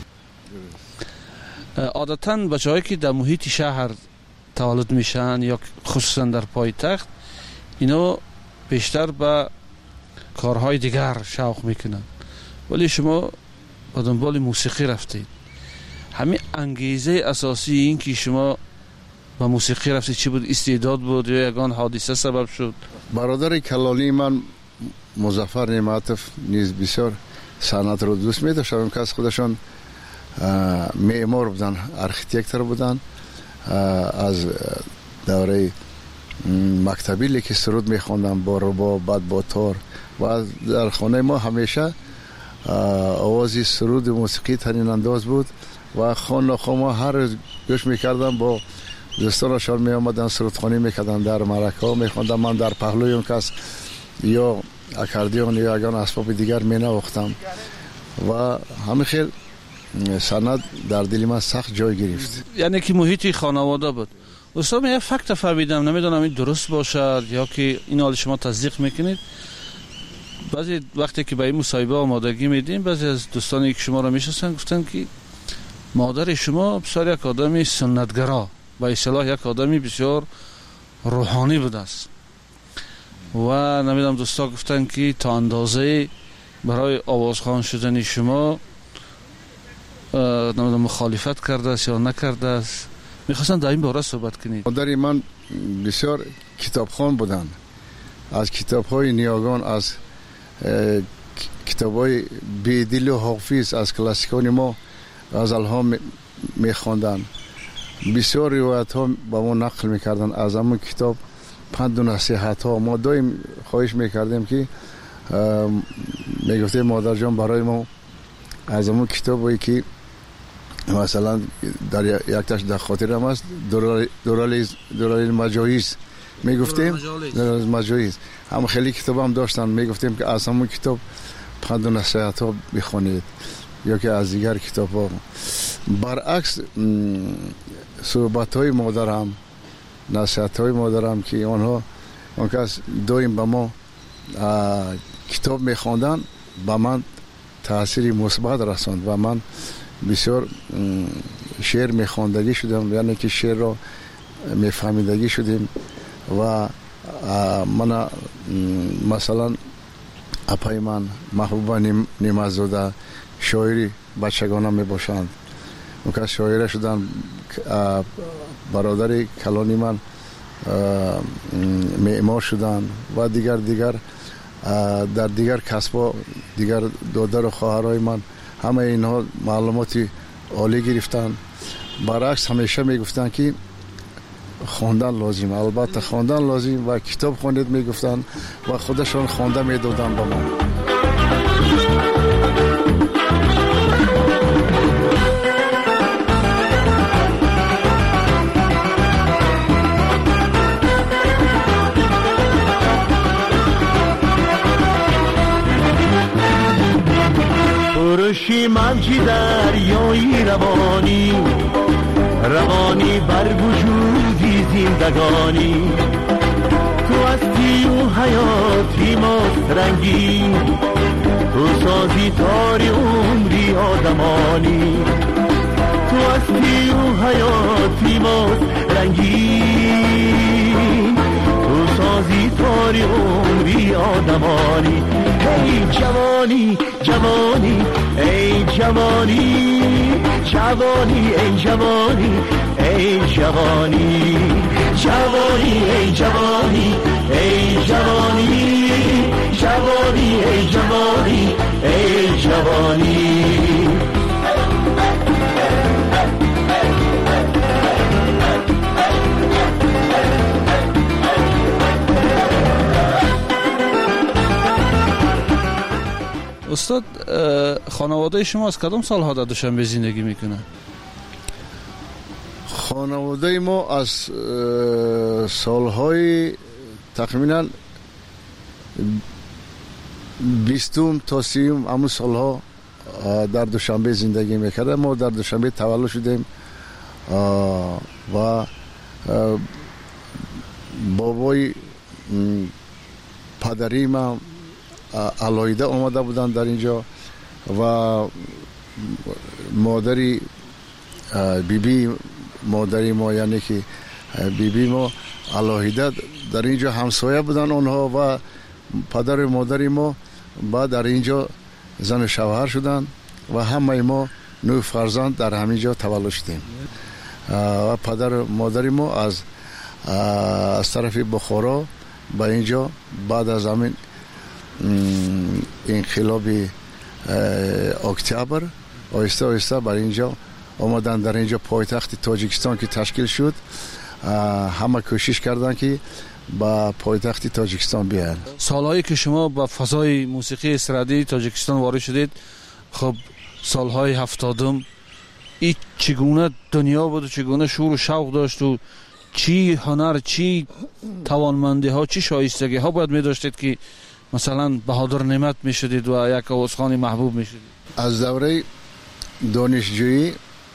عادتاً بچه‌هایی که در محیط شهر تولد میشن یا خصوصا در پایتخت، اینا بیشتر به کارهای دیگر شوق میکنن، ولی شما به دنبال موسیقی رفتید. همین انگیزه اساسی این که شما به موسیقی رفتید چی بود؟ استعداد بود یا یگان حادثه سبب شد؟ برادر کلالی من مظفر نعمتوف نیز بسیار صنعت رو دوست می داشتن، که از خودشان معمار بودن، آرکیتکتر بودن. از دوره مکتبی لیک سرود می خوندن با رباب، بعد با تار، و در خانه ما همیشه آوازی سرود موسیقی ترین انداز بود و خانه ما هر روز گوش میکردم. با دوستانشان می آمدن سرودخوانی میکردن، در مرکه ها میخوندم. من در پهلوی اون کس یا اکاردیون یا اگان اسباب دیگر می نواختم و همه خیل سند در دل من سخت جای گرفت. یعنی که محیط خانواده بود. استاد، من یک فکت فهمیدم، نمیدونم این درست باشد یا که این حال شما تصدیق میکنید. بعضی وقتی که به این مصاحبه آمادگی میدیم، بعضی از دوستانی که شما را میشناسن گفتن که مادر شما بسیار یک آدمی سنتگرا، به اصطلاح یک آدمی بسیار روحانی بود است. و نمیدونم دوستا گفتن که تا اندازه برای آوازخوان شدن شما نمیدونم مخالفت کرده است یا نکرده است. میخواستن در این باره صحبت کنید. مادر من بسیار کتابخوان بودن. از کتاب‌های نیاگان، از کتاب‌های بیدل و حافظ، از کلاسیکان ما غزل‌ها می‌خواندن. بسیار روایت‌ها با ما نقل می‌کردن از همون کتاب. پند و نصیحت‌ها ما دائم خواهش می‌کردیم که میگفتیم مادر جان برای ما از همون کتابی که مثلا در یک تاش در خاطرم است دورال مجاهیز میگفتیم دورال مجاهیز هم خیلی کتاب هم داشتن میگفتیم که از همون کتاب پند و نصیحت ها بخونید یا که از دیگر کتاب ها. برعکس صحبت های مادرم، نصیحت های مادرم که آنها اون کس دویم به ما کتاب میخواندن با من تاثیر مثبت رساند و من بسیار شعر میخواندگی شدم، یعنی که شعر را میفهمیدگی شدیم و من مثلا اپای من محبوبه نیمزاده شاعری بچگانه میباشند اون که شاعره شدن. برادر کلانی من معمار شدن و دیگر دیگر در دیگر کسبا دیگر دادر و خواهرای من همه اینها معلوماتی عالی گرفتن. برعکس همیشه میگفتن که خواندن لازم، البته خواندن لازم و کتاب خوانید میگفتن و خودشان خوانده میدادن به من. پرشی موجی دریایی روانی روانی بر وجودی زندگانی تو هستی و حیاتی ماست رنگی تو سازی تاری عمری آدمانی تو هستی و حیاتی ماست رنگی تو سازی تاری عمری آدمانی. ای جوانی جوانی ای جوانی جوانی ای جوانی ای جوانی جوانی ای جوانی ای جوانی جوانی ای جوانی ای جوانی. استاد خانواده شما از کدام سالها در دوشنبه زندگی میکنه؟ خانواده ما از سالهای تقریبا بیستم تا سیم همون سالها در دوشنبه زندگی میکرده. ما در دوشنبه تولد شدیم و بابای پدری ما علایده آمده بودن در اینجا و مادری بیبی بی مادری ما یعنی که بیبی بی ما علایده در اینجا همسایه بودن اونها و پدر و مادری ما بعد در اینجا زن و شوهر شدن و همه ما نو فرزند در همینجا تولد شدیم و پدر و مادری ما از از طرف بخارا به اینجا بعد از همین انقلاب اکتبر آهسته آهسته بر اینجا آمدن. در اینجا پایتخت تاجیکستان که تشکیل شد همه کوشش کردن که با پایتخت تاجیکستان بیان. سالهایی که شما با فضای موسیقی استرادی تاجیکستان وارد شدید، خب سالهای هفتادم این چگونه دنیا بود و چگونه شور و شوق داشت و چی هنر، چی توانمندی ها، چی شایستگی ها باید می داشتید که مثلا بهادر نعمت می شدید و یک آوازخوان محبوب می شدید؟ از دوره دانشجویی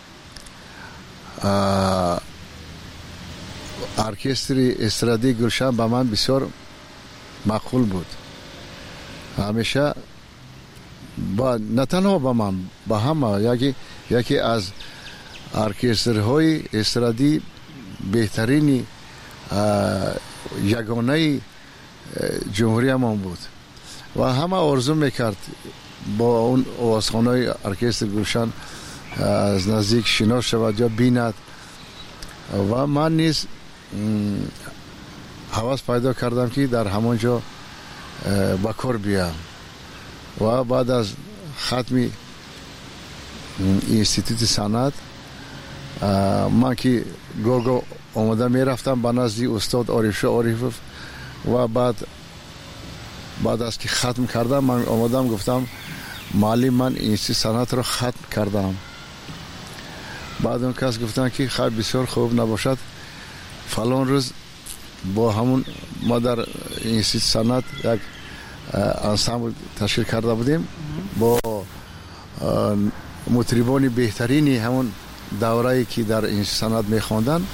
ارکستر استرادی گلشن به من بسیار مقبول بود. همیشه با نه تنها با من، با همه یکی یکی از ارکسترهای استرادی بهترین یگانه جمهوری همان بود و همه آرزو میکرد با اون آوازخوان‌های ارکستر گلشن از نزدیک شناس شود یا بیند و من نیز حواس پیدا کردم که در همانجا با کار بیام و بعد از ختم اینستیتوت صنعت من که گوگو آمده می رفتم به نزد استاد عارف عارفov و بعد بعد از که ختم کردم من آمدم گفتم معلم من اینستیتوت صنعت رو ختم کردم. بعد اون کس گفتن که خیلی بسیار خوب نباشد فلان روز با همون ما در اینستیتوت صنعت یک انسامبل تشکیل کرده بودیم با مطربان بهترینی همون دوره‌ای که در این صنعت می‌خواندن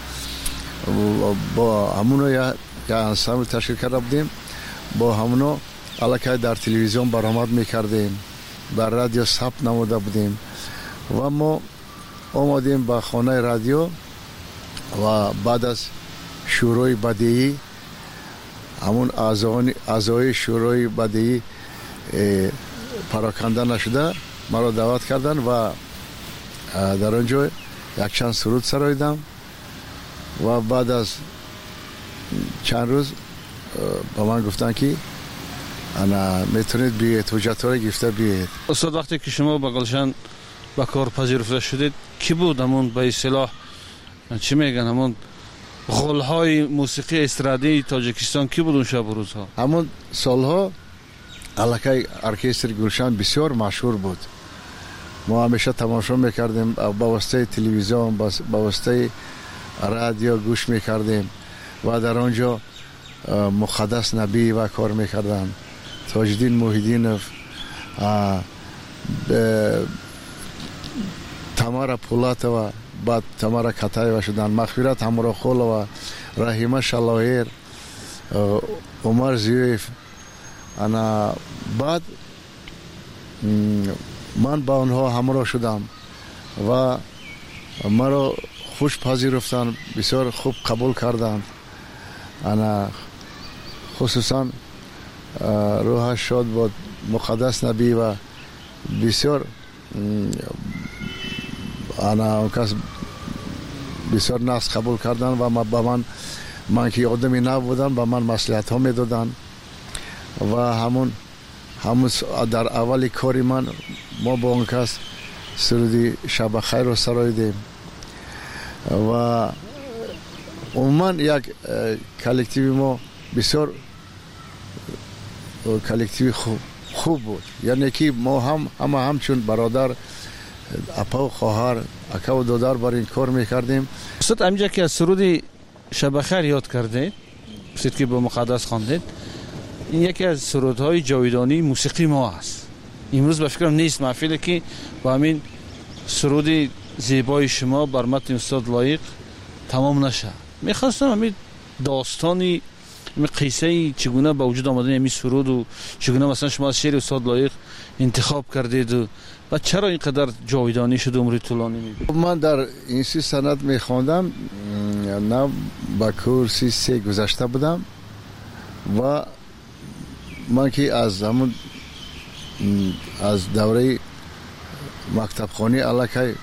با همونو یک انسامبل تشکیل کرده بودیم با همونو الکی در تلویزیون برآمد می‌کردیم در رادیو ثبت نموده بودیم و ما آمدیم به خانه رادیو و بعد از شورای بدیعی همون اعضای شورای بدیعی پراکنده نشده مرا دعوت کردن و در آنجا یک چند سرود سراییدم و بعد از چند روز با من گفتن که انا میتونید بیاید حجت را گرفته بیاید. استاد وقتی که شما به گلشن به کار پذیرفته شدید کی بود همون به اصطلاح چی میگن همون غول‌های موسیقی استرادی تاجیکستان کی بود اون شب و روزها؟ همون سالها الکی ارکستر گلشن بسیار مشهور بود. ما همیشه تماشا میکردیم با واسطه تلویزیون با واسطه رادیو گوش میکردیم و در آنجا مقدس نبی و کار میکردن تاجدین محیدینوف تمارا پولاتوا بعد تمارا کتایوا شدن مغفرت همراخولوا رحیمه شلایر عمر زیویف انا بعد من با آنها همراه شدم و مرا خوش پذیرفتن بسیار خوب قبول کردند انا خصوصا روحش شاد بود مقدس نبی و بسیار انا اون کس بسیار ناس قبول کردن و با من من که آدمی نبودم با من مصلحت ها میدادن و همون همون در اولی کاری من ما با اون کس سرودی شب خیر رو سراییدیم و عموما یک کلکتیو ما بسیار کلکتیو خوب خوب بود یعنی که ما هم همه همچون برادر اپا و خواهر اکا و دادر بر این کار میکردیم. استاد همینجا که از سرود شب خیر یاد کردید بسید که با مقدس خواندید این یکی از سرودهای جاویدانی موسیقی ما است. امروز به فکرم نیست محفلی که با همین سرود زیبای شما بر متن استاد لایق تمام نشه. میخواستم همین داستانی می قصه چگونه با وجود آمدن همین سرود و چگونه مثلا شما از شعر استاد لایق انتخاب کردید و و چرا اینقدر جاویدانی شد عمر طولانی میبینید؟ من در اینستیتوت صنعت میخواندم نه با کورسی سه گذشته بودم و من که از همون از دوره مکتب خانی الکی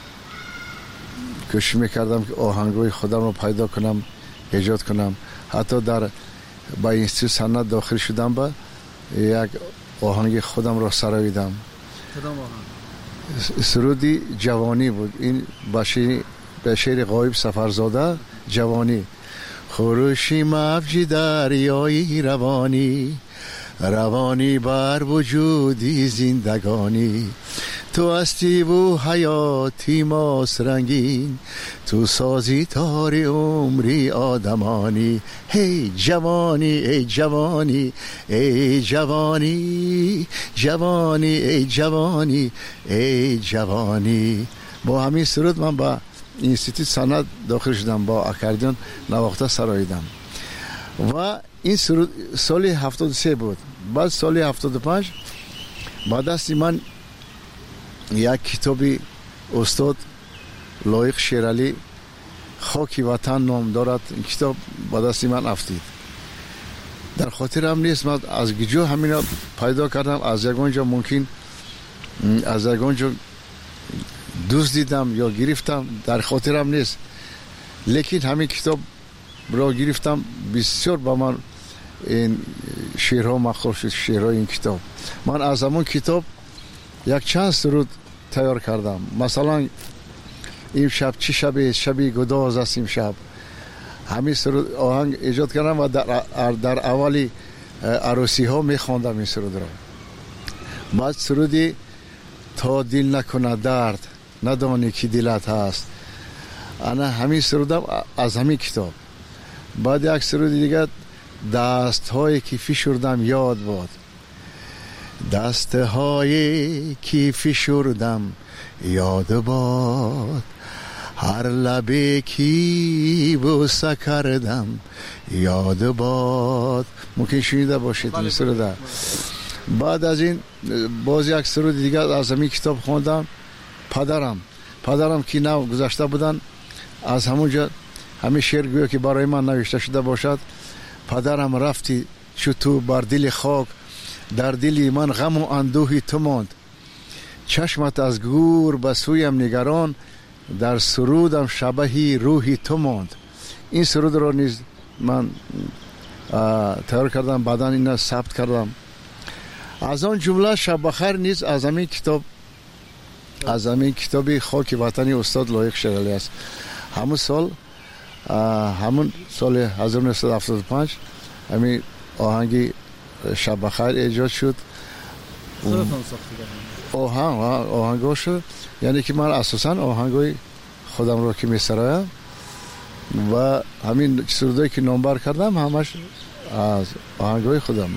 کوشش میکردم که آهنگوی خودم رو پیدا کنم ایجاد کنم حتی در با اینستیتوت صنعت داخل شدم با یک آهنگ خودم رو سراییدم. کدام آهنگ؟ سرودی جوانی بود این به شعر غایب سفرزاده جوانی خروشی موج دریایی روانی روانی بر وجودی زندگانی تو هستی و حیاتی ماست رنگین تو سازی تاری عمری آدمانی هی جوانی ای جوانی ای جوانی جوانی ای جوانی ای جوانی. با همین سرود من با اینستیتوت صنعت داخل شدم با اکاردیون نواخته سراییدم و این سرود سال هفتاد و سه بود. بعد سال هفتاد و پنج با دست من یک کتابی استاد لایق شیرالی خاکی وطن نام دارد این کتاب با دست من افتید در خاطرم نیست. من از گیجو همینا پیدا کردم، از یگانجا ممکن از یگانجا دوست دیدم یا گرفتم، در خاطرم نیست. لیکن همین کتاب را گرفتم، بسیار با من این شعرها مخور شد، شعرهای این کتاب. من از همون کتاب یک چند سرود تیار کردم. مثلا این شب چی شبی شبی گداز است این شب، همین سرود آهنگ ایجاد کردم و در, در اولی عروسی ها میخواندم این سرود را. بعد سرودی تا دل نکنه درد ندانی که دلت هست، انا همین سرودم از همین کتاب. بعد یک سرود دیگه دست هایی که فشردم یاد باد، دست هایی که فشردم یاد باد، هر لبی که بوسه کردم یاد باد. ممکن شنیده باشید این سرود. بعد از این باز یک سرود دیگه از همین کتاب خواندم. پدرم پدرم که نو گذشته بودن، از همونجا همین شعر گویا که برای من نوشته شده باشد. پدرم رفتی چو تو بر دل خاک، در دلی من غم و اندوهی تو ماند، چشمت از گور به سویم نگران، در سرودم شبهی روحی تو ماند. این سرود را نیز من تیار کردم، بعدا این ثبت کردم. از آن جمله شب بخیر نیز از همین کتاب از همین کتاب خاک وطنی استاد لایق شیرالی است. همون سال همون سال هزار و نهصد و هفتاد و پنج همین آهنگی شب بخیر ایجاد شد. آهنگ آهنگا شد، یعنی که من اساسا آهنگای خودم رو که میسرایم و همین سرودایی که نامبر کردم همش از آهنگای خودم.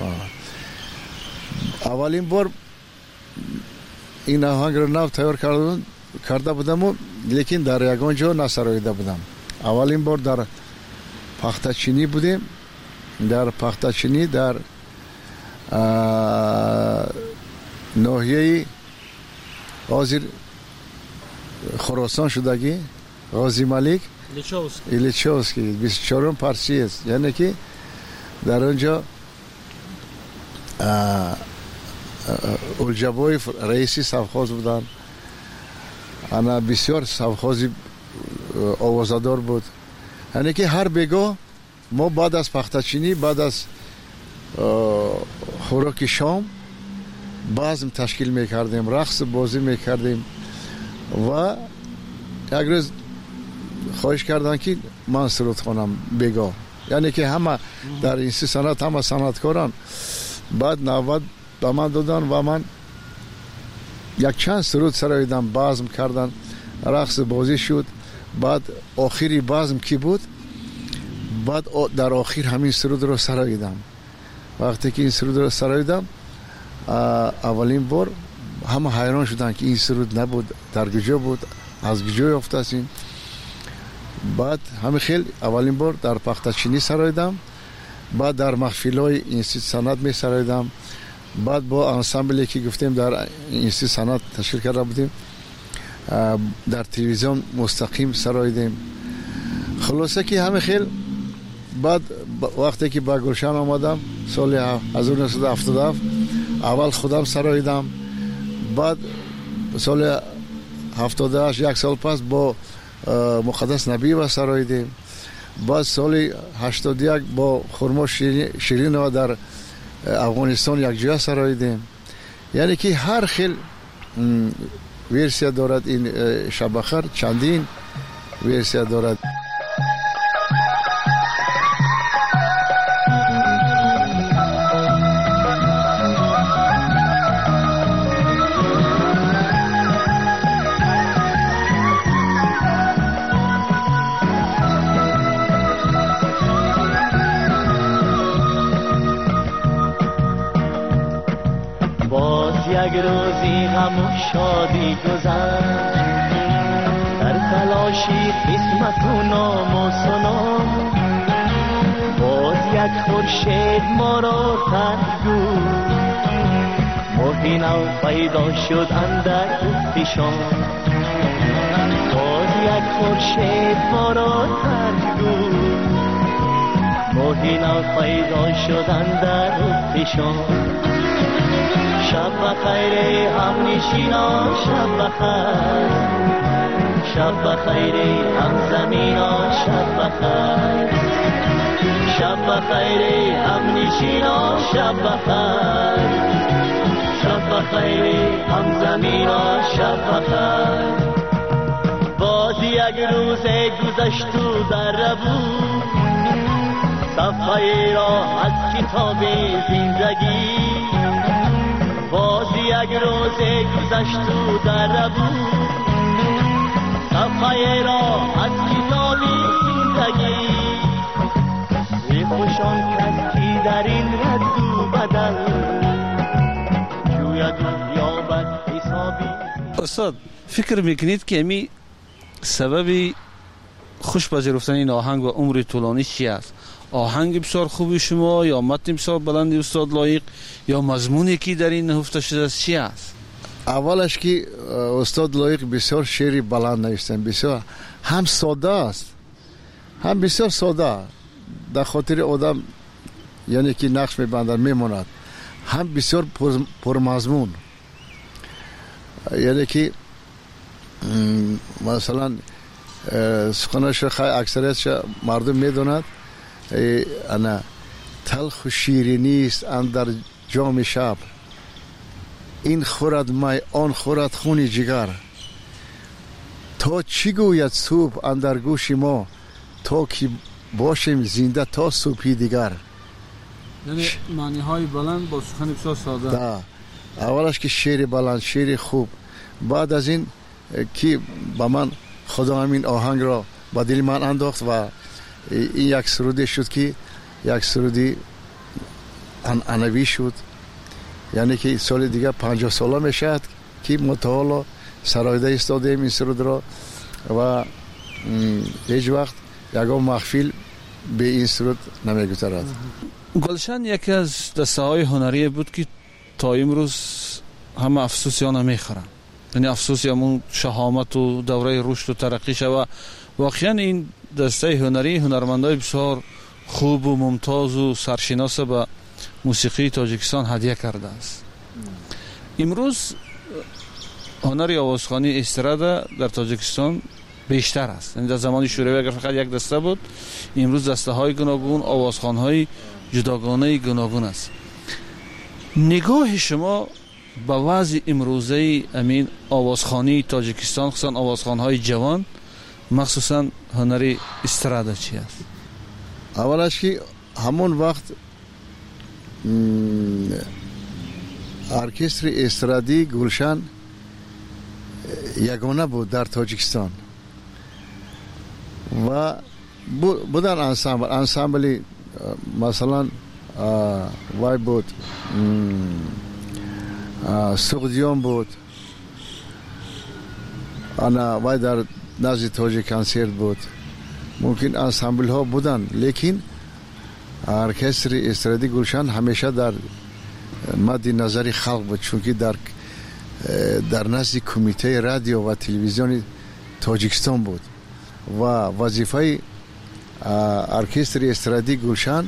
اولین بار این آهنگ رو نو تیار کردم کرده بودم، لیکن در یگان جا نسراییده بودم. اولین بار در پختچینی بودیم، در پختچینی در ناحیه حاضر خراسان شدگی غازی ملک ایلیچوسکی بیست و چهارم پارسی است، یعنی که در اونجا اولجبای رئیسی سوخاز بودن. انا بسیار سوخازی آوازدار بود، یعنی که هر بگاه ما بعد از پختچینی بعد از خوراک شام بازم تشکیل میکردیم، رقص بازی میکردیم و یک روز خواهش کردن که من سرود خوانم بگاه، یعنی که همه در این سی سنت همه صنعتکاران. بعد نوبت به من دادن و من یک چند سرود سراییدم، بازم کردن، رقص بازی شد. بعد آخری بازم کی بود، بعد در آخر همین سرود رو سراییدم. وقتی که این سرود رو سراییدم اولین بار همه حیران شدن که این سرود نبود، در گجا بود، از گجا یافته است این. بعد همه خیلی اولین بار در پختچینی سراییدم، بعد در محفل‌های اینستیتوت صنعت می سراییدم، بعد با انسامبلی که گفتیم در اینستیتوت صنعت تشکیل کرده بودیم در تلویزیون مستقیم سراییدیم. خلاصه که همه خیلی. بعد وقتی که با گلشن آمدم سال هزار و نهصد و هفتاد و هفت اول خودم سراییدم، بعد سال هفتاد و هشت یک سال پس با مقدس نبی و سراییدیم، بعد سال هشتاد و یک با خرما شیرین و در افغانستان یک جای سراییدیم. یعنی که هر خیل ورسیا دارد این شب بخیر، چندین ورسیا دارد. یک روزی غم و شادی گذشت، در تلاشی قسمت و نام و سنام، باز یک خورشید ما را ترک گفت، ماهی نو پیدا شد اندر اختشام، باز یک خورشید ما را ترک گفت، ماهی نو پیدا شدن در افقشان. شب بخیر هم نشینا شب بخیر، شب بخیر هم زمینا شب بخیر، شب بخیر هم نشینا شب بخیر، شب بخیر هم زمینا شب بخیر. باز یک روز گذشت و در بود، صفحه را از کتاب زندگی. باز یک روز گذشت و در بود، صفحه را از کتاب زندگی. ای خوشان کس کی در این رد و بدل جوید و یابد حسابی. استاد فکر میکنید که امی سبب خوش پذیرفتن این آهنگ و عمر طولانی چی است؟ آهنگ بسیار خوبی شما یا متن بسیار بلندی استاد لایق یا مضمونی که در این نهفته شده است چی است؟ اولش که استاد لایق بسیار شعری بلند نوشتن، بسیار هم ساده است، هم بسیار ساده در خاطر آدم یعنی که نقش میبندن میموند، هم بسیار پر, پر مضمون. یعنی که مثلا سخنش خیلی اکثریتش مردم میدوند انا تلخ و شیرینی است اندر جام شب، این خورد می آن خورد خون جگر. تا چی گوید صبح اندر گوش ما، تا که باشیم زنده تا صبحی دیگر. یعنی معنی های بلند با سخن بسیار ساده. دا اولش که شعر بلند، شعر خوب. بعد از این که با من خدا همین آهنگ را با دل من انداخت و این یک سرودی شد که یک سرودی انعنوی شد. یعنی که سال دیگه پنجاه ساله میشد که متعالا سرایده ایستادیم این سرود را و هیچ وقت یکم محفل به این سرود نمیگذرد. گلشن یکی از دسته های هنری بود که تا امروز همه افسوسیان میخورن، یعنی افسوسی همون شهامت و دوره رشد و ترقی شد. واقعا این دسته هنری هنرمندای بسیار خوب و ممتاز و سرشناس به موسیقی تاجیکستان هدیه کرده است. امروز هنر آوازخوانی استرادا در تاجیکستان بیشتر است. یعنی در زمان شوروی اگر فقط یک دسته بود، امروز دسته های گوناگون، آوازخوان های جداگانه گوناگون است. نگاه شما به وضع امروزه امین آوازخوانی تاجیکستان، خصوصا آوازخوان های جوان، مخصوصا هنری استرادا چی است؟ اولش که همون وقت ارکستر استرادی گلشن یگانه بود در تاجیکستان و بودن انسامبل انسامبلی مثلا وای بود، سغدیان بود، انا وای در نزد تاجیک کنسرت بود. ممکن انسامبل ها بودن، لیکن ارکستر استرادی گلشن همیشه در مد نظر خلق بود، چون که در در نزد کمیته رادیو و تلویزیون تاجیکستان بود و وظیفه ارکستر استرادی گلشن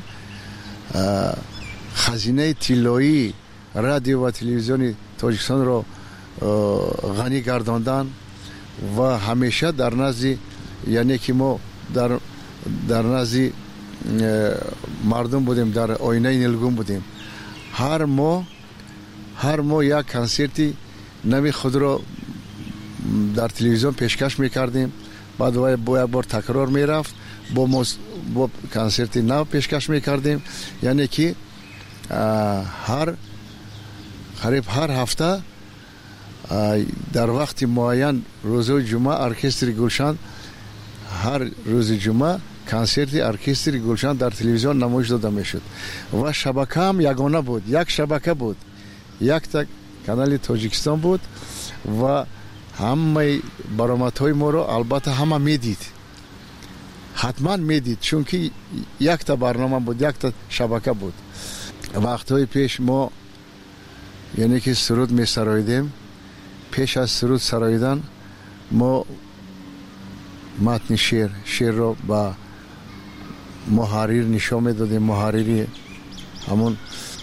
خزینه طلایی رادیو و تلویزیون تاجیکستان را غنی گرداندن و همیشه در نزد، یعنی که ما در در نزد مردم بودیم، در آینه نیلگون بودیم. هر ماه هر ماه یک کنسرتی نمی خود را در تلویزیون پیشکش میکردیم، بعد با یک بار تکرار میرفت، با, موس... با کنسرتی نو پیشکش میکردیم. یعنی که هر قریب هر هفته در وقت معین روز جمعه ارکستر گلشن، هر روز جمعه کنسرت ارکستر گلشن در تلویزیون نمایش داده میشد و شبکه هم یگانه بود، یک شبکه بود، یک تک کانال تاجیکستان بود و همه برآمدهای ما رو البته همه میدید، حتما میدید، چون که یک تا برنامه بود، یک تا شبکه بود. وقتهای پیش ما یعنی که سرود می سرایدیم، پیش از سرود سرایدن ما متن شعر شعر رو با محرر نشان میدادیم، محرری همون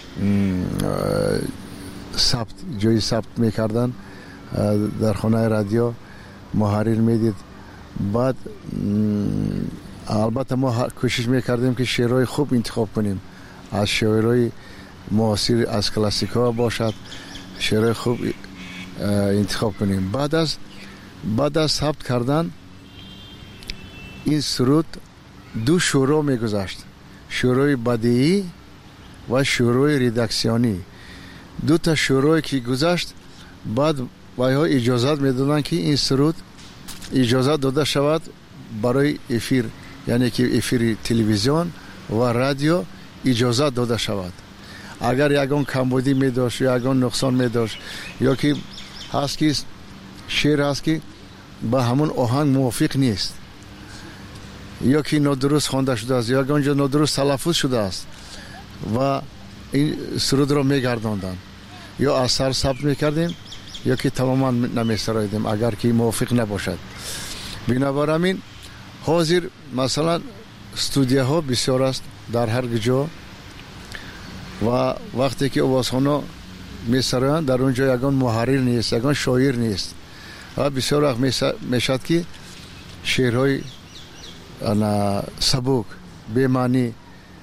ثبت جای ثبت میکردن در خانه رادیو محرر میدید. بعد البته ما کوشش میکردیم که شعرهای خوب انتخاب کنیم، از شعرهای معاصر از کلاسیک‌ها باشد شعرهای خوب انتخاب کنیم. بعد از بعد از ثبت کردن این سرود دو شورا میگذشت، شورای بدیعی و شورای ریداکسیونی. دو تا شورای که گذشت بعد وایها اجازت میدادن که این سرود اجازت داده شود برای افیر، یعنی که افیر تلویزیون و رادیو اجازت داده شود. اگر یگان کمبودی می داشت یا یگان نقصان می داشت یا که هست که شعر هست که با همون آهنگ موافق نیست یا که نادرست خوانده شده است یا یگان جا نادرست تلفظ شده است و این سرود را می گرداندن یا اثر ثبت می کردیم یا که تماما نمی سرایدیم اگر که موافق نباشد. بنابراین حاضر مثلا استودیوها بسیار است در هر جا و وقتی که آوازخوان‌ها می‌سرایند در اونجا یگان محرر نیست، یگان شاعر نیست و بسیار وقت میشد که شعرهای سبک به معنی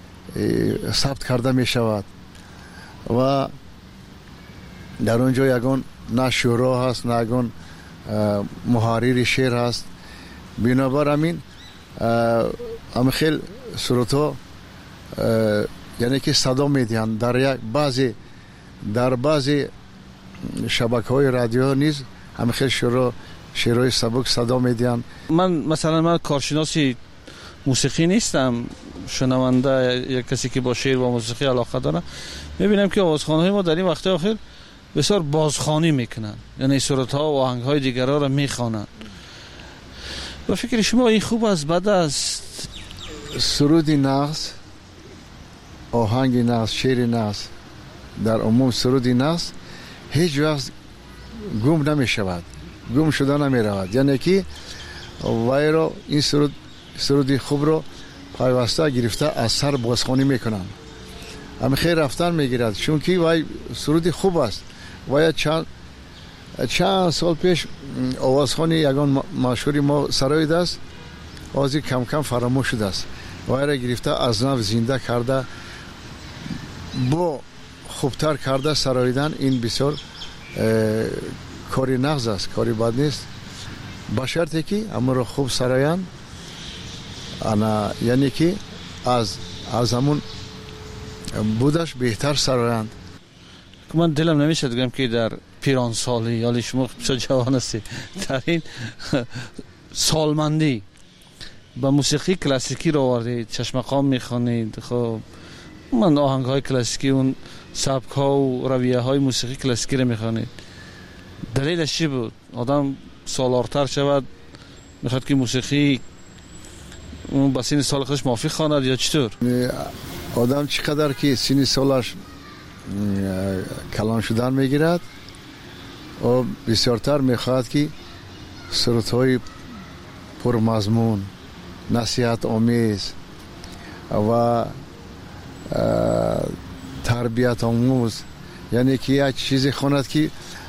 ثبت کرده می شود و در اونجا یگان نه شورا هست نه یگان محرر شعر هست. بنابراین هم خیلی سرودها یعنی که صدا میدهند در یک بعضی در بعضی شبکه‌های رادیو نیز هم خیلی شعر شعرهای سبک صدا میدهند. من مثلا من کارشناسی موسیقی نیستم، شنونده یک کسی که با شعر و موسیقی علاقه داره، میبینم که آوازخوان‌های ما در این وقت آخر بسیار بازخوانی میکنن، یعنی سرودها و آهنگ‌های دیگرها را میخوانند. و فکر شما این خوب است بعد از سرود نغز، آهنگ نغز، شعر نغز، در عموم سرود نغز هیچ وقت گم نمی شود، گم شده نمی رود، یعنی که وای را این سرود سرود خوب رو پیوسته گرفته از سر بازخوانی میکنن، همه خیر رفتن میگیرد چون که وای سرود خوب است. وای چند چند سال پیش آوازخوانی یگان مشهوری ما سرایید است، آزی کم کم فراموش شده است، وای را گرفته از نو زنده کرده با خوبتر کرده سراییدن. این بسیار کاری نغز است، کاری بد نیست، با شرطی که اما را خوب سرایند، انا یعنی که از از همون بودش بهتر سرایند. من دلم نمیشه بگم که در پیران سالی یا شما بسیار جوان هستی در این سالمندی با موسیقی کلاسیکی رو آوردید، چشمقام میخوانید. خب من آهنگ های کلاسیکی اون سبک ها و رویه های موسیقی کلاسیکی رو میخوانید، دلیلش چی بود؟ آدم سالارتر شود میخواد که موسیقی اون با سین سال خودش موافق خواند یا چطور؟ آدم چقدر که سین سالش کلان شدن میگیرد و بسیارتر میخواهد که سرودهای پرمضمون، نصیحت آمیز و تربیت آموز، یعنی که یک چیزی خواند که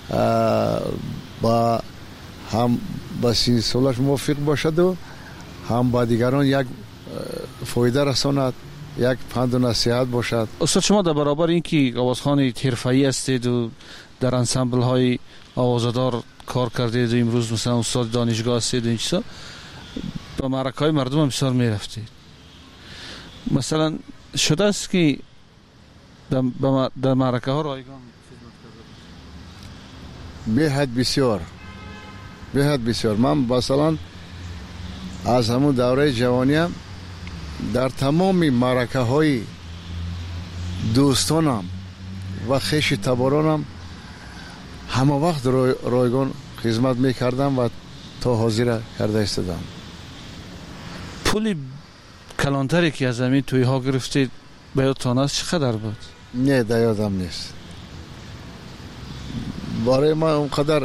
با هم با سین سالش موافق باشد و هم با دیگران یک فایده رساند، یک پند و نصیحت باشد. استاد شما در برابر این که آوازخوان حرفه‌ای هستید و در انسمبل های آوازدار کار کردید و امروز مثلا استاد دانشگاه هستید و این چیزا، با معرکه های مردم هم بسیار می رفتید. مثلا شده است که در معرکه ها رایگان به حد بسیار به حد بسیار. من مثلا از همون دوره جوانیم در تمام معرکه های دوستانم و خیش تبارانم همه وقت رایگان خدمت میکردم و تا حاضر کرده استدم. پولی کلانتری که از همین توی ها گرفتید به یادتان است چقدر بود؟ نه در یادم نیست. برای ما اونقدر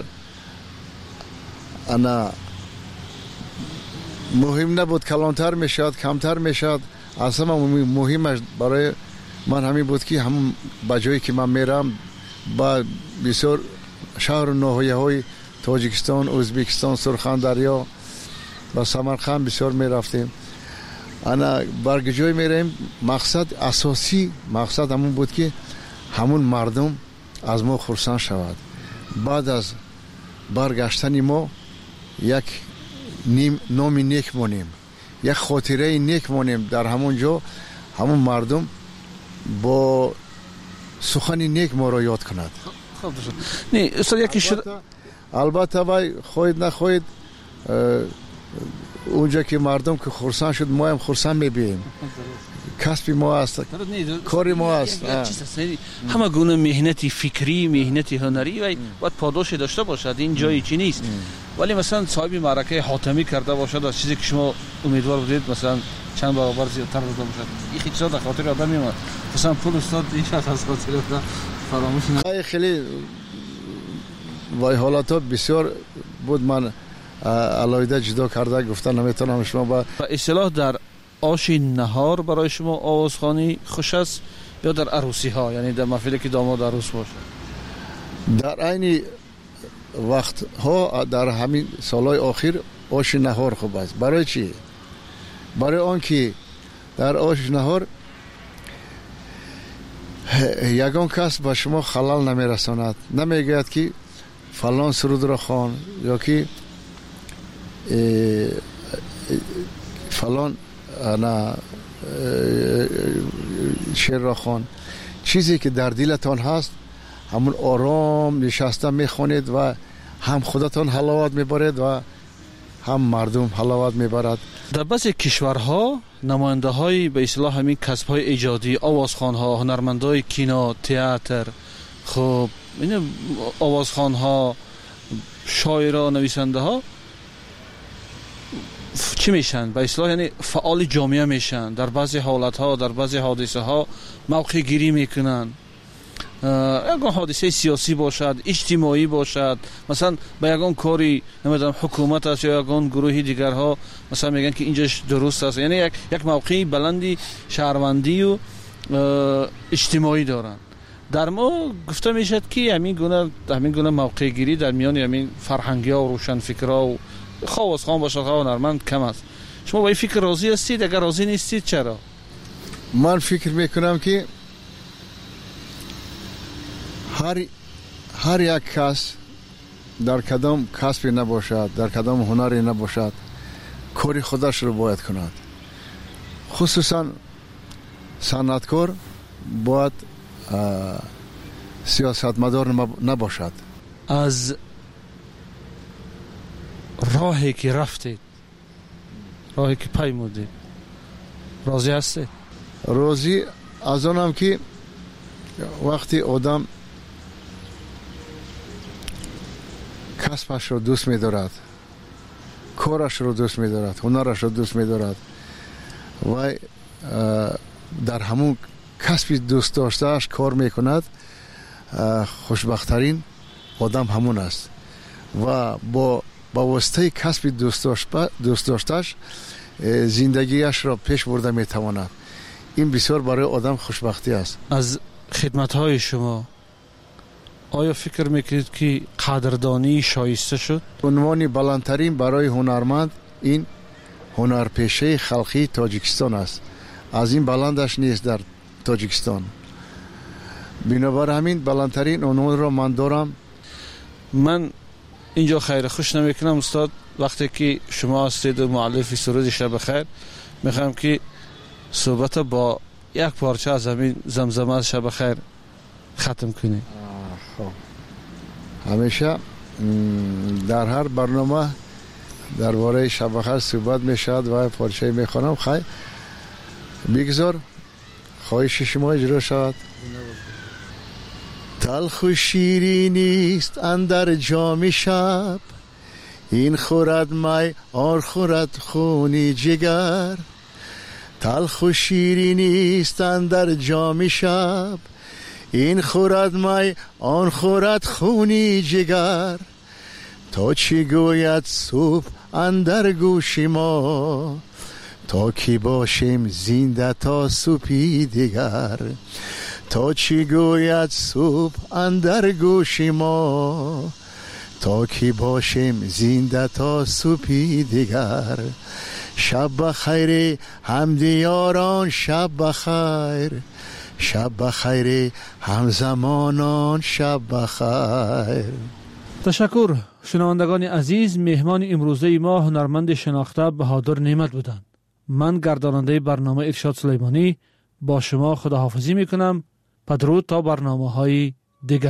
انا مهم نبود، کلانتر میشد کمتر میشد، اصلا مهمش برای من همین بود که همون با جایی که من میرم با بسیار شهر و ناحیه های تاجیکستان، ازبکستان، سرخندریا و سمرقند بسیار میرفتیم. انا برگ جای میریم، مقصد اساسی مقصد همون بود که همون مردم از ما خرسند شود. بعد از برگشتن ما یک نیم نام نیک مونیم، یک خاطره نیک مونیم در همون جا، همون مردم با سخن نیک ما را یاد کند. خب نه استاد یکی شد البته وای خواهید نخواهید اونجا که مردم که خرسند شد ما هم خرسند میبینیم. کسب ما است، کار ما است. همه گونه مهنتی فکری، مهنتی هنری و باید پاداش داشته باشد. این جایی چی نیست. ولی مثلا صاحب معرکه حاتمی کرده باشد از چیزی که شما امیدوار بودید مثلا چند برابر زیادتر بوده باشد، این خیلی در خاطر آدم میاد. مثلا پول استاد این شخص از خاطر آدم فراموش نکنه. خیلی وای حالات بسیار بود. من علایده جدا کرده گفتن نمیتونم شما با اصطلاح در آش نهار برای شما آوازخوانی خوش است یا در عروسی ها، یعنی در محفلی که داماد عروس باشه؟ در عین وقت ها در همین سالهای آخر آش نهار خوب است. برای چی؟ برای آن که در آش نهار یگان کس با شما خلال نمیرساند، نمیگوید که فلان سرود را خوان یا که فلان نه شعر را خوان. چیزی که در دلتان هست همون آرام نشسته میخوانید و هم خودتان حلاوت میبرید و هم مردم حلاوت میبرد. در بعضی کشورها نماینده های به اصطلاح همین کسب های ایجادی، آوازخوان ها، هنرمندای کینو، تئاتر، خب این آوازخوان ها، شاعران، نویسنده ها چی میشن؟ به اصطلاح یعنی فعال جامعه میشن. در بعضی حالت ها، در بعضی حادثه ها موقع گیری میکنن. یگان حادثه سیاسی باشد، اجتماعی باشد، مثلا به یگان کاری نمیدونم حکومت است یا یگان گروهی دیگر ها مثلا میگن که اینجاش درست است، یعنی یک یک موقعی بلندی شهروندی و اجتماعی دارن. در ما گفته میشد که همین گونه همین گونه موقع گیری در میان همین فرهنگی ها و روشن فکرها و خواستخوان باشد و هنرمند کم است. شما با این فکر راضی هستید؟ اگر راضی نیستید چرا؟ من فکر میکنم که هر هر یک کس در کدام کسبی نباشد، در کدام هنری نباشد، کاری خودش رو باید کند. خصوصا صنعتکار باید سیاستمدار نباشد. از راهی که رفتید، راهی که پیمودید، راضی هستید؟ راضی از آنم که وقتی آدم کسبش رو دوست می دارد، کارش رو دوست می دارد، هنرش رو دوست می دارد و در همون کسبی دوست داشتهش کار می کند، خوشبختترین آدم همون است و با با واسطه کسبی دوست داشتهش زندگیش را پیش برده می تواند. این بسیار برای آدم خوشبختی است. از خدمت‌های شما آیا فکر میکنید که قدردانی شایسته شد؟ عنوان بلندترین برای هنرمند این هنرپیشه خلقی تاجیکستان است. از این بلندش نیست در تاجیکستان. بنابر همین بلندترین عنوان را من دارم. من اینجا خیر خوش نمیکنم استاد، وقتی که شما هستید و مؤلف سرود شب خیر، میخوام که صحبت با یک پارچه از همین زمزمه شب خیر ختم کنید. همیشه در هر برنامه درباره شب خیر صحبت میشد و پارچه میخوانم. خیر بگذار خواهش شما اجرا شود. تلخ و شیرینی است اندر جام شب، این خورد می آن خورد خونی جگر. تلخ و شیرینی است اندر جام شب، این خورد می آن خورد خونی جگر. تا چی گوید صبح اندر گوش ما، تا کی باشیم زنده تا صبحی دیگر تا چی گوید صبح اندر گوش ما تا کی باشیم زنده تا صبحی دیگر شب بخیر همدیاران شب بخیر شب بخیر همزمانان شب بخیر. تشکر. شنوندگان عزیز، مهمان امروزه ما هنرمند شناخته بهادر نعمت بودند. من گرداننده برنامه ارشاد سلیمانی با شما خداحافظی میکنم. بدرود تا برنامه های دیگر.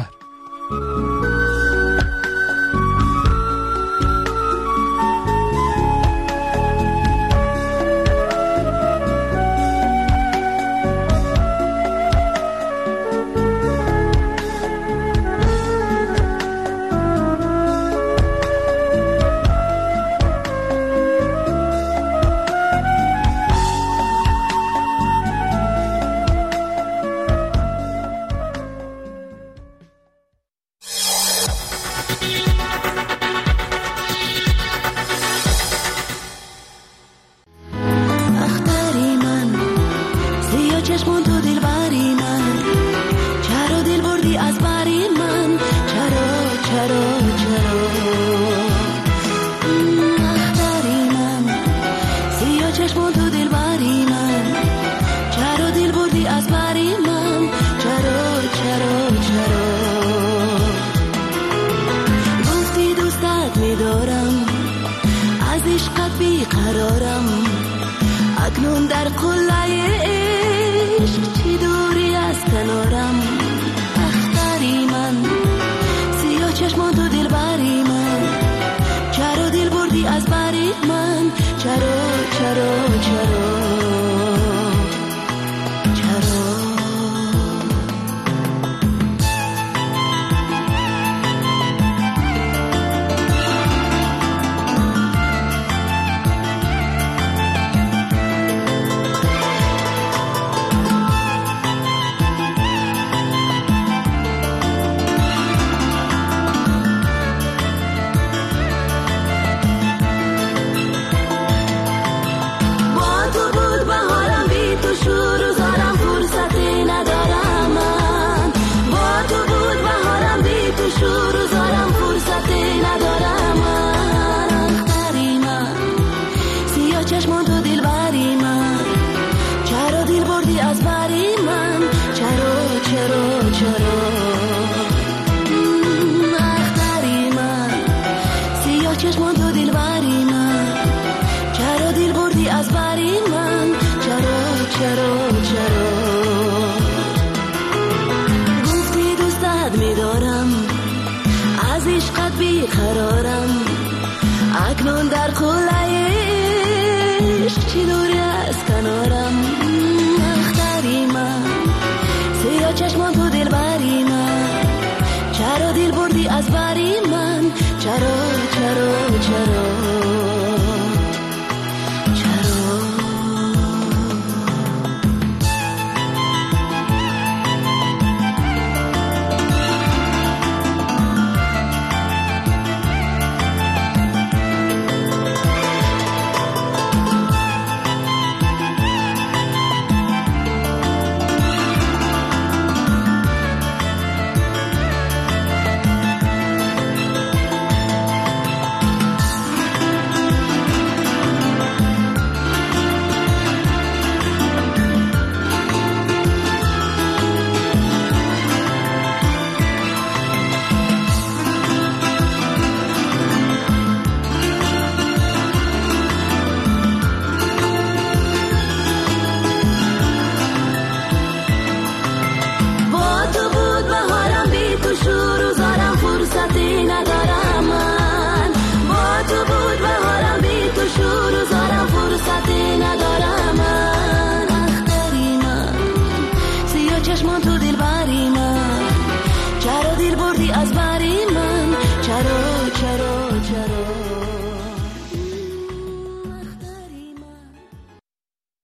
اکنون در قلعه عشق چی دوری از کنارم اختری من سیاه چشمان تو دل بری من چرا دل بردی از بری من چرا چرا چرا قرارم اکنون در قلعه عشق چی دوری از کنارم اختری من سیاه چشمان تو دل بری من چرا دل بردی از بری من چرا